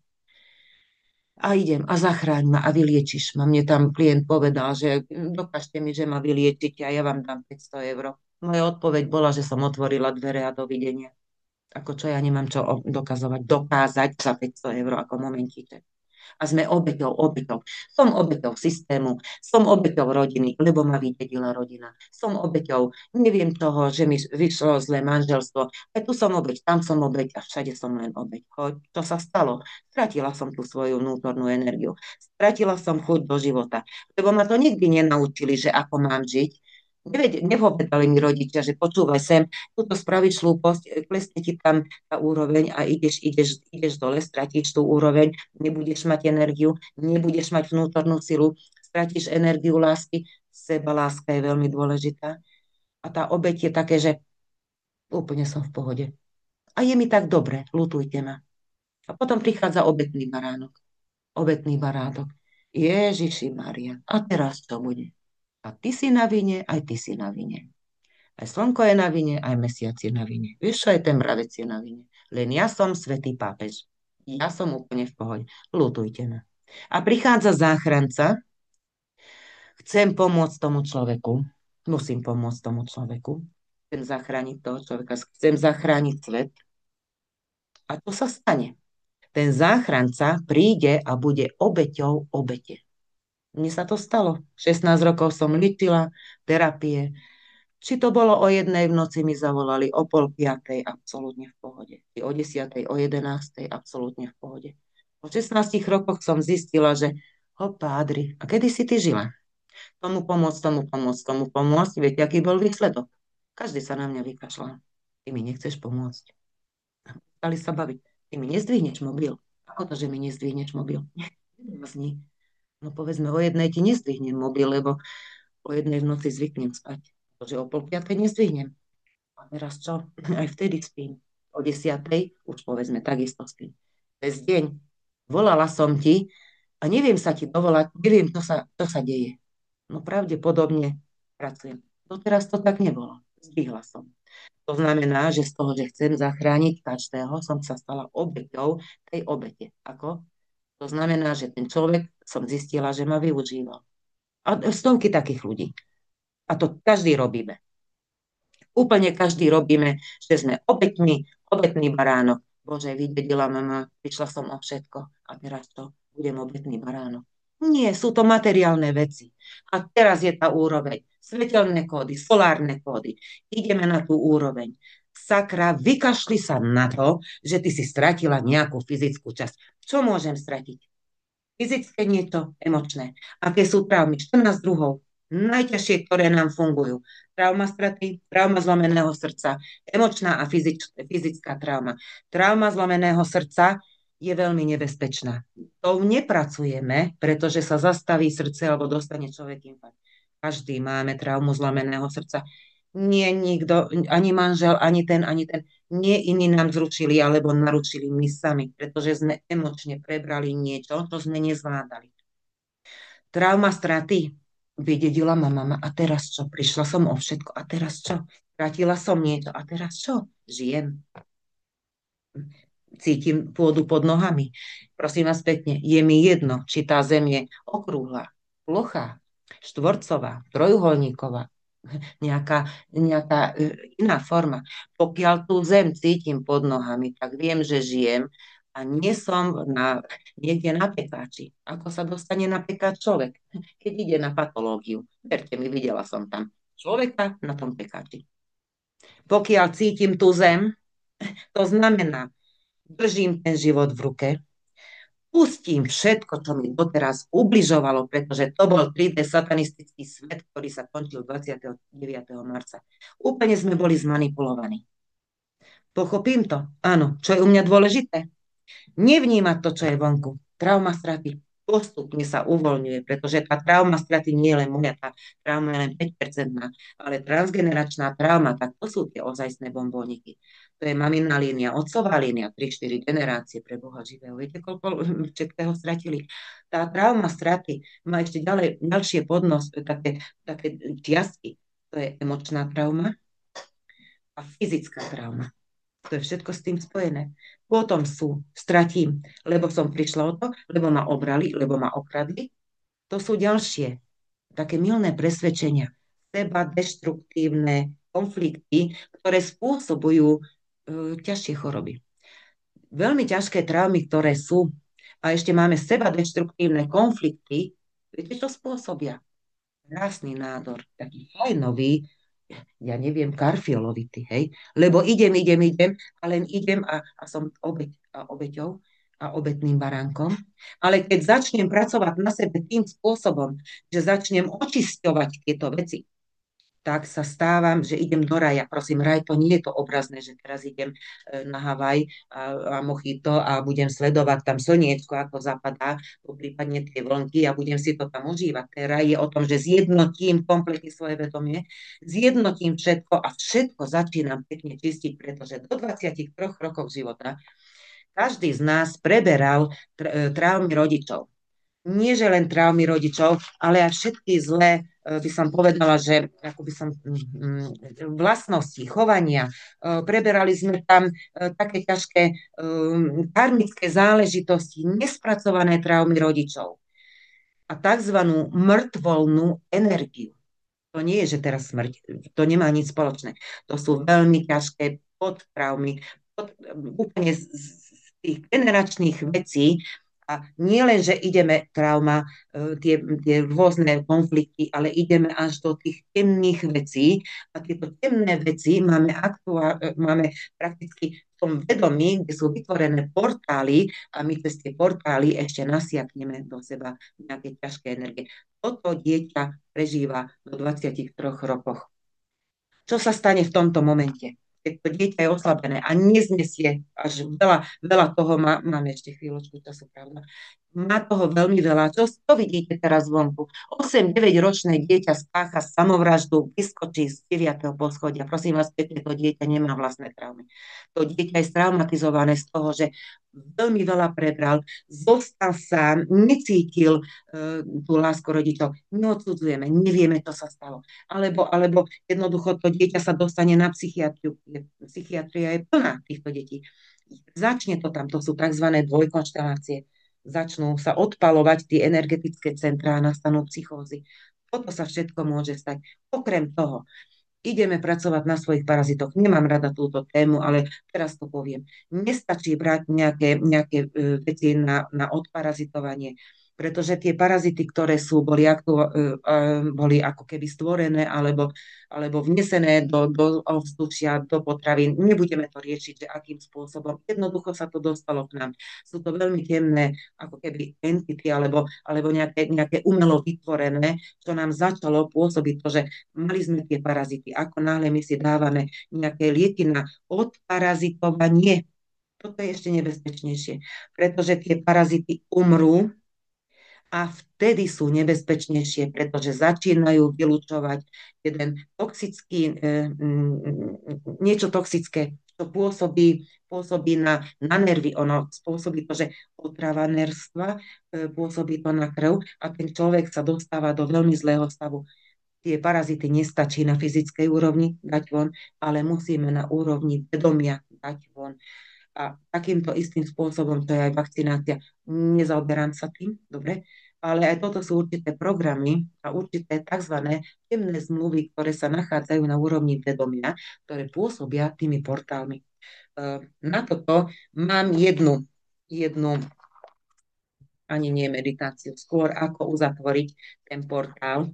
A idem a zachráň ma a vyliečiš ma. Mne tam klient povedal, že dokážte mi, že ma vyliečite a ja vám dám 500 eur. Moja odpoveď bola, že som otvorila dvere a dovidenia. Ako čo ja nemám čo dokázať za 500 eur ako momentíček. A sme obeťou. Som obeťou systému, som obeťou rodiny, lebo ma vydedila rodina. Som obeťou, neviem toho, že mi vyšlo zlé manželstvo. Aj tu som obeť, tam som obeť a všade som len obeť. Čo sa stalo? Stratila som tú svoju vnútornú energiu. Stratila som chuť do života. Lebo ma to nikdy nenaučili, že ako mám žiť. Nepovedali mi rodičia, že počúvaj sem, túto spravíš hlúposť, klesne ti tam tá úroveň a ideš dole, stratíš tú úroveň, nebudeš mať energiu, nebudeš mať vnútornú silu, stratíš energiu lásky, seba láska je veľmi dôležitá. A tá obeť je také, že úplne som v pohode. A je mi tak dobre, ľutujte ma. A potom prichádza obetný baránok. Obetný baránok. Ježiši Maria. A teraz čo bude? A ty si na vine, aj ty si na vine. Aj slnko je na vine, aj mesiac je na vine. Vieš, čo aj ten mravec je na vine. Len ja som svätý pápež. Ja som úplne v pohode. Ľutujte ma. A prichádza záchranca. Chcem pomôcť tomu človeku. Musím pomôcť tomu človeku. Chcem zachrániť toho človeka. Chcem zachrániť svet. A čo sa stane? Ten záchranca príde a bude obeťou obete. Mne sa to stalo. 16 rokov som liečila, terapie. Či to bolo o 1:00 v noci, mi zavolali, o 4:30, absolútne v pohode. I o 10:00, o 11:00, absolútne v pohode. Po 16 rokoch som zistila, že Adri, a kedy si ty žila? Tomu pomôcť, tomu pomôcť, tomu pomôcť. Viete, aký bol výsledok? Každý sa na mňa vykašľal. Ty mi nechceš pomôcť. Stali sa baviť. Ty mi nezdvihneš mobil. Ako to, že mi nezdvihneš mobil? Nezdvihni. No povedzme, o 1:00 ti nezdvihnem mobil, lebo o 1:00 v noci zvyknem spať. Že o 4:30 nezdvihnem. A teraz čo? Aj vtedy spím. O 10:00 už povedzme takisto spím. Cez deň volala som ti, a neviem sa ti dovolať, neviem, čo sa deje. No pravdepodobne pracujem. Doteraz to tak nebolo. Zdvihla som. To znamená, že z toho, že chcem zachrániť každého, som sa stala obeťou tej obete. Ako? To znamená, že ten človek som zistila, že ma využíval. A stovky takých ľudí. A to každý robíme. Úplne každý robíme, že sme obeťmi, obetný baránok. Bože, vydedila mama, prišla som o všetko a teraz to budem obetný baránok. Nie, sú to materiálne veci. A teraz je tá úroveň. Svetelné kódy, solárne kódy. Ideme na tú úroveň. Sakra, vykašli sa na to, že ty si stratila nejakú fyzickú časť. Čo môžem stratiť? Fyzické niečo, emočné. Aké sú traumy? 14 druhov. Najťažšie, ktoré nám fungujú. Trauma straty, trauma zlomeného srdca, emočná a fyzická trauma. Trauma zlomeného srdca je veľmi nebezpečná. To nepracujeme, pretože sa zastaví srdce alebo dostane človek infarkt. Každý máme traumu zlomeného srdca. Nie nikto, ani manžel, ani ten. Nie iní nám zručili alebo naručili my sami, pretože sme emočne prebrali niečo, čo sme nezvládali. Trauma straty. Vydedila ma mama a teraz čo? Prišla som o všetko a teraz čo? Stratila som niečo a teraz čo? Žijem. Cítim pôdu pod nohami. Prosím vás pekne, je mi jedno, či tá zem je okrúhla, plochá, štvorcová, trojuholníková, nejaká iná forma. Pokiaľ tú zem cítim pod nohami, tak viem, že žijem a nie som niekde na pekáči. Ako sa dostane na pekáč človek, keď ide na patológiu. Verte mi, videla som tam človeka na tom pekáči. Pokiaľ cítim tú zem, to znamená, držím ten život v ruke, pustím všetko, čo mi doteraz ubližovalo, pretože to bol 3D satanistický svet, ktorý sa končil 29. marca. Úplne sme boli zmanipulovaní. Pochopím to? Áno. Čo je u mňa dôležité? Nevnímať to, čo je vonku. Trauma straty postupne sa uvoľňuje, pretože tá trauma straty nie je len moja, tá trauma je len 5%, ale transgeneračná trauma, tak to sú tie ozajstné bombóniky. To je mamina línia, otcová línia, 3-4 generácie pre Boha živého. Viete, koľko všetkého stratili? Tá trauma straty má ešte ďalšie podnos, také čiastky. To je emočná trauma a fyzická trauma. To je všetko s tým spojené. Potom stratím, lebo som prišla o to, lebo ma obrali, lebo ma okradli. To sú ďalšie také mylné presvedčenia, seba deštruktívne konflikty, ktoré spôsobujú ťažšie choroby. Veľmi ťažké traumy, ktoré sú, a ešte máme seba deštruktívne konflikty, viete, čo spôsobia? Krásny nádor, taký fajnový, ja neviem, karfiolovity, hej, lebo idem a len idem a som obeťou a obetným baránkom, ale keď začnem pracovať na sebe tým spôsobom, že začnem očisťovať tieto veci, tak sa stávam, že idem do raja. Prosím, raj to nie je to obrazné, že teraz idem na Havaj a Mojito a budem sledovať tam slniečko, ako zapadá, prípadne tie vlnky a budem si to tam užívať. Ten raj je o tom, že zjednotím kompletne svoje vedomie, zjednotím všetko a všetko začínam pekne čistiť, pretože do 23 rokov života každý z nás preberal traumy rodičov. Nie, že len traumy rodičov, ale aj všetky zlé, by som povedala, že ako by som, vlastnosti, chovania. Preberali sme tam také ťažké karmické záležitosti, nespracované traumy rodičov a tzv. Mŕtvolnú energiu. To nie je, že teraz smrť, to nemá nič spoločné. To sú veľmi ťažké podtraumy, úplne z tých generačných vecí. A nie len, že ideme trauma, tie rôzne konflikty, ale ideme až do tých temných vecí. A tieto temné veci máme prakticky v tom vedomí, kde sú vytvorené portály a my cez tie portály ešte nasiakneme do seba nejaké ťažké energie. Toto dieťa prežíva do 23 rokoch. Čo sa stane v tomto momente? Keď to dieťa je oslabené a neznesie až veľa toho, máme ešte chvíľočku času, pravda, má toho veľmi veľa. Čo vidíte teraz vonku? 8-9 ročné dieťa spácha samovraždu, vyskočí z 9. poschodia. Prosím vás, pekne, to dieťa nemá vlastné traumy. To dieťa je straumatizované z toho, že veľmi veľa prebral, zostal sám, necítil tú lásku rodičov. Neodsudzujeme, nevieme, čo sa stalo. Alebo jednoducho to dieťa sa dostane na psychiatriu. Psychiatria je plná týchto detí. Začne to tam, to sú tzv. Dvojkonštelácie. Začnú sa odpalovať tie energetické centrá a nastanú psychózy. Toto sa všetko môže stať. Okrem toho, ideme pracovať na svojich parazitoch. Nemám rada túto tému, ale teraz to poviem. Nestačí brať nejaké veci na odparazitovanie, pretože tie parazity, ktoré sú, boli ako keby stvorené alebo vnesené do ovzdušia, do potravín. Nebudeme to riešiť, že akým spôsobom. Jednoducho sa to dostalo k nám. Sú to veľmi temné ako keby entity alebo nejaké umelo vytvorené, čo nám začalo pôsobiť to, že mali sme tie parazity. Ako náhle my si dávame nejaké lieky na odparazitovanie, toto je ešte nebezpečnejšie, pretože tie parazity umrú a vtedy sú nebezpečnejšie, pretože začínajú vylučovať niečo toxické, čo pôsobí na nervy. Ono spôsobí to, že otrava nerstva, pôsobí to na krv a ten človek sa dostáva do veľmi zlého stavu. Tie parazity nestačí na fyzickej úrovni dať von, ale musíme na úrovni vedomia dať von. A takýmto istým spôsobom, to je aj vakcinácia, nezaoberám sa tým, dobre, ale aj toto sú určité programy a určité tzv. Temné zmluvy, ktoré sa nachádzajú na úrovni vedomia, ktoré pôsobia tými portálmi. Na toto mám jednu ani nie meditáciu, skôr ako uzatvoriť ten portál.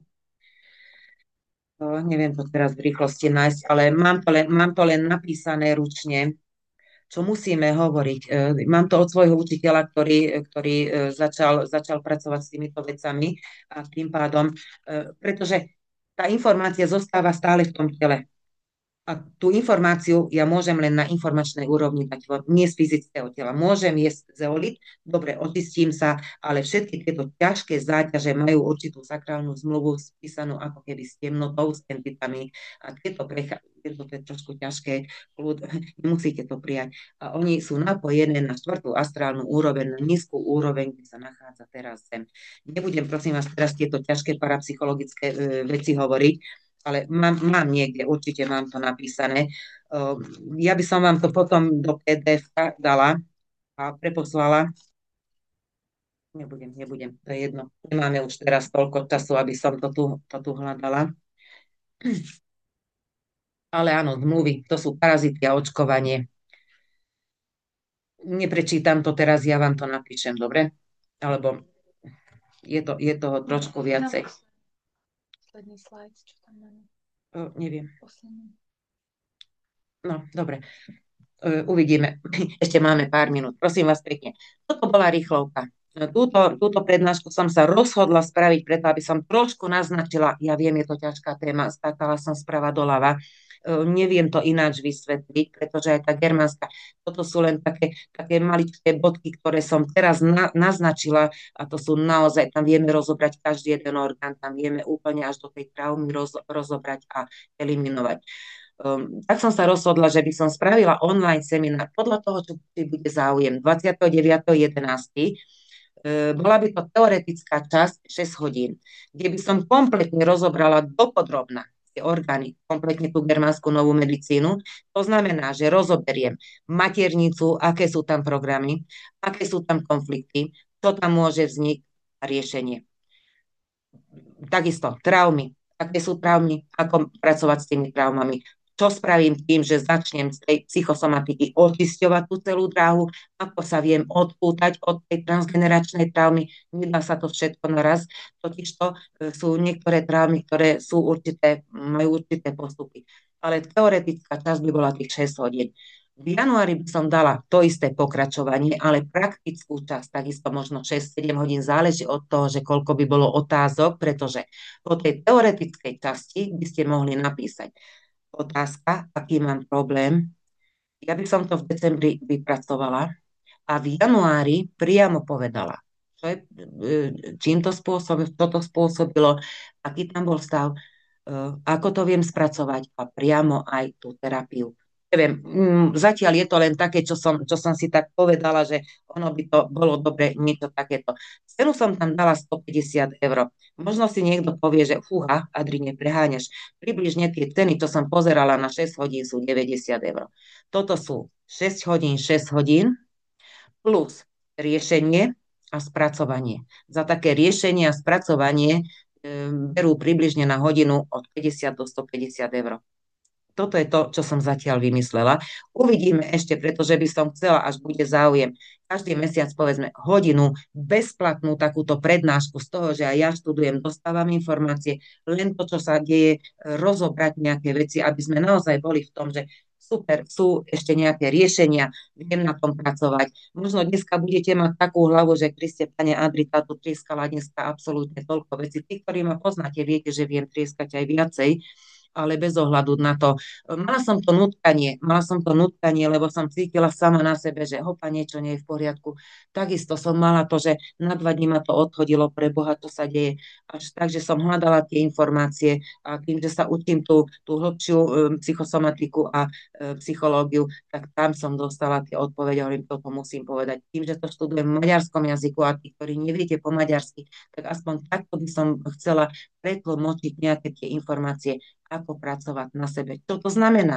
Neviem to teraz v rýchlosti nájsť, ale mám to len napísané ručne, čo musíme hovoriť. Mám to od svojho učiteľa, ktorý začal pracovať s týmito vecami a tým pádom, pretože tá informácia zostáva stále v tom tele. A tú informáciu ja môžem len na informačnej úrovni dať, nie z fyzického tela. Môžem jesť zeolit, dobre, očistím sa, ale všetky tieto ťažké záťaže majú určitú sakrálnu zmluvu spísanú ako keby s temnotou, s entitami. A tieto to je trošku ťažké, nemusíte to prijať. A oni sú napojené na 4. astrálnu úroveň, na nízku úroveň, kde sa nachádza teraz Zem. Nebudem, prosím vás, teraz tieto ťažké parapsychologické veci hovoriť, ale mám niekde, určite mám to napísané. Ja by som vám to potom do PDF dala a preposlala. Nebudem, to je jedno. Nemáme už teraz toľko času, aby som to tu hľadala. Ale áno, zmluvy, to sú parazity a očkovanie. Neprečítam to teraz, ja vám to napíšem, dobre? Alebo je toho trošku viacej. Posledný slajd, čo tam máme? Neviem. Posledný. No, dobre. Uvidíme. Ešte máme pár minút. Prosím vás pekne. Toto bola rýchlovka. Túto prednášku som sa rozhodla spraviť preto, aby som trošku naznačila, ja viem, je to ťažká téma, skákala som sprava doľava, neviem to ináč vysvetliť, pretože aj tá germánska, toto sú len také maličké bodky, ktoré som teraz naznačila a to sú naozaj, tam vieme rozobrať každý jeden orgán, tam vieme úplne až do tej traumy rozobrať a eliminovať. Tak som sa rozhodla, že by som spravila online seminár podľa toho, čo bude záujem 29.11. Bola by to teoretická časť 6 hodín, kde by som kompletne rozobrala dopodrobna tie orgány, kompletne tú germánsku novú medicínu. To znamená, že rozoberiem maternicu, aké sú tam programy, aké sú tam konflikty, čo tam môže vzniknúť a riešenie. Takisto traumy, aké sú traumy, ako pracovať s tými traumami, čo spravím tým, že začnem z tej psychosomatiky očisťovať tú celú dráhu, ako sa viem odpútať od tej transgeneračnej traumy. Nedá sa to všetko naraz, totižto sú niektoré traumy, ktoré majú určité postupy. Ale teoretická časť by bola tých 6 hodín. V januári by som dala to isté pokračovanie, ale praktickú časť, takisto možno 6-7 hodín, záleží od toho, že koľko by bolo otázok, pretože po tej teoretickej časti by ste mohli napísať otázka, aký mám problém. Ja by som to v decembri vypracovala a v januári priamo povedala, čím toto spôsobilo, aký tam bol stav, ako to viem spracovať a priamo aj tú terapiu. Neviem, zatiaľ je to len také, čo som si tak povedala, že ono by to bolo dobre niečo takéto. Cenu som tam dala 150 eur. Možno si niekto povie, že fúha, Adri, nepreháňaš. Približne tie ceny, čo som pozerala na 6 hodín, sú 90 eur. Toto sú 6 hodín, 6 hodín plus riešenie a spracovanie. Za také riešenie a spracovanie berú približne na hodinu od 50 do 150 eur. Toto je to, čo som zatiaľ vymyslela. Uvidíme ešte, pretože by som chcela, až bude záujem, každý mesiac povedzme hodinu bezplatnú takúto prednášku z toho, že aj ja študujem, dostávam informácie, len to, čo sa deje, rozobrať nejaké veci, aby sme naozaj boli v tom, že super, sú ešte nejaké riešenia, viem na tom pracovať. Možno dneska budete mať takú hlavu, že Kriste, pane Adri, táto trieskala dneska absolútne toľko vecí. Tí, ktorí ma poznáte, viete, že viem trieskať aj viacej, ale bez ohľadu na to. Mala som to nutkanie, lebo som cítila sama na sebe, že hopa, niečo nie je v poriadku. Takisto som mala to, že na 2 dní ma to odchodilo, pre Boha, to sa deje. Až tak, že som hľadala tie informácie a tým, že sa učím tú hĺbšiu psychosomatiku a psychológiu, tak tam som dostala tie odpovede, hovorím, toto musím povedať. Tým, že to študujem v maďarskom jazyku a tí, ktorí neviete po maďarsky, tak aspoň takto by som chcela pretlmočiť nejaké tie informácie, ako pracovať na sebe. Čo to znamená?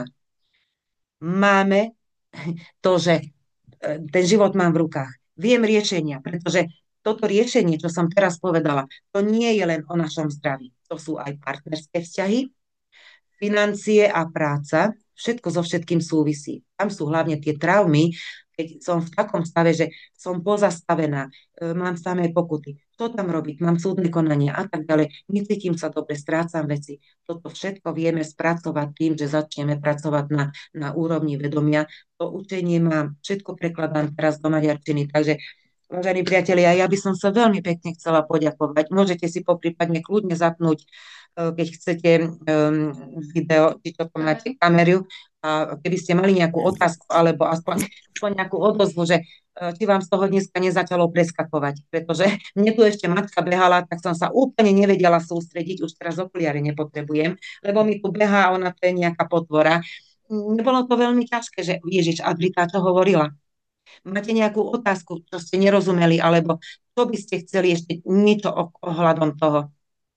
Máme to, že ten život mám v rukách. Viem riešenia, pretože toto riešenie, čo som teraz povedala, to nie je len o našom zdraví. To sú aj partnerské vzťahy, financie a práca. Všetko so všetkým súvisí. Tam sú hlavne tie traumy, keď som v takom stave, že som pozastavená, mám samé pokuty. Čo tam robiť? Mám súdne konania a tak ďalej. Necítim sa dobre, strácam veci. Toto všetko vieme spracovať tým, že začneme pracovať na úrovni vedomia. To učenie mám, všetko prekladám teraz do maďarčiny. Takže, vážení priatelia, ja by som sa veľmi pekne chcela poďakovať. Môžete si poprípadne kľudne zapnúť, keď chcete video, či to máte kameru, a keby ste mali nejakú otázku alebo aspoň nejakú odozvu, že či vám z toho dneska nezačalo preskakovať, pretože mne tu ešte matka behala, tak som sa úplne nevedela sústrediť, už teraz okuliare nepotrebujem, lebo mi tu behá, ona to je nejaká potvora. Nebolo to veľmi ťažké, že Ježiš, Adrita, čo hovorila? Máte nejakú otázku, čo ste nerozumeli, alebo čo by ste chceli ešte niečo ohľadom toho?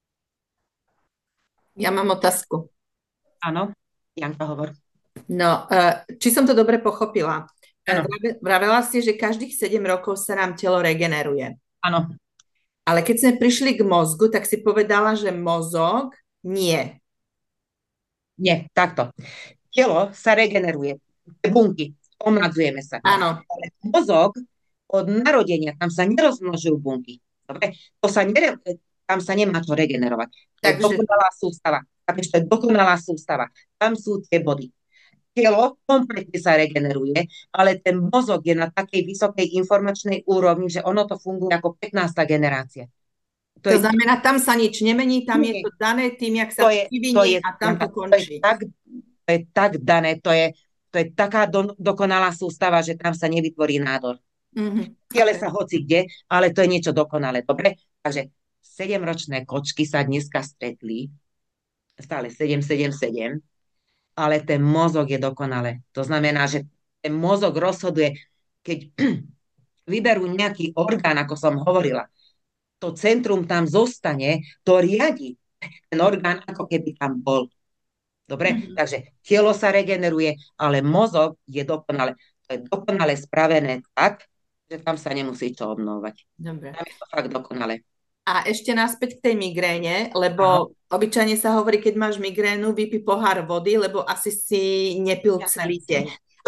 Ja mám otázku. Áno, Janka, hovor. No, či som to dobre pochopila? Áno. Vravela si, že každých 7 rokov sa nám telo regeneruje. Áno. Ale keď sme prišli k mozgu, tak si povedala, že mozog nie. Nie, takto. Telo sa regeneruje. Bunky, omladzujeme sa. Áno. Ale mozog od narodenia, tam sa nerozmnožujú bunky. Dobre? Tam sa nemá čo regenerovať. To je dokonalá sústava. To je dokonalá sústava. Tam sú tie body. Telo kompletne sa regeneruje, ale ten mozog je na takej vysokej informačnej úrovni, že ono to funguje ako 15. generácia. To znamená, tam sa nič nemení, tam je to dané tým, jak sa vyvinie a tam to končí. To je tak dané, to je taká dokonalá sústava, že tam sa nevytvorí nádor. Tele sa hoci kde, ale to je niečo dokonalé. Dobre? Takže 7-ročné kočky sa dneska stretli, stále 7, ale ten mozog je dokonalé. To znamená, že ten mozog rozhoduje, keď vyberú nejaký orgán, ako som hovorila, to centrum tam zostane, to riadi. Ten orgán ako keby tam bol. Dobre? Takže telo sa regeneruje, ale mozog je dokonale. To je dokonale spravené tak, že tam sa nemusí čo obnovať. Dobre. Tam je to fakt dokonale. A ešte naspäť k tej migréne, lebo obyčajne sa hovorí, keď máš migrénu, vypí pohár vody, lebo asi si nepil celý deň.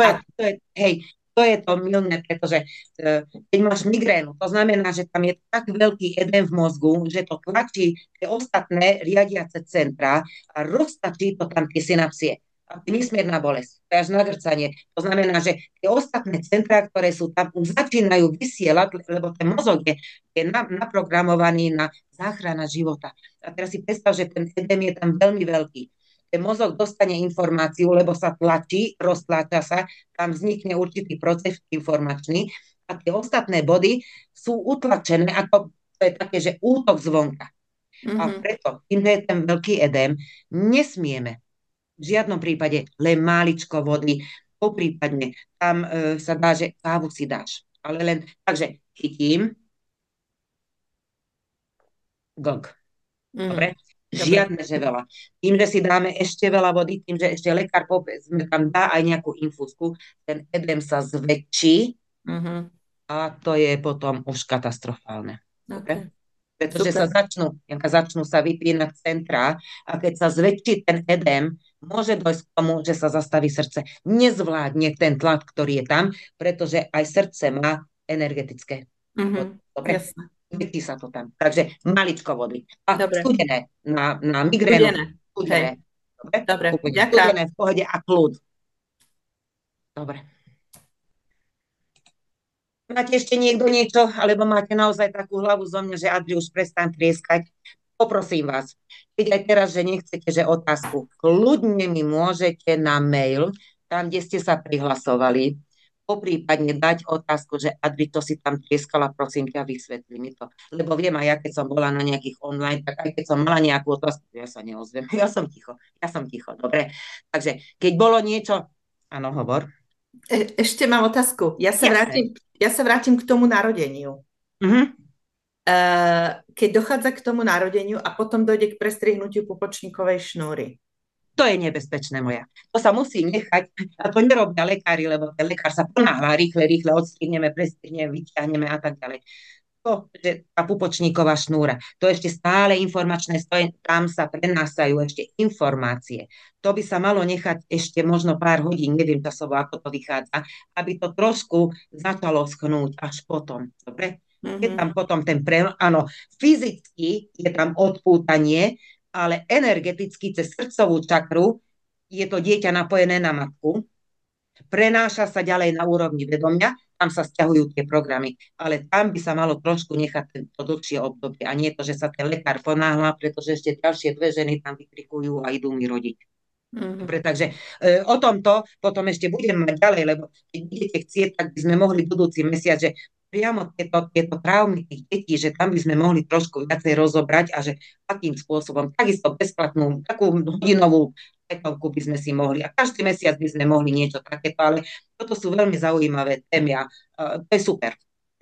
To je to mylné, pretože keď máš migrénu, to znamená, že tam je tak veľký edém v mozgu, že to tlačí tie ostatné riadiace centrá a roztačí to tam tie synapsie. A to je nesmierna bolesť, to je až nagrcanie. To znamená, že tie ostatné centrá, ktoré sú tam, už začínajú vysielať, lebo ten mozog je naprogramovaný na záchrana života. A teraz si predstav, že ten edém je tam veľmi veľký. Ten mozog dostane informáciu, lebo sa tlačí, roztláča sa, tam vznikne určitý proces informačný A tie ostatné body sú utlačené, ako to je také, že útok zvonka. A preto, tým, že je ten veľký edém, nesmieme v žiadnom prípade len máličko vody, poprípadne tam sa dá, že kávu si dáš. Ale len, takže chytím, glk. Dobre? Žiadne, že veľa. Tým, že si dáme ešte veľa vody, tým, že ešte lekár sme tam dá aj nejakú infúzku, ten edém sa zväčší a to je potom už katastrofálne. Dobre? Pretože sa začnú sa vypínať centrá a keď sa zväčší ten edém, môže dojsť k tomu, že sa zastaví srdce. Nezvládne ten tlak, ktorý je tam, pretože aj srdce má energetické. Dobre? Jasne. Zväčší sa to tam. Takže maličko vody. A Dobre. studené na migrénu. Studené. Dobre, ďakujem. Studené v pohode a kľud. Dobre. Máte ešte niekto niečo, alebo máte naozaj takú hlavu zo mňa, že Adri, už prestaň trieskať? Poprosím vás, keď aj teraz, že nechcete, že otázku, kľudne mi môžete na mail, tam, kde ste sa prihlasovali, poprípadne dať otázku, že Adri, to si tam trieskala, prosím ťa, vysvetli mi to. Lebo viem aj ja, keď som bola na nejakých online, tak aj keď som mala nejakú otázku, ja sa neozvem. Ja som ticho, dobre. Takže, keď bolo niečo, áno, hovor. Ešte mám otázku. Ja sa vrátim k tomu narodeniu. Keď dochádza k tomu narodeniu a potom dojde k prestrihnutiu pupočníkovej šnúry. To je nebezpečné, moja. To sa musí nechať, a to nerobia lekári, lebo ten lekár sa ponáhľa, rýchle odstrihneme, prestrihneme, vyťahneme a tak ďalej. To, že tá pupočníková šnúra, to ešte stále informačné stoje, tam sa prenásajú ešte informácie. To by sa malo nechať ešte možno pár hodín, neviem časovo, ako to vychádza, aby to trošku začalo schnúť až potom. Dobre? Je tam potom áno, fyzicky je tam odpútanie, ale energeticky cez srdcovú čakru je to dieťa napojené na matku, prenáša sa ďalej na úrovni vedomia, tam sa sťahujú tie programy, ale tam by sa malo trošku nechať to dlhšie obdobie a nie to, že sa ten lekár ponáhľa, pretože ešte ďalšie dve ženy tam vykrikujú a idú mi rodiť. Dobre, takže o tomto potom ešte budem mať ďalej, lebo keď budete chcieť, tak by sme mohli budúci mesiac, že priamo tieto traumy tých detí, že tam by sme mohli trošku viacej rozobrať a že akým spôsobom, takisto bezplatnú, takú hodinovú by sme si mohli. A každý mesiac by sme mohli niečo takéto, ale toto sú veľmi zaujímavé témy a to je super.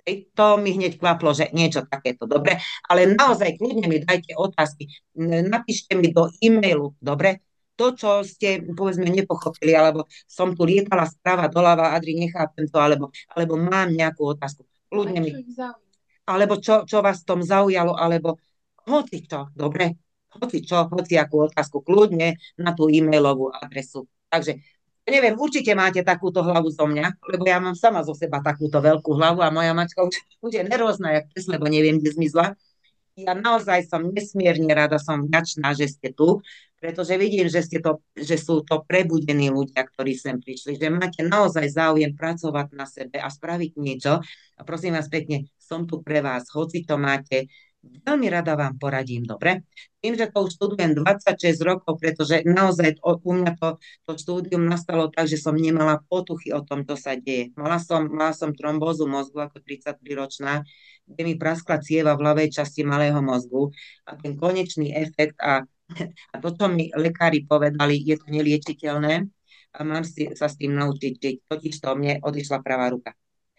To mi hneď klaplo, že niečo takéto, dobre? Ale naozaj kľudne mi dajte otázky. Napíšte mi do e-mailu, dobre? To, čo ste, povedzme, nepochopili, alebo som tu lietala správa doľava, Adri, nechápem to, alebo mám nejakú otázku. Kľudne mi. Alebo čo vás v tom zaujalo, alebo hoci čo, dobre? Hoci akú otázku, kľudne na tú e-mailovú adresu. Takže, neviem, určite máte takúto hlavu zo mňa, lebo ja mám sama zo seba takúto veľkú hlavu a moja mačka už je nervózna, jak pes, lebo neviem, kde zmizla. Ja naozaj som nesmierne rada, som vďačná, že ste tu, pretože vidím, že sú to prebudení ľudia, ktorí sem prišli, že máte naozaj záujem pracovať na sebe a spraviť niečo. A prosím vás pekne, som tu pre vás, hoci to máte, veľmi rada vám poradím, dobre? Tým, že to už študujem 26 rokov, pretože naozaj u mňa to štúdium nastalo tak, že som nemala potuchy o tom, čo sa deje. Mala som trombózu mozgu ako 33-ročná, kde mi praskla cieva v ľavej časti malého mozgu a ten konečný efekt a to, čo mi lekári povedali, je to neliečiteľné a mám sa s tým naučiť žiť. Totiž to mne odišla pravá ruka.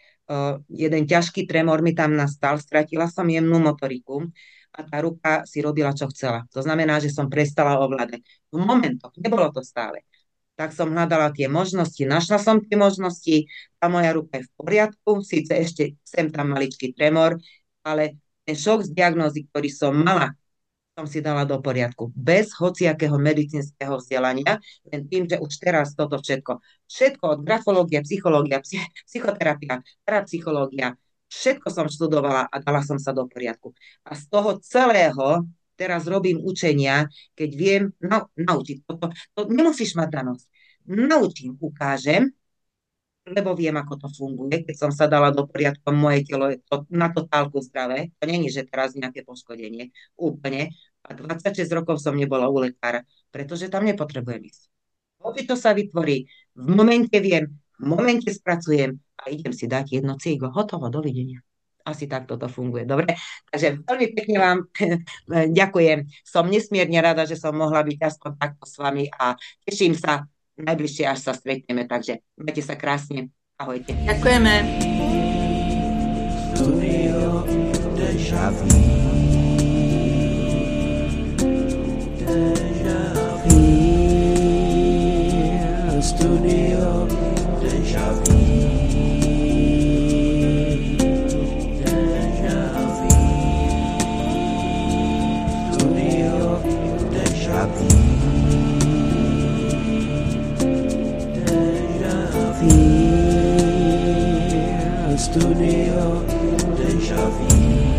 Jeden ťažký tremor mi tam nastal, stratila som jemnú motoriku a tá ruka si robila, čo chcela. To znamená, že som prestala ovládať. V momentoch, nebolo to stále. Tak som hľadala tie možnosti, našla som tie možnosti, tá moja ruka je v poriadku, síce ešte sem tam maličký tremor, ale ten šok z diagnózy, ktorý som mala, som si dala do poriadku. Bez hociakého medicínskeho vzdelania, len tým, že už teraz toto všetko od grafológia, psychológia, psychoterapia, parapsychológia, všetko som študovala a dala som sa do poriadku. A z toho celého teraz robím učenia, keď viem naučiť. To nemusíš mať danosť. Naučím, ukážem, lebo viem, ako to funguje. Keď som sa dala do poriadku, moje telo je na totálku zdravé. To nie je, že teraz nejaké poškodenie. Úplne. A 26 rokov som nebola u lekára, pretože tam nepotrebujem ísť. Hoci to sa vytvorí, v momente viem, v momente spracujem a a idem si dať jedno cigo. Hotovo, dovidenia. Asi takto to funguje. Dobre, takže veľmi pekne vám ďakujem. Som nesmierne rada, že som mohla byť aspoň takto s vami a teším sa najbližšie, až sa stretneme. Takže majte sa krásne. Ahojte. Ďakujeme. Studio Deja Vu. Deja Vu. Studio Deja Vu. Deja Vu. Studio Deja Vu. Deja Vu. Studio Deja Vu.